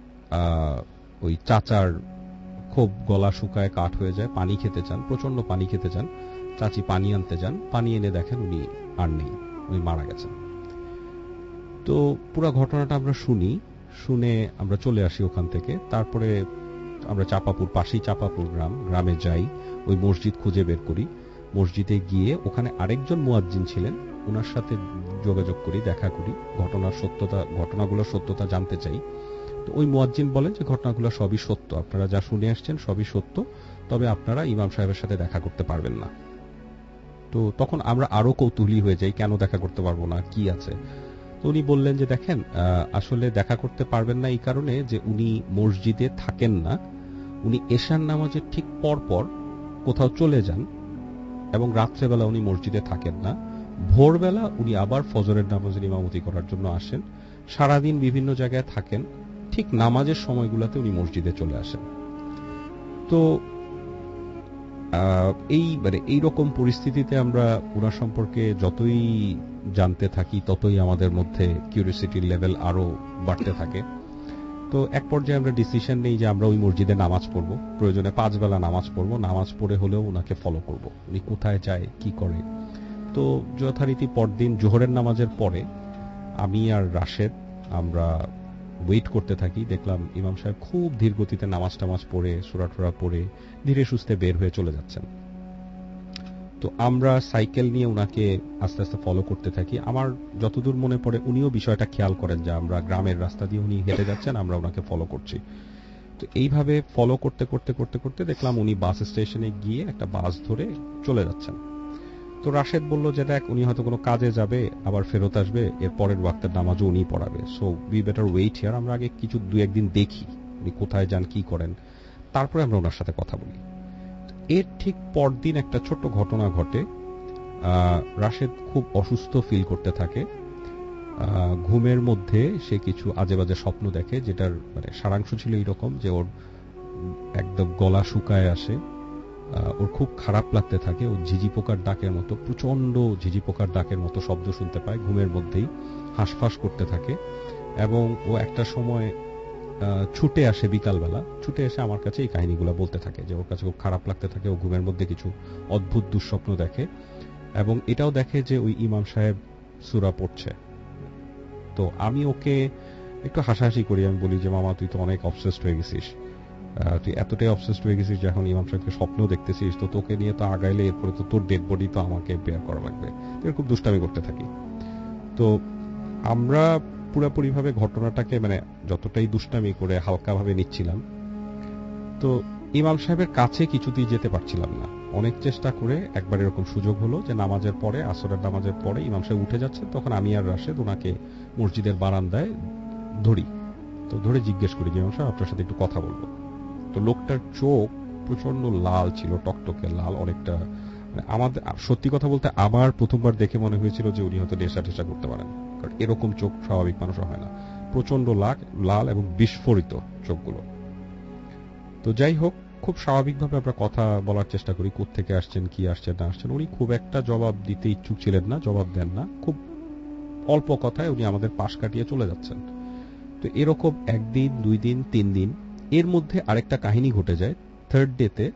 ওই চাচার খুব গলা শুকায়, কাঠ হয়ে যায়, পানি খেতে চান, প্রচন্ড পানি খেতে চান। চাচি পানি আনতে যান, পানি এনে দেখেন উনি আর নেই, উনি মারা গেছেন। তো পুরো ঘটনাটা আমরা শুনি, শুনে আমরা চলে আসি ওখান থেকে। তারপরে আমরা চাপাপুর, পাশেই চাপাপুর গ্রাম, গ্রামে যাই, ওই মসজিদ খুঁজে বের করি। মসজিদে গিয়ে ওখানে আরেকজন মুয়াজ্জিন ছিলেন, ওনার সাথে যোগাযোগ করি, দেখা করি, ঘটনার সত্যতা, ঘটনাগুলোর সত্যতা জানতে চাই। তো ওই মুয়াজ্জিন বলেন যে ঘটনাগুলো সবই সত্য, আপনারা যা শুনে আসছেন সবই সত্য, তবে আপনারা ইমাম সাহেবের সাথে দেখা করতে পারবেন না। তো তখন আমরা আরো কৌতূহলী হয়ে যাই, কেন দেখা করতে পারবো না, কি আছে। তো উনি বললেন যে দেখেন, আসলে দেখা করতে পারবেন না এই কারণে যে উনি মসজিদে থাকেন না, উনি এশার নামাজের ঠিক পর পর কোথাও চলে যান, এবং রাত্রেবেলা উনি মসজিদে থাকেন না। ভোরবেলা উনি আবার ফজরের নামাজের ইমামতি করার জন্য আসেন, সারাদিন বিভিন্ন জায়গায় থাকেন, ঠিক নামাজের সময়গুলোতে উনি মসজিদে চলে আসেন। তো এই মানে এইরকম পরিস্থিতিতে আমরা ওনার সম্পর্কে যতই জানতে থাকি ততই আমাদের মধ্যে কিউরিওসিটির লেভেল আরো বাড়তে থাকে। তো এক পর্যায়ে আমরা ডিসিশন নেই যে আমরা ওই মসজিদে নামাজ পড়ব, প্রয়োজনে পাঁচ বেলা নামাজ পড়ব, নামাজ পড়ে হলেও ওনাকে ফলো করব, উনি কোথায় যায় কি করে। তো যথারীতি পরদিন জোহরের নামাজের পরে আমি আর রাশেদ আমরা ওয়েট করতে থাকি। দেখলাম ইমাম সাহেব খুব ধীর গতিতে নামাজ টামাজ পড়ে সূরা টুরা পড়ে ধীরে সুস্থে বের হয়ে চলে যাচ্ছেন। তো আমরা সাইকেল নিয়ে উনাকে আস্তে আস্তে ফলো করতে থাকি। আমার যতদূর মনে পড়ে উনিও বিষয়টা খেয়াল করেন যে আমরা গ্রামের রাস্তা দিয়ে উনি হেঁটে যাচ্ছেন, আমরা ওনাকে ফলো করছি। তো এইভাবে ফলো করতে করতে করতে করতে দেখলাম উনি বাস স্টেশনে গিয়ে একটা বাস ধরে চলে যাচ্ছেন। তো রাশেদ বলল যে দেখ উনি হয়তো কোনো কাজে যাবে, আবার ফেরত আসবে, এর পরের ওয়াক্তের নামাজও উনি পড়াবে, so we better wait here, আমরা আগে কিছু দুই একদিন দেখি উনি কোথায় যান কি করেন, তারপরে আমরা ওনার সাথে কথা বলি। এর ঠিক পরদিন একটা ছোট্ট ঘটনা ঘটে। রাশেদ খুব অসুস্থ ফিল করতে থাকে। ঘুমের মধ্যে সে কিছু আজে বাজে স্বপ্ন দেখে, যেটার মানে সারাংশ ছিল এইরকম যে ওর একদম গলা শুকায় আসে, ওর খুব খারাপ লাগতে থাকে, ও ঝিঝি পোকার ডাকের মতো প্রচন্ড ঝিঝি পোকার ডাকের মতো শব্দ শুনতে পায় ঘুমের মধ্যেই, হাঁসফাঁস করতে থাকে। এবং ও একটা সময় ছুটে আসে, বিকালবেলা ছুটে এসে আমার কাছে এই কাহিনীগুলো বলতে থাকে যে ওর কাছে খুব খারাপ লাগতে থাকে, ও ঘুমের মধ্যে কিছু অদ্ভুত দুঃস্বপ্ন দেখে এবং এটাও দেখে যে ওই ইমাম সাহেব সূরা পড়ছে। তো আমি ওকে একটু হাসাহাসি করি, আমি বলি যে মামা তুই তো অনেক অবসেসড হয়ে গেছিস, তুই এতটাই অবসেসড হয়ে গেছিস যে এখন ইমাম সাহেবকে স্বপ্ন দেখতেছিস, তো তোকে নিয়ে তো আগাইলে এরপরে তো তোর ডেড বডি তো আমাকে বেয়ার করা লাগবে। খুব দুষ্টামি করতে থাকি। তো আমরা পুরোপুরি ভাবে ঘটনাটাকে মানে যতটাই দুষ্টামি করে হালকাভাবে নিচ্ছিলাম। তো ইমাম সাহেবের কাছে কিছুতেই যেতে পারছিলাম না, অনেক চেষ্টা করে একবার এরকম সুযোগ হলো যে নামাজের পরে, আসরের নামাজের পরে ইমাম সাহেব উঠে যাচ্ছেন, তখন আমি আর রাশেদ ওনাকে মসজিদের বারান্দায় ধরি। তো ধরে জিজ্ঞেস করি যে ইমাম সাহেব আপনার সাথে একটু কথা বলবো। তো লোকটার চোখ প্রচন্ড লাল ছিল, টকটকে লাল, অনেকটা আমাদের সত্যি কথা বলতে আমার প্রথমবার দেখে মনে হয়েছিল যে উনি হয়তো নেশা টেশা করতে পারেন, কারণ এরকম চোখ স্বাভাবিক মানুষও হয় না, প্রচন্ড লাল এবং বিস্ফোরিত চোখগুলো। তো যাই হোক, খুব স্বাভাবিকভাবে আমরা কথা বলার চেষ্টা করি, কোত্থেকে আসছেন কি আসছেন না আসছেন। উনি খুব একটা জবাব দিতে ইচ্ছুক ছিলেন না, জবাব দেন না, খুব অল্প কথায় উনি আমাদের পাশ কাটিয়ে চলে যাচ্ছেন। তো এরকম একদিন দুই দিন তিন দিন, এর মধ্যে আরেকটা কাহিনী ঘটে যায়। থার্ড ডেতে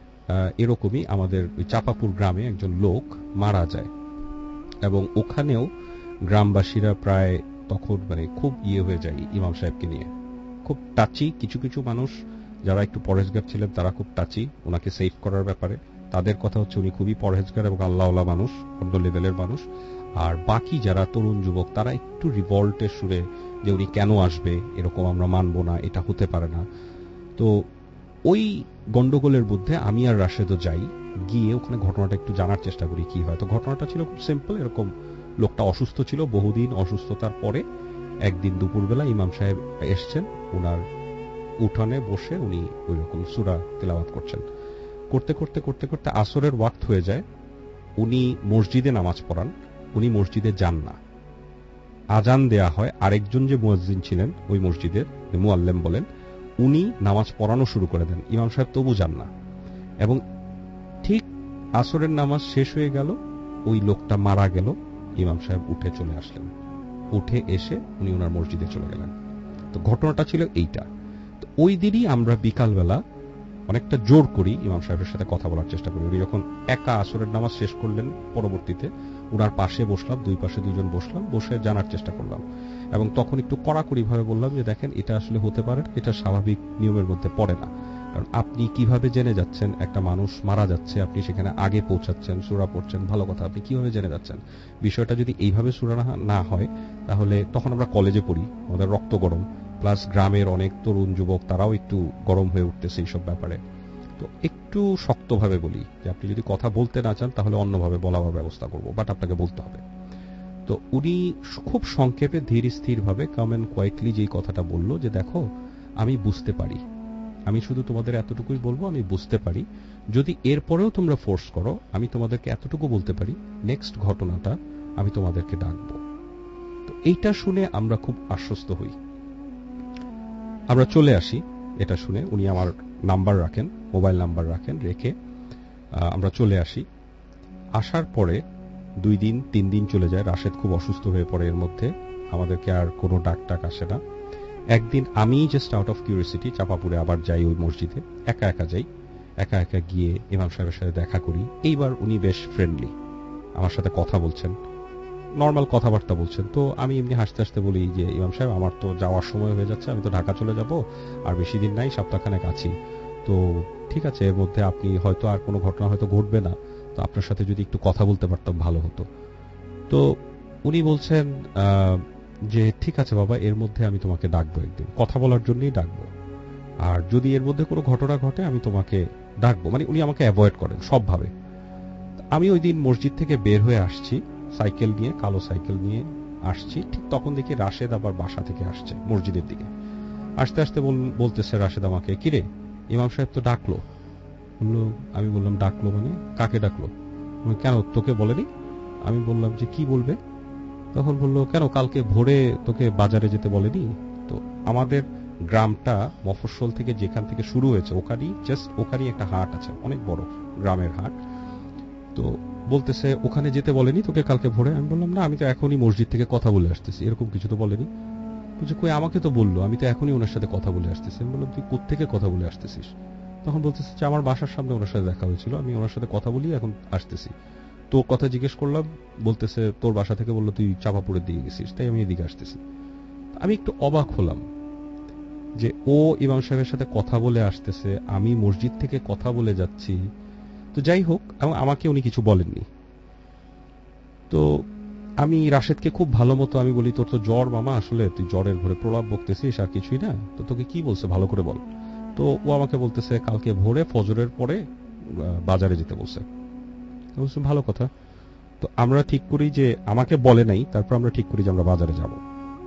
এরকমই আমাদের ওই চাপাপুর গ্রামে একজন লোক মারা যায় এবং ওখানেও গ্রামবাসীরা প্রায় তখন মানে খুব ইয়ে হয়ে যায় ইমাম সাহেবকে নিয়ে, খুব টাচি। কিছু কিছু মানুষ যারা একটু পরহেজগার ছিলেন তারা খুব টাচি ওনাকে সেভ করার ব্যাপারে, তাদের কথা হচ্ছে উনি খুবই পরহেজগার এবং আল্লাহওয়ালা মানুষ, অন্য লেভেলের মানুষ। আর বাকি যারা তরুণ যুবক তারা একটু রিভল্টের সুরে যে উনি কেন আসবে, এরকম আমরা মানবো না, এটা হতে পারে না। তো ওই গন্ডগোলের মধ্যে আমি আর রাশেদও যাই, গিয়ে ওখানে ঘটনাটা একটু জানার চেষ্টা করি কি হয়। তো ঘটনাটা ছিল খুব সিম্পল, এরকম লোকটা অসুস্থ ছিল, বহুদিন অসুস্থতার পরে একদিন দুপুরবেলা ইমাম সাহেব এসছেন, ওনার উঠানে বসে উনি ওই রকম সূরা তেলাওয়াত করছেন। করতে করতে করতে করতে আসরের ওয়াক্ত হয়ে যায়, উনি মসজিদে নামাজ পড়ান, উনি মসজিদে যান না, আজান দেয়া হয়। আরেকজন যে মুয়াজ্জিন ছিলেন ওই মসজিদের, মুআল্লিম বলেন, উনি নামাজ পড়ানো শুরু করে দেন, ইমাম সাহেব তবু যান না। এবং ঠিক আসরের নামাজ শেষ হয়ে গেল, ওই লোকটা মারা গেল, ইমাম সাহেব উঠে চলে আসলেন, উঠে এসে উনি ওনার মসজিদে চলে গেলেন। তো ঘটনাটা ছিল এইটা। তো ওই দিনই আমরা বিকালবেলা অনেকটা জোর করি ইমাম সাহেবের সাথে কথা বলার চেষ্টা করি। উনি যখন একা আসরের নামাজ শেষ করলেন, পরবর্তীতে ওনার পাশে বসলাম, দুই পাশে দুইজন বসলাম, বসে জানার চেষ্টা করলাম এবং তখন একটু কড়াকড়ি ভাবে বললাম যে দেখেন এটা আসলে হতে পারে, এটা স্বাভাবিক নিয়মের মধ্যে পড়ে না। কারণ আপনি কিভাবে জেনে যাচ্ছেন একটা মানুষ মারা যাচ্ছে, আপনি সেখানে আগে পৌঁছাচ্ছেন, সূরা পড়ছেন, ভালো কথা, আপনি কিভাবে জেনে যাচ্ছেন? বিষয়টা যদি এইভাবে সূরা না হয় তাহলে তখন আমরা কলেজে পড়ি, আমাদের রক্ত গরম, প্লাস গ্রামের অনেক তরুণ যুবক তারাও একটু গরম হয়ে উঠতেছে এইসব ব্যাপারে। তো একটু শক্তভাবে বলি যে আপনি যদি কথা বলতে না চান তাহলে অন্যভাবে বলার ব্যবস্থা করবো, বাট আপনাকে বলতে হবে। তো উনি খুব সংক্ষেপে ধীর স্থির ভাবে কাম এন্ড কোয়াইটলি যেই কথাটা বলল যে দেখো আমি বুঝতে পারি, আমি শুধু তোমাদের এতটুকুই বলবো, আমি বুঝতে পারি, যদি এরপরেও তোমরা ফোর্স করো আমি তোমাদেরকে এতটুকু বলতে পারি নেক্সট ঘটনাটা আমি তোমাদেরকে ডাকবো। তো এইটা শুনে আমরা খুব আশ্বস্ত হই, আমরা চলে আসি। এটা শুনে উনি আমার নাম্বার রাখেন, মোবাইল নাম্বার রাখেন, রেখে আমরা চলে আসি। আসার পরে দুই দিন তিন দিন চলে যায়, রাশেদ খুব অসুস্থ হয়ে পড়ে। এর মধ্যে আমাদেরকে আর কোনো ডাক টাক আসে না। একদিন আমি জাস্ট আউট অফ কিউরিয়াসিটি চাপাপুরে আবার যাই ওই মসজিদে, একা একা যাই। একা একা গিয়ে ইমাম সাহেবের সাথে দেখা করি। এইবার উনি বেশ ফ্রেন্ডলি, আমার সাথে কথা বলছেন, নর্মাল কথাবার্তা বলছেন। তো আমি এমনি হাসতে হাসতে বলি যে ইমাম সাহেব আমার তো যাওয়ার সময় হয়ে যাচ্ছে, আমি তো ঢাকা চলে যাব, আর বেশি দিন নাই, সপ্তাহখানেক আছি। তো ঠিক আছে, এর মধ্যে আপনি হয়তো আর কোনো ঘটনা হয়তো ঘটবে না, তো আপনার সাথে যদি একটু কথা বলতে পারতাম ভালো হতো। তো উনি বলছেন যে ঠিক আছে বাবা, এর মধ্যে আমি তোমাকে ডাকবো, একদিন কথা বলার জন্যই ডাকবো, আর যদি এর মধ্যে কোনো ঘটনা ঘটে আমি তোমাকে ডাকবো। মানে উনি আমাকে অ্যাভয়েড করেন সবভাবে। আমি ওই দিন মসজিদ থেকে বের হয়ে আসছি সাইকেল নিয়ে, কালো সাইকেল নিয়ে আসছি। ঠিক তখন দেখি রাশেদ আবার বাসা থেকে আসছে মসজিদের দিকে। আসতে আসতে বলতেছে রাশেদ আমাকে, কিরে ইমাম সাহেব তো ডাকলো। বললো, আমি বললাম ডাকলো মানে? কাকে ডাকলো? কেন, তোকে বলেনি? আমি বললাম যে কি বলবে? তখন বললো, কেন কালকে ভোরে তোকে বাজারে যেতে বলেনি? তো আমাদের গ্রামটা মফস্বল থেকে যেখান থেকে শুরু হয়েছে ওখানেই, জাস্ট ওখানেই একটা হাট আছে, অনেক বড় গ্রামের হাট। তো বলতেছে ওখানে যেতে বলেনি তোকে কালকে ভোরে? আমি বললাম না, আমি তো এখনই মসজিদ থেকে কথা বলে আসতেছি, এরকম কিছু তো বলেনি। বলছে কই, আমাকে তো বললো, আমি তো এখনই ওনার সাথে কথা বলে আসতেছি। আমি বললাম তুই কোত্থেকে কথা বলে আসতেছিস? তখন বলতেছে যে আমার বাসার সামনে ওনার সাথে দেখা হয়েছিল, আমি ওনার সাথে কথা বলি এখন আসতেছি। তোর কথা জিজ্ঞেস করলাম, বলতেছে তোর বাসা থেকে বললো তুই চাপাপুরের দিকে গেছিস, তাই আমি এদিকে আসতেছি। আমি একটু অবাক হলাম যে ও ইমাম সাহেবের সাথে কথা বলে আসতেছে, আমি মসজিদ থেকে কথা বলে যাচ্ছি। তো যাই হোক, আমাকে উনি কিছু বলেননি। তো আমি রাশেদকে খুব ভালো মতো আমি বলি, তোর তো জ্বর মামা, আসলে তুই জ্বরের ঘরে প্রলাপ বকতেছিস আর কিছুই না, তো তোকে কি বলছে ভালো করে বল। তো ও আমাকে বলতেছে কালকে ভোরে ফজরের পরে বাজারে যেতে বলছে। বলছে ভালো কথা। তো আমরা ঠিক করি যে, আমাকে বলে নাই, তারপর আমরা ঠিক করি যে আমরা বাজারে যাব।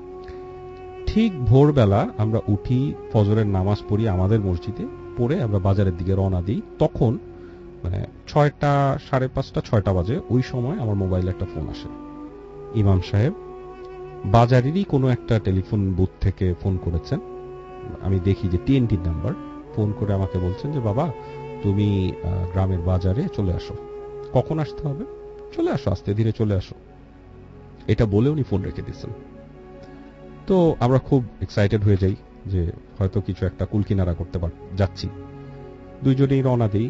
ঠিক ভোরবেলা আমরা উঠি, ফজরের নামাজ পড়ি আমাদের মসজিদে, পড়ে আমরা বাজারের দিকে রওনা দিই। তখন মানে ছয়টা সাড়ে পাঁচটা ছয়টা বাজে। ওই সময় আমার মোবাইলে একটা ফোন আসে। ইমাম সাহেব বাজারেরই কোনো একটা টেলিফোন বুথ থেকে ফোন করেছেন। আমি দেখি যে টিএনটির নাম্বার। ফোন করে আমাকে বলছেন যে বাবা তুমি গ্রামের বাজারে চলে আসো। কখন আসতে হবে? চলে আসো, আস্তে ধীরে চলে আসো, এটা বলে উনি ফোন রেখে দিয়েছেন। তো আমরা খুব এক্সাইটেড হয়ে যাই যে হয়তো কিছু একটা কুলকিনারা করতে পার যাচ্ছি। দুইজনেই রওনা দিই।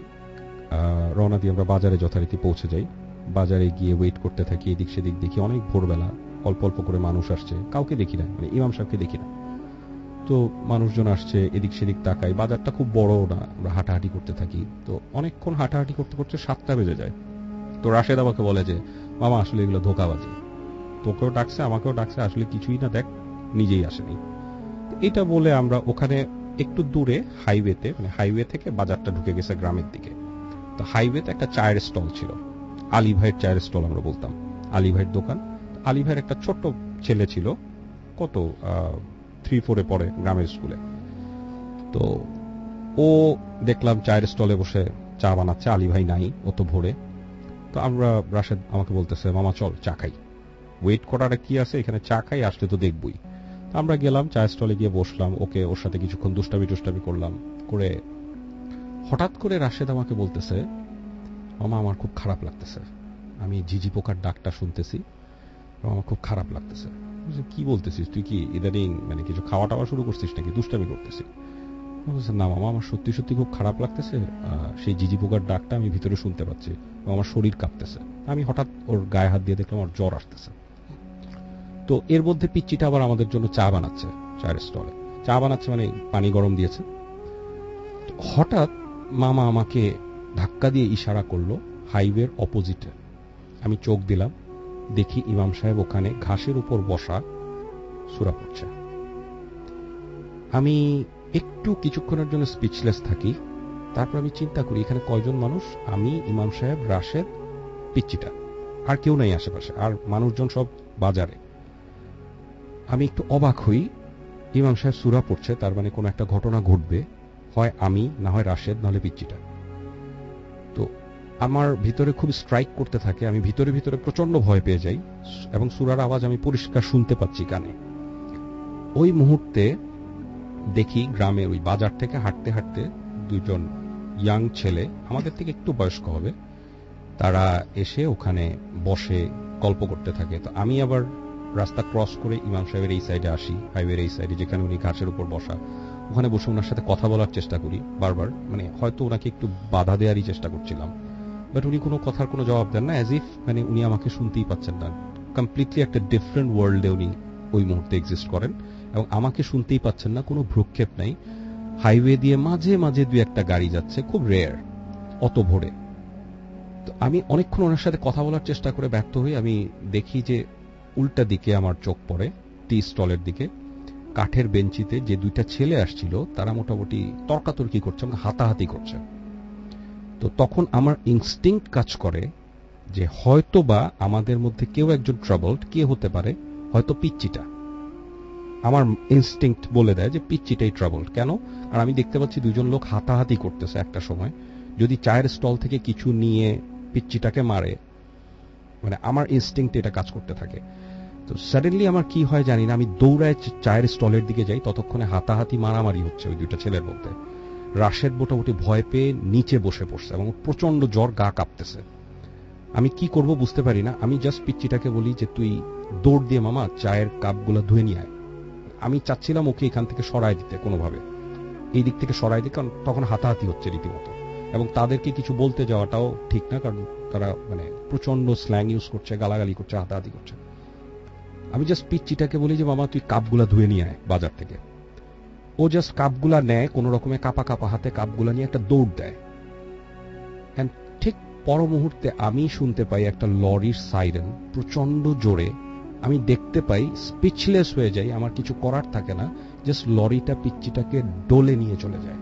রওনা দিয়ে আমরা বাজারে যথারীতি পৌঁছে যাই। বাজারে গিয়ে ওয়েট করতে থাকি, এদিক সেদিক দেখি অনেক ভোরবেলা, অল্প অল্প করে মানুষ আসছে, কাউকে দেখি না, মানে ইমাম সাহেবকে দেখি না। তো মানুষজন আসছে, এদিক সেদিক তাকাই। বাজারটা খুব বড় না, আমরা হাঁটাহাঁটি করতে থাকি। তো অনেকক্ষণ হাঁটাহাঁটি করতে করতে সাতটা বেজে যায়। তো রাশেদ আমাকে বলে যে মামা আসলে এগুলো ধোঁকাবাজি, তোকেও ডাকছে আমাকেও ডাকছে, আসলে কিছুই না, দেখ নিজেই আসেনি। এটা বলে আমরা ওখানে একটু দূরে হাইওয়েতে, মানে হাইওয়ে থেকে বাজারটা ঢুকে গেছে গ্রামের দিকে। তো হাইওয়েতে একটা চায়ের স্টল ছিল, আলী ভাইয়ের চায়ের স্টল আমরা বলতাম, আলী ভাইয়ের দোকান। আলী ভাইয়ের একটা ছোট্ট ছেলে ছিল, কত থ্রি ফোরে পড়ে গ্রামের স্কুলে। তো ও দেখলাম চায়ের স্টলে বসে চা বানাচ্ছে, আলী ভাই নাই, ও তো ভোরে। তো আমরা, রাশেদ আমাকে বলতেছে মামা চল চা খাই, ওয়েট করার কি আছে, এখানে চা খাই, আসলে তো দেখবই। আমরা গেলাম চায়ের স্টলে, গিয়ে বসলাম, ওকে ওর সাথে কিছুক্ষণ দুষ্টামি টুষ্টামি করলাম। করে হঠাৎ করে রাশেদ আমাকে বলতেছে মামা আমার খুব খারাপ লাগতেছে, আমি ঝিঝি পোকার ডাকটা শুনতেছি, আমার খুব খারাপ লাগতেছে। কি বলতেছিস তুই, কি ইদানিং মানে কিছু খাওয়া টাওয়া শুরু করছিস নাকি, দুষ্টামি করতেছি? বলছে না মামা আমার সত্যি সত্যি খুব খারাপ লাগতেছে, সেই ঝিঝি পোকার ডাকটা আমি ভিতরে শুনতে পাচ্ছি, আমার শরীর কাঁপতেছে। আমি হঠাৎ ওর গায়ে হাত দিয়ে দেখলাম আমার জ্বর আসতেছে। তো এর মধ্যে পিচ্চিটা আবার আমাদের জন্য চা বানাচ্ছে, চায়ের স্টলে চা বানাচ্ছে, মানে পানি গরম দিয়েছে। হঠাৎ মামা আমাকে ধাক্কা দিয়ে ইশারা করলো হাইওয়ের অপোজিটে। আমি চোখ দিলাম, দেখি ইমাম সাহেব ওখানে ঘাসের উপর বসা সূরা পড়ছে। আমি একটু কিছুক্ষণের জন্য স্পিচলেস থাকি। তারপর আমি চিন্তা করি এখানে কয়জন মানুষ, আমি, ইমাম সাহেব, রাশেদ, পিচ্চিটা, আর কেউ নাই আশেপাশে, আর মানুষজন সব বাজারে। আমি একটু অবাক হই, ইমাম সাহেব সূরা পড়ছে, তার মানে কোনো একটা ঘটনা ঘটবে, হয় আমি, না হয় রাশেদ, নাহলে পিচ্চিটা। তো আমার ভিতরে খুব স্ট্রাইক করতে থাকে, আমি ভিতরে ভিতরে প্রচন্ড ভয় পেয়ে যাই, এবং সূরার আওয়াজ আমি পরিষ্কার শুনতে পাচ্ছি কানে। ওই মুহূর্তে দেখি গ্রামে ওই বাজার থেকে হাঁটতে হাঁটতে দুইজন ইয়াং ছেলে, আমাদের থেকে একটু বয়স্ক হবে, তারা এসে ওখানে বসে গল্প করতে থাকে। তো আমি আবার রাস্তা ক্রস করে ইমাম সাহেবের এই সাইডে আসি, হাইওয়ের এই সাইডে যেখানে উনি ঘাসের উপর বসা, ওখানে বসে ওনার সাথে কথা বলার চেষ্টা করি বারবার, মানে হয়তো ওনাকে একটু বাধা দেওয়ারই চেষ্টা করছিলাম, বাট উনি কোনো কথার কোনো জবাব দেন না, অ্যাজ ইফ মানে উনি আমাকে শুনতেই পাচ্ছেন না। কমপ্লিটলি একটা ডিফারেন্ট ওয়ার্ল্ডে উনি ওই মুহূর্তে এক্সিস্ট করেন এবং আমাকে শুনতেই পাচ্ছেন না, কোনো ভ্রুক্ষেপ নাই। হাইওয়ে দিয়ে মাঝে মাঝে দুই একটা গাড়ি যাচ্ছে, খুব রেয়ার অত ভোরে। তো আমি অনেকক্ষণ ওনার সাথে কথা বলার চেষ্টা করে ব্যর্থ হই। আমি দেখি যে উল্টা দিকে আমার চোখ পড়ে টি স্টলের দিকে, কাঠের বেঞ্চিতে যে দুইটা ছেলে আসছিল তারা মোটামুটি তর্কাতর্কি করছে, হাতাহাতি করছে। তো তখন আমার ইনস্টিংক্ট কাজ করে যে হয়তো বা আমাদের মধ্যে কেউ একজন ট্রাবলড, কে হতে পারে, হয়তো পিচ্চিটা। আমার ইনস্টিংক্ট বলে দেয় যে পিচ্চিটাই ট্রাবলড। কেন? আর আমি দেখতে পাচ্ছি দুজন লোক হাতাহাতি করতেছে একটা সময়, যদি চায়ের স্টল থেকে কিছু নিয়ে পিচ্চিটাকে মারে, মানে আমার ইনস্টিংক্ট এটা কাজ করতে থাকে। তো সাডেনলি আমার কি হয় জানি না, আমি দৌড়ায় চায়ের স্টলের দিকে যাই, ততক্ষণে হাতাহাতি মারামারি হচ্ছে ওই দুইটা ছেলের মধ্যে। রাশেদ মোটামুটি ভয় পেয়ে নিচে বসে পড়ছে এবং প্রচন্ড জ্বর, গা কাঁপতেছে। আমি কি করব বুঝতে পারি না। আমি জাস্ট পিচ্চিটাকে বলি যে তুই দৌড় দিয়ে মামা চায়ের কাপগুলো ধুয়ে নিয়ে আয়। আমি চাচ্ছিলাম ওকে এখান থেকে সরাই দিতে কোনোভাবে, এই দিক থেকে সরাই দিতে, কারণ তখন হাতাহাতি হচ্ছে রীতিমতো, এবং তাদেরকে কিছু বলতে যাওয়াটাও ঠিক না, কারণ তারা মানে প্রচন্ড স্ল্যাং ইউজ করছে, গালাগালি করছে, হাতাহাতি করছে। আমি জাস্ট পিচ্চিটাকে বলি যে মামা তুই কাপগুলা ধুয়ে নিয়ে আয় বাজার থেকে। ও জাস্ট কাপগুলা নেয়, কোন রকমে কাপা কাপা হাতে কাপগুলা নিয়ে একটা দৌড় দেয়। এন্ড ঠিক পর মুহূর্তে আমি শুনতে পাই একটা লরির সাইরেন প্রচন্ড জোরে। আমি দেখতে পাই, স্পিচলেস হয়ে যাই, আমার কিছু করার থাকে না, জাস্ট লরিটা পিচ্চিটাকে ডোলে নিয়ে চলে যায়।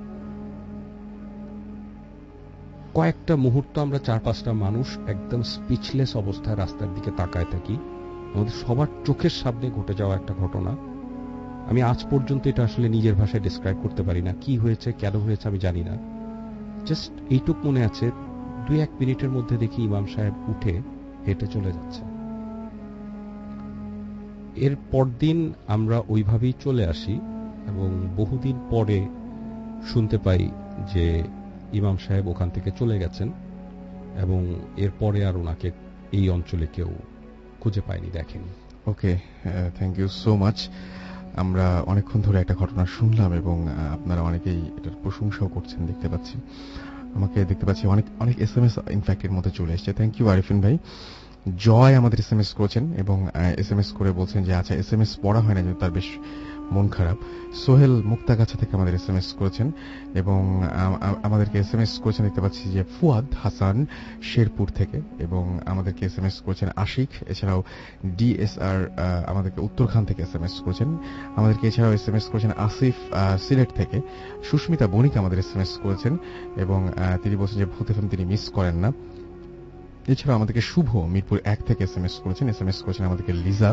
কয়েকটা মুহূর্ত আমরা চার পাঁচটা মানুষ একদম স্পিচলেস অবস্থায় রাস্তার দিকে তাকায় থাকি। আমাদের সবার চোখের সামনে ঘটে যাওয়া একটা ঘটনা। আমি আজ পর্যন্ত এটা আসলে নিজের ভাষায় ডিসক্রাইব করতে পারি না, কি হয়েছে, কেন হয়েছে আমি জানি না। জাস্ট এইটুক মনে আছে, দুই এক মিনিটের মধ্যে দেখি ইমাম সাহেব উঠে হেঁটে চলে যাচ্ছে। এর পরদিন আমরা ওইভাবেই চলে আসি এবং বহুদিন পরে শুনতে পাই যে ইমাম সাহেব ওখান থেকে চলে গেছেন এবং এরপরে আর ওনাকে এই অঞ্চলে কেউ খুঁজে পায়নি, দেখেনি। Okay, thank you so much. আমরা অনেকক্ষণ ধরে একটা ঘটনা শুনলাম এবং আপনারা অনেকেই এটার প্রশংসাও করছেন দেখতে পাচ্ছি। আমাকে দেখতে পাচ্ছি অনেক অনেক এস এম এস ইনফ্যাক্ট এর মধ্যে চলে এসছে। থ্যাংক ইউ আরিফিন ভাই। জয় আমাদের এস এম এস করেছেন এবং এস এম এস করে বলছেন যে আচ্ছা এস এম এস পড়া হয় না, যে তার বেশ মন খারাপ। সোহেল মুক্তাগাছা থেকে আমাদের এস এম এস করেছেন এবং আমাদেরকে এস এম এস করেছেন দেখতে পাচ্ছি যে ফুয়াদ হাসান শেরপুর থেকে, এবং আমাদেরকে এস এম এস করেছেন আশিক। এছাড়াও ডিএসআর আমাদেরকে উত্তরখান থেকে এস এম এস করেছেন। আমাদেরকে এছাড়াও এস এম এস করেছেন আসিফ সিলেট থেকে। সুস্মিতা বণিক আমাদের এস এম এস করেছেন এবং তিনি বলছেন যে ভূত এফএম তিনি মিস করেন না। এছাড়াও আমাদেরকে শুভ মিরপুর এক থেকে এস এম এস করেছেন। এস এম এস করেছেন আমাদেরকে লিজা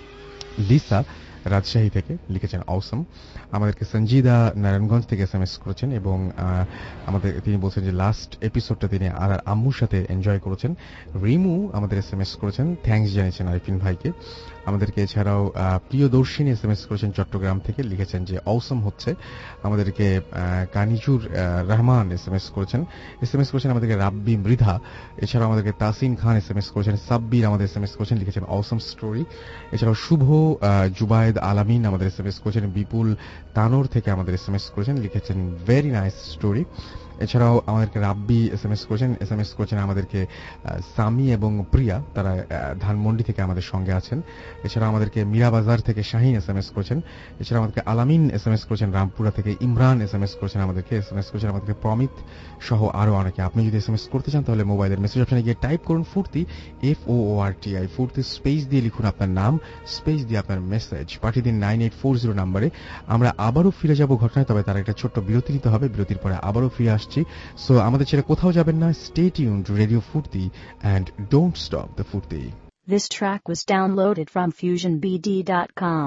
লিসা রাজশাহী থেকে, লিখেছেন অসম। আমাদেরকে সঞ্জিদা নারায়ণগঞ্জ থেকে এস এম এস করেছেন এবং আমাদের তিনি বলছেন যে লাস্ট এপিসোডটা তিনি আর আম্মুর সাথে এনজয় করেছেন। রিমু আমাদের এস এম এস করেছেন, থ্যাঙ্কস জানিয়েছেন আরিফিন ভাইকে। আমাদেরকে এছাড়াও প্রিয়দর্শিনী এস এম এস করেছেন চট্টগ্রাম থেকে, লিখেছেন যে অসম হচ্ছে। আমাদেরকে Kanizur Rahman S M S করেছেন এস এম এস করেছেন আমাদেরকে রাব্বি মৃধা। এছাড়াও আমাদেরকে Tasin Khan S M S করেছেন, সাব্বির আমাদের এস এম এস করেছেন, লিখেছেন অসম স্টোরি। এছাড়াও শুভ জুবায়েদ আলামিন আমাদের এস এম এস করেছেন, বিপুল তানোর থেকে আমাদের এস এম এস করেছেন, লিখেছেন ভেরি নাইস স্টোরি। এছাড়াও আমাদেরকে রাব্বি এস এম এস করেছেন এস এম এস করেছেন আমাদেরকে সামি এবং প্রিয়া, তারা ধানমন্ডি থেকে আমাদের সঙ্গে আছেন। এছাড়াও আমাদেরকে মীরাবাজার থেকে শাহিন এস এম এস করেছেন। এছাড়া আমাদেরকে আলামিন এস এম এস করেছেন রামপুরা থেকে, ইমরান এস এম এস করেছেন আমাদেরকে, এস এম এস করেছেন আমাদেরকে প্রমিত সহ আরো অনেকে। আপনি যদি এস এম এস করতে চান তাহলে মোবাইলের মেসেজ অপশনে গিয়ে টাইপ করুন Foorti, F O O R T I, Foorti space দিয়ে লিখুন আপনার নাম, স্পেস দিয়ে আপনার মেসেজ পাঠিয়ে দিন নাইন এইট ফোর জিরো নাম্বারে। আমরা আবারও ফিরে যাব ঘটনায়, তবে তার একটা ছোট্ট বিরতি নিতে হবে। বিরতির পরে আবারও ফিরে আসছি। সো আমাদের ছেড়ে কোথাও যাবেন না। Stay tuned to radio Foorti and don't stop the ফুর্তি। This track was downloaded from fusion b d dot com.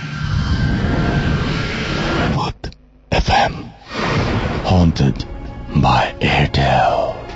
What F M, haunted by Airtel.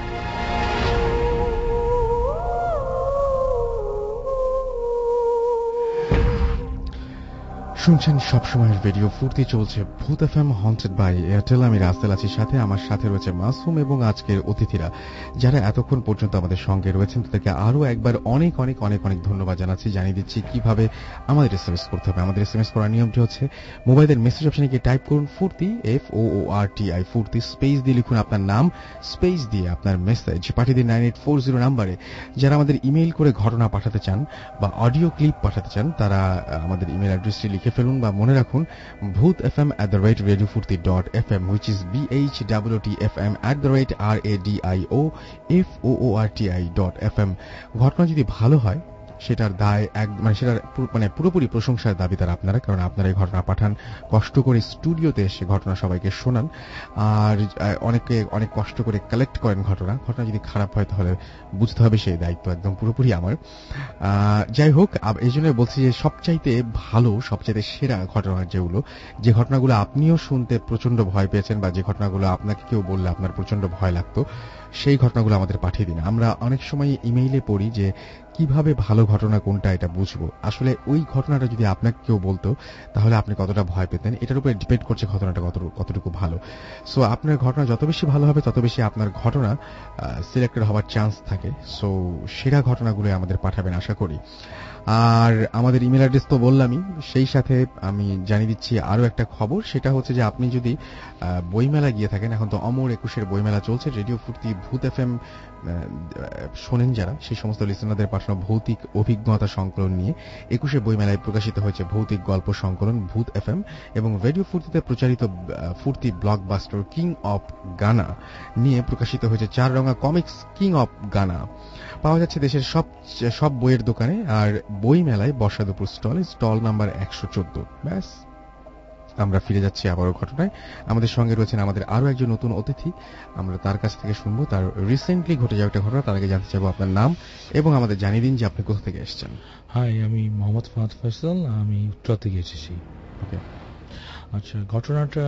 শুনছেন সবসময়ের রেডিও ফুর্তি, চলছে Bhoot FM haunted by Airtel. আমি রাসেল আছি সাথে, আমার সাথে রয়েছে মাসুম এবং আজকের অতিথিরা যারা এতক্ষণ পর্যন্ত আমাদের সঙ্গে রয়েছেন তাদেরকে আরো একবার অনেক অনেক অনেক অনেক ধন্যবাদ জানাচ্ছি। জানিয়ে দিচ্ছি কিভাবে আমাদের এসএমএস করতে হবে। আমাদের এসএমএস করার নিয়মটি হচ্ছে মোবাইলের মেসেজ অপশনে গিয়ে টাইপ করুন Foorti, F O O R T I Foorti, space দিয়ে লিখুন আপনার নাম, স্পেস দিয়ে আপনার মেসেজ পাঠিয়ে দিন নাইন এইট ফোর জিরো নাম্বারে। যারা আমাদের ইমেইল করে ঘটনা পাঠাতে চান বা অডিও ক্লিপ পাঠাতে চান তারা আমাদের ইমেল অ্যাড্রেসটি লিখে ফেলুন বা মনে রাখুন Bhoot F M at the rate radio Foorti dot F M, which is B H W T F M at the rate R A D I O F O O R T I dot F M. ঘটনা যদি ভালো হয় সেটার দায় এক মানে সেটার মানে পুরোপুরি প্রশংসার দাবিদার আপনারা, কারণ আপনারা এই ঘটনা পাঠান, কষ্ট করে স্টুডিওতে এসে ঘটনা সবাইকে শোনান, আর অনেকে অনেক কষ্ট করে কালেক্ট করেন ঘটনা। ঘটনা যদি খারাপ হয় তাহলে বুঝতে হবে সেই দায়িত্ব একদম পুরোপুরি আমার। যাই হোক, এই জন্য বলছি যে সবচাইতে ভালো সবচাইতে সেরা ঘটনা যেগুলো যে ঘটনাগুলো আপনিও শুনতে প্রচন্ড ভয় পেয়েছেন বা যে ঘটনাগুলো আপনাকে কেউ বললে আপনার প্রচন্ড ভয় লাগতো, সেই ঘটনাগুলো আমাদের পাঠিয়ে দিন। আমরা অনেক সময় ইমেইলে পড়ি যে কিভাবে ভালো ঘটনা কোনটা এটা বুঝবো। আসলে ওই ঘটনাটা যদি আপনাকে কেউ বলতো তাহলে আপনি কতটা ভয় পেতেন এটার উপরে ডিপেন্ড করছে ঘটনাটা কতটুকু ভালো। সো আপনার ঘটনা যত বেশি ভালো হবে তত বেশি আপনার ঘটনা সিলেক্টেড হওয়ার চান্স থাকে। সো সেরা ঘটনাগুলো আমাদের পাঠাবেন আশা করি। আর আমাদের ইমেল অ্যাড্রেস তো বললামই, সেই সাথে আমি জানিয়ে দিচ্ছি আরো একটা খবর। সেটা হচ্ছে যে আপনি যদি বইমেলা গিয়ে থাকেন, এখন তো অমর একুশের বইমেলা চলছে, রেডিও ফুর্তি ভূত এফ এম শোনেন যারা, সেই সমস্ত লিসনারদের পাঠানো ভৌতিক অভিজ্ঞতা সংকলন নিয়ে একুশে বইমেলায় প্রকাশিত হয়েছে ভৌতিক গল্প সংকলন ভূত এফ এম, এবং রেডিও ফুর্তিতে প্রচারিত ফুর্তি ব্লকবাস্টার কিং অফ গানা নিয়ে প্রকাশিত হয়েছে চার রঙা কমিক্স কিং অফ গানা। পাওয়া যাচ্ছে দেশের সব সব বইয়ের দোকানে, আর বই মেলায় বর্ষা দুপুর স্টলে, স্টল নাম্বার একশো চোদ্দ। ব্যাস, আমরা ফিরে যাচ্ছি আবারও ঘটনায়। আমাদের সঙ্গে রয়েছেন আমাদের আরো একজন নতুন অতিথি, আমরা তার কাছ থেকে শুনবো তার রিসেন্টলি ঘটে যাওয়া একটা ঘটনা। তার আগে জানতে চাইবো আপনার নাম এবং আমাদের জানিয়ে দিন যে আপনি কোথা থেকে এসেছেন। হাই, আমি মোহাম্মদ ফাহাদ ফয়সাল, আমি উত্তরা থেকে এসেছি। ওকে, আচ্ছা, ঘটনাটা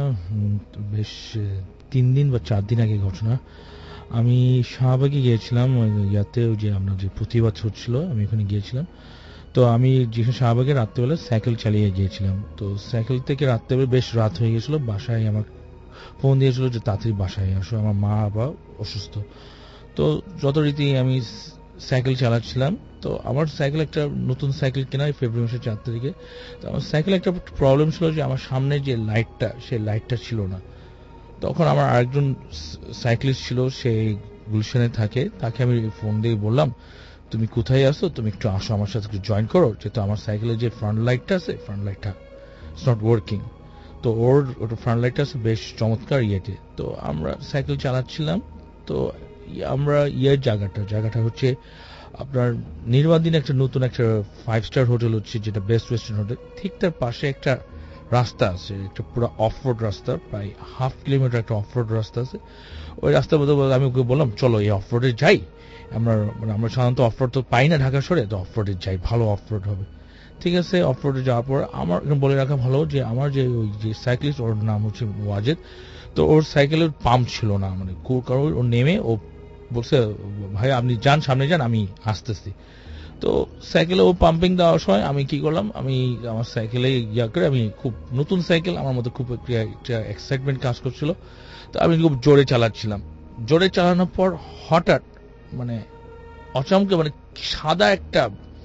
বেশ তিন দিন বা চার দিন আগে ঘটনা। আমি শাহবাগে গিয়েছিলাম, ইয়াতে যে আমরা যে প্রতিবাদ হচ্ছিল আমি ওখানে গিয়েছিলাম। তো আমি যেখানে শাহবাগে রাত্রেবেলা সাইকেল চালিয়ে গিয়েছিলাম, তো সাইকেল থেকে রাত্রেবেলা বেশ রাত হয়ে গেছিল। বাসায় আমার ফোন দিয়েছিল যে তাড়াতাড়ি বাসায় আসো, আমার মা বাবা অসুস্থ। তো যত রীতি আমি সাইকেল চালাচ্ছিলাম। তো আমার সাইকেল একটা নতুন সাইকেল কেনা ফেব্রুয়ারি মাসের চার তারিখে। তো আমার সাইকেল একটা প্রবলেম ছিল যে আমার সামনে যে লাইটটা, সেই লাইটটা ছিল না। তখন আমার আরেকজন সাইক্লিস্ট ছিল, সে গুলশানে থাকে, তাকে আমি ফোন দিয়ে বললাম তুমি কোথায় আসো, তুমি একটু আসো আমার সাথে একটু জয়েন করো, যেহেতু আমার সাইকেলের যে ফ্রন্ট লাইটটা আছে ফ্রন্ট লাইটটা ইটস নট ওয়ার্কিং। তো ওর ওটা ফ্রন্ট লাইটটা আছে বেশ চমৎকার ইয়েতে। তো আমরা সাইকেল চালাচ্ছিলাম। তো আমরা ইয়ের জায়গাটা জায়গাটা হচ্ছে আপনার নির্বাদিন একটা নতুন একটা ফাইভ স্টার হোটেল হচ্ছে, যেটা বেস্ট ওয়েস্টার্ন হোটেল, ঠিক তার পাশে একটা রাস্তা আছে, একটা পুরো অফরোড রাস্তা, প্রায় হাফ কিলোমিটার একটা অফরোড রাস্তা আছে। ওই রাস্তার মধ্যে আমি ওকে বললাম চলো এই অফরোডে যাই, আমরা মানে আমরা সাধারণত অফরোড তো পাই না ঢাকা শহরে, তো অফরোডে যাই, ভালো অফরোড হবে। ঠিক আছে, অফরোডে যাওয়ার পর আমার বলে রাখা ভালো যে আমার যে ওই যে সাইক্লিস্ট, ওর নাম হচ্ছে ওয়াজেদ, তো ওর সাইকেলের পাম্প ছিল না, মানে কারণ ও নেমে ও বলছে ভাই আপনি যান, সামনে যান, আমি আসতেছি। তো সাইকেলে ও পাম্পিং দেওয়ার সময় আমি কি করলাম, আমি আমার সাইকেলে ইয়া করে, আমি খুব নতুন সাইকেল, আমার মধ্যে খুব একটা এক্সাইটমেন্ট কাজ করছিল, তো আমি খুব জোরে চালাচ্ছিলাম। জোরে চালানোর পর হঠাৎ মানে অচমকে মানে সাদা একটা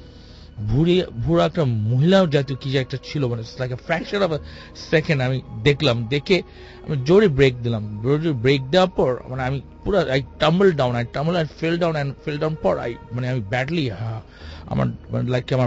ভুড়ি ভুড়া একটা মহিলা জাতীয় কি যে একটা ছিল, মানে ফ্র্যাকচার অফ সেকেন্ড আমি দেখলাম। দেখে আমি জোরে ব্রেক দিলাম। জোরে ব্রেক দেওয়ার পর মানে আমি পুরো I tumble down I tumble I fell down and fell down পর আই মানে আমি ব্যাডলি আমার লাইক আমার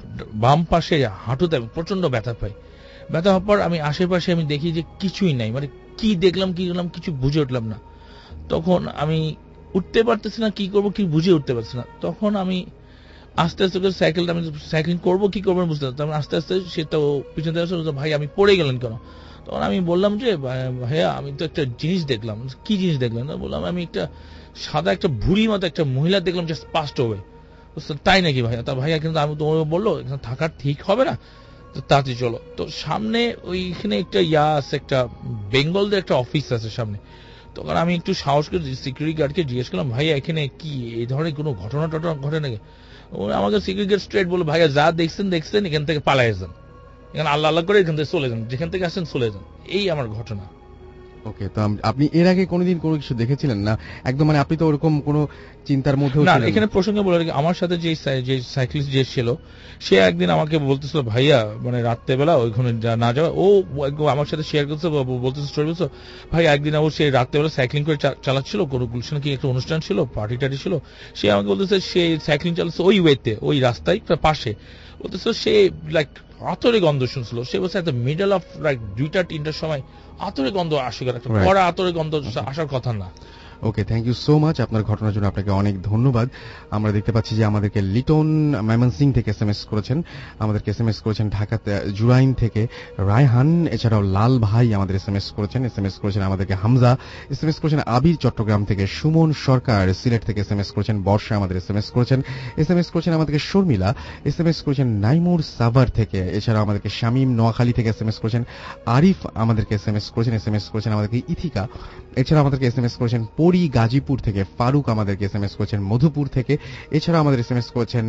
বাম পাশে হাঁটুতে আমি প্রচন্ড ব্যথা পাই। ব্যথা হওয়ার পর আমি আশেপাশে আমি দেখি যে কিছুই নাই, মানে কি দেখলাম কি করলাম কিছু বুঝে উঠলাম না। তখন আমি উঠতে পারতেছি না, কি করবো কি বুঝে উঠতে পারছি না। তখন আমি আস্তে আস্তে করে সাইকেলটা আমি সাইক্লিং করবো কি করবো বুঝতে পারতাম। আস্তে আস্তে সে তো পিছন থেকে আসলে ভাই আমি পড়ে গেলেন কেন? তখন আমি বললাম যে ভাইয়া আমি তো একটা জিনিস দেখলাম। কি জিনিস দেখলাম? বললাম আমি একটা সাদা একটা ভুড়ি মতো একটা মহিলা দেখলাম, যে স্পষ্ট হবে। তাই নাকি ভাইয়া? তা ভাইয়া কিন্তু আমি তোমাকে বললো এখানে থাকার ঠিক হবে না, তো তাড়াতাড়ি চলো। তো সামনে ওইখানে একটা ইয়া আছে, একটা বেঙ্গলদের একটা অফিস আছে সামনে। তো তখন আমি একটু সাহস করে সিকিউরিটি গার্ডকে জিজ্ঞেস করলাম, ভাইয়া এখানে কি এই ধরনের কোনো ঘটনা টটনা ঘটে নাকি? আমাকে সিকিউরিটি গার্ড স্ট্রেট বলল, ভাইয়া যা দেখছেন দেখছেন, এখান থেকে পালায় যান, এখানে আল্লাহ আল্লাহ করে এখান থেকে চলে যান, যেখান থেকে আসেন চলে যান। এই আমার ঘটনা। ওকে, তো আপনি এর আগে কোনোদিন কোনো কিছু দেখেছিলেন না একদম, মানে আপনি তো ওরকম কোনো চিন্তার মধ্যে না? এখানে প্রসঙ্গে বলে রাখি, আমার সাথে যে যে সাইক্লিস্ট যে ছিল, সে একদিন আমাকে বলতেছিল, ভাইয়া মানে রাত্রেবেলা ওইখানে না যাওয়া, ও আমার সাথে শেয়ার করছে, বলতেছে স্টোরি বলছো, ভাই একদিন ও সে রাত্রেবেলা সাইক্লিং করে চালাচ্ছিল, কোনো গুলশানে কি একটা অনুষ্ঠান ছিল, পার্টি টার্টি ছিল, সে আমাকে বলতেছে সে সাইক্লিং চালাচ্ছে ওই ওয়েতে, ওই রাস্তায় পাশে, বলতেছে সে লাইক আতরে গন্ধ শুনছিল। সে বলছে একটা মিডল অফ লাইক দুইটা তিনটার সময় আতরে গন্ধ আসে, একটা কড়া আতরে গন্ধ আসার কথা না। Okay, thank you so much আপনার ঘটনার জন্য, আপনাকে অনেক ধন্যবাদ। আমরা দেখতে পাচ্ছি যে আমাদেরকে লিটন ময়মনসিং থেকে এসএমএস করেছেন, আমাদেরকে এসএমএস করেছেন ঢাকাতে জুরাইন থেকে রায়হান, এছাড়াও লাল ভাই আমাদের এসএমএস করেছেন, এসএমএস করেছেন আমাদেরকে হামজা, এসএমএস করেছেন আবির চট্টগ্রাম থেকে, সুমন সরকার সিলেট থেকে এসএমএস করেছেন, বর্ষা আমাদের এসএমএস করেছেন, এসএমএস করেছেন আমাদেরকে শর্মিলা, এসএমএস করেছেন নাইমুর সাভার থেকে, এছাড়াও আমাদেরকে শামীম নোয়াখালী থেকে এসএমএস করেছেন, আরিফ আমাদেরকে এসএমএস করেছেন, এসএমএস করেছেন আমাদেরকে ইথিকা, এছাড়া আমাদেরকে এসএমএস করেছেন পরি গাজীপুর থেকে, ফারুক আমাদেরকে এসএমএস করেছেন মধুপুর থেকে, এছাড়া আমাদের এসএমএস করেছেন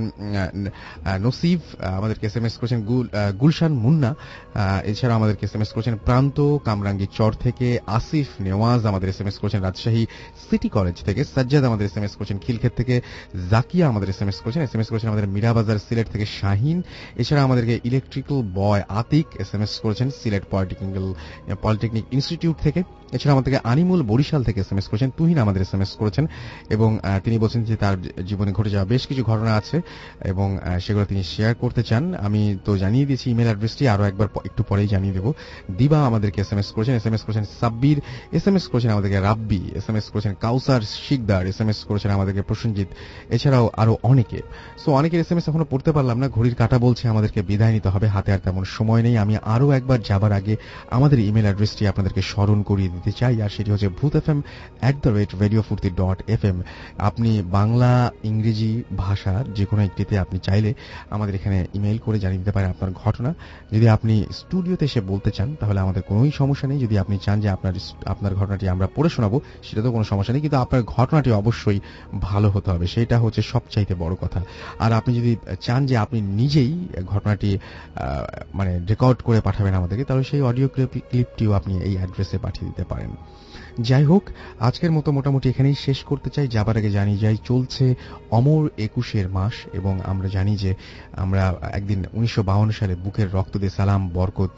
নসিব, আমাদেরকে এসএমএস করেছেন গুলশান মুন্না, এছাড়া আমাদেরকে এসএমএস করেছেন প্রান্ত কামরাঙ্গি চর থেকে, আসিফ নেওয়াজ আমাদের এসএমএস করেছেন রাজশাহী সিটি কলেজ থেকে, সাজ্জাদ আমাদের এসএমএস করেছেন খিলক্ষেত থেকে, জাকিয়া আমাদের এসএমএস করেছেন, এসএমএস করেছেন আমাদের মিরাবাজার সিলেট থেকে শাহিন, এছাড়া আমাদেরকে ইলেকট্রিক্যাল বয় আতিক এসএমএস করেছেন সিলেট পলিটেকনিক্যাল পলিটেকনিক ইনস্টিটিউট থেকে, এছাড়া আমাদেরকে আনিমুল বরিশাল থেকে এসএমএস করেছেন, তুহিন আমাদের এসএমএস করেছেন এবং তিনি বলছেন যে তার জীবনে ঘটে যাওয়া বেশ কিছু ঘটনা আছে এবং সেগুলো তিনি শেয়ার করতে চান। আমি তো জানিয়ে দিয়েছি ইমেল অ্যাড্রেসটি, আরো একবার একটু পরেই জানিয়ে দেব। দিবা আমাদেরকে এসএমএস করেছেন, এসএমএস করেছেন সাব্বির, এসএমএস করেছেন আমাদেরকে রাব্বি, এসএমএস করেছেন কাউসার শিকদার, এসএমএস করেছেন আমাদেরকে প্রসেনজিৎ, এছাড়াও আরো অনেকে। সো অনেকের এসএমএস এখনো পড়তে পারলাম না, ঘড়ির কাঁটা বলছে আমাদেরকে বিদায় নিতে হবে, হাতে আর তেমন সময় নেই। আমি আরো একবার যাবার আগে আমাদের ইমেল অ্যাড্রেসটি আপনাদেরকে স্মরণ করিয়ে দিতে চাই, আর সেটি হচ্ছে Bhoot F M at the rate radio Foorti dot F M. আপনি বাংলা ইংরেজি ভাষার যে কোনো একটিতে আপনি চাইলে আমাদের এখানে ইমেইল করে জানিয়ে দিতে পারেন আপনার ঘটনা। যদি আপনি স্টুডিওতে এসে বলতে চান তাহলে আমাদের কোনোই সমস্যা নেই। যদি আপনি চান যে আপনার আপনার ঘটনাটি আমরা পড়ে শোনাবো, সেটা তো কোনো সমস্যা নেই, কিন্তু আপনার ঘটনাটি অবশ্যই ভালো হতে হবে, সেটা হচ্ছে সবচাইতে বড় কথা। আর আপনি যদি চান যে আপনি নিজেই ঘটনাটি মানে রেকর্ড করে পাঠাবেন আমাদেরকে, তাহলে সেই অডিও ক্লিপটিও আপনি এই অ্যাড্রেসে পাঠিয়ে দিতে পারেন। যাই হোক, আজকের মতো মোটামুটি এখানেই শেষ করতে চাই। যাবার আগে জানিয়ে যাই চলছে অমর একুশের মাস, এবং আমরা জানি যে আমরা একদিন উনিশশো বাউন্ন সালে বুকের রক্ত দিয়ে সালাম বরকত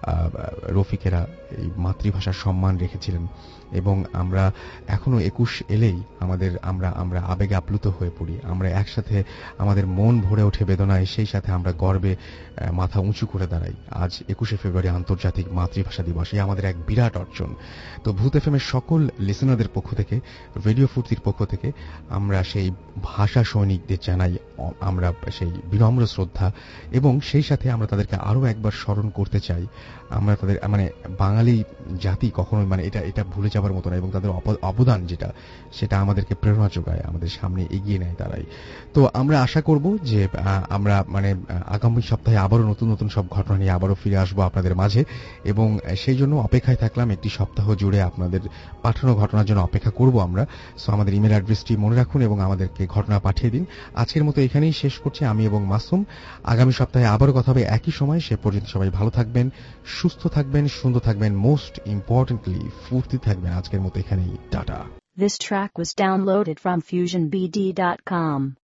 রফিকেরা এই মাতৃভাষার সম্মান রেখেছিলেন, এবং আমরা এখনো একুশ এলেই আমাদের আমরা আমরা আবেগে আপ্লুত হয়ে পড়ি, আমরা একসাথে আমাদের মন ভরে ওঠে বেদনায়, সেই সাথে আমরা গর্বে মাথা উঁচু করে দাঁড়াই। আজ একুশে ফেব্রুয়ারি আন্তর্জাতিক মাতৃভাষা দিবস, এই আমাদের এক বিরাট অর্জন। তো ভূত এফ এম এর সকল লিসেনারদের পক্ষ থেকে, রেডিও ফুর্তির পক্ষ থেকে আমরা সেই ভাষা সৈনিকদের জানাই আমরা সেই বিনম্র শ্রদ্ধা, এবং সেই সাথে আমরা তাদেরকে আরো একবার স্মরণ করতে চাই, আমরা তাদের মানে বাঙালি জাতি কখনোই মানে এটা এটা ভুলে যাবার মতো না, এবং তাদের অবদান যেটা সেটা আমাদেরকে প্রেরণা যোগায়, আমাদের সামনে এগিয়ে নেয় তারাই। তো আমরা আশা করব যে আমরা মানে আগামী সপ্তাহে আবারও নতুন নতুন সব ঘটনা নিয়ে আবারও ফিরে আসবো আপনাদের মাঝে, এবং সেই জন্য অপেক্ষায় থাকলাম একটি সপ্তাহ জুড়ে আপনাদের পাঠানো ঘটনার জন্য অপেক্ষা করব আমরা। সো আমাদের ইমেল অ্যাড্রেসটি মনে রাখুন এবং আমাদেরকে ঘটনা পাঠিয়ে দিন। আজকের মতো এখানেই শেষ করছি আমি এবং মাসুম। আগামী সপ্তাহে আবারও কথা হবে একই সময়। সে পর্যন্ত সবাই ভালো থাকবেন, সুস্থ থাকবেন, সুন্দর থাকবেন, মোস্ট ইম্পর্টেন্টলি ফুর্তি থাকবেন। আজকের মতো এখানেই tata. This track was downloaded from fusion b d dot com.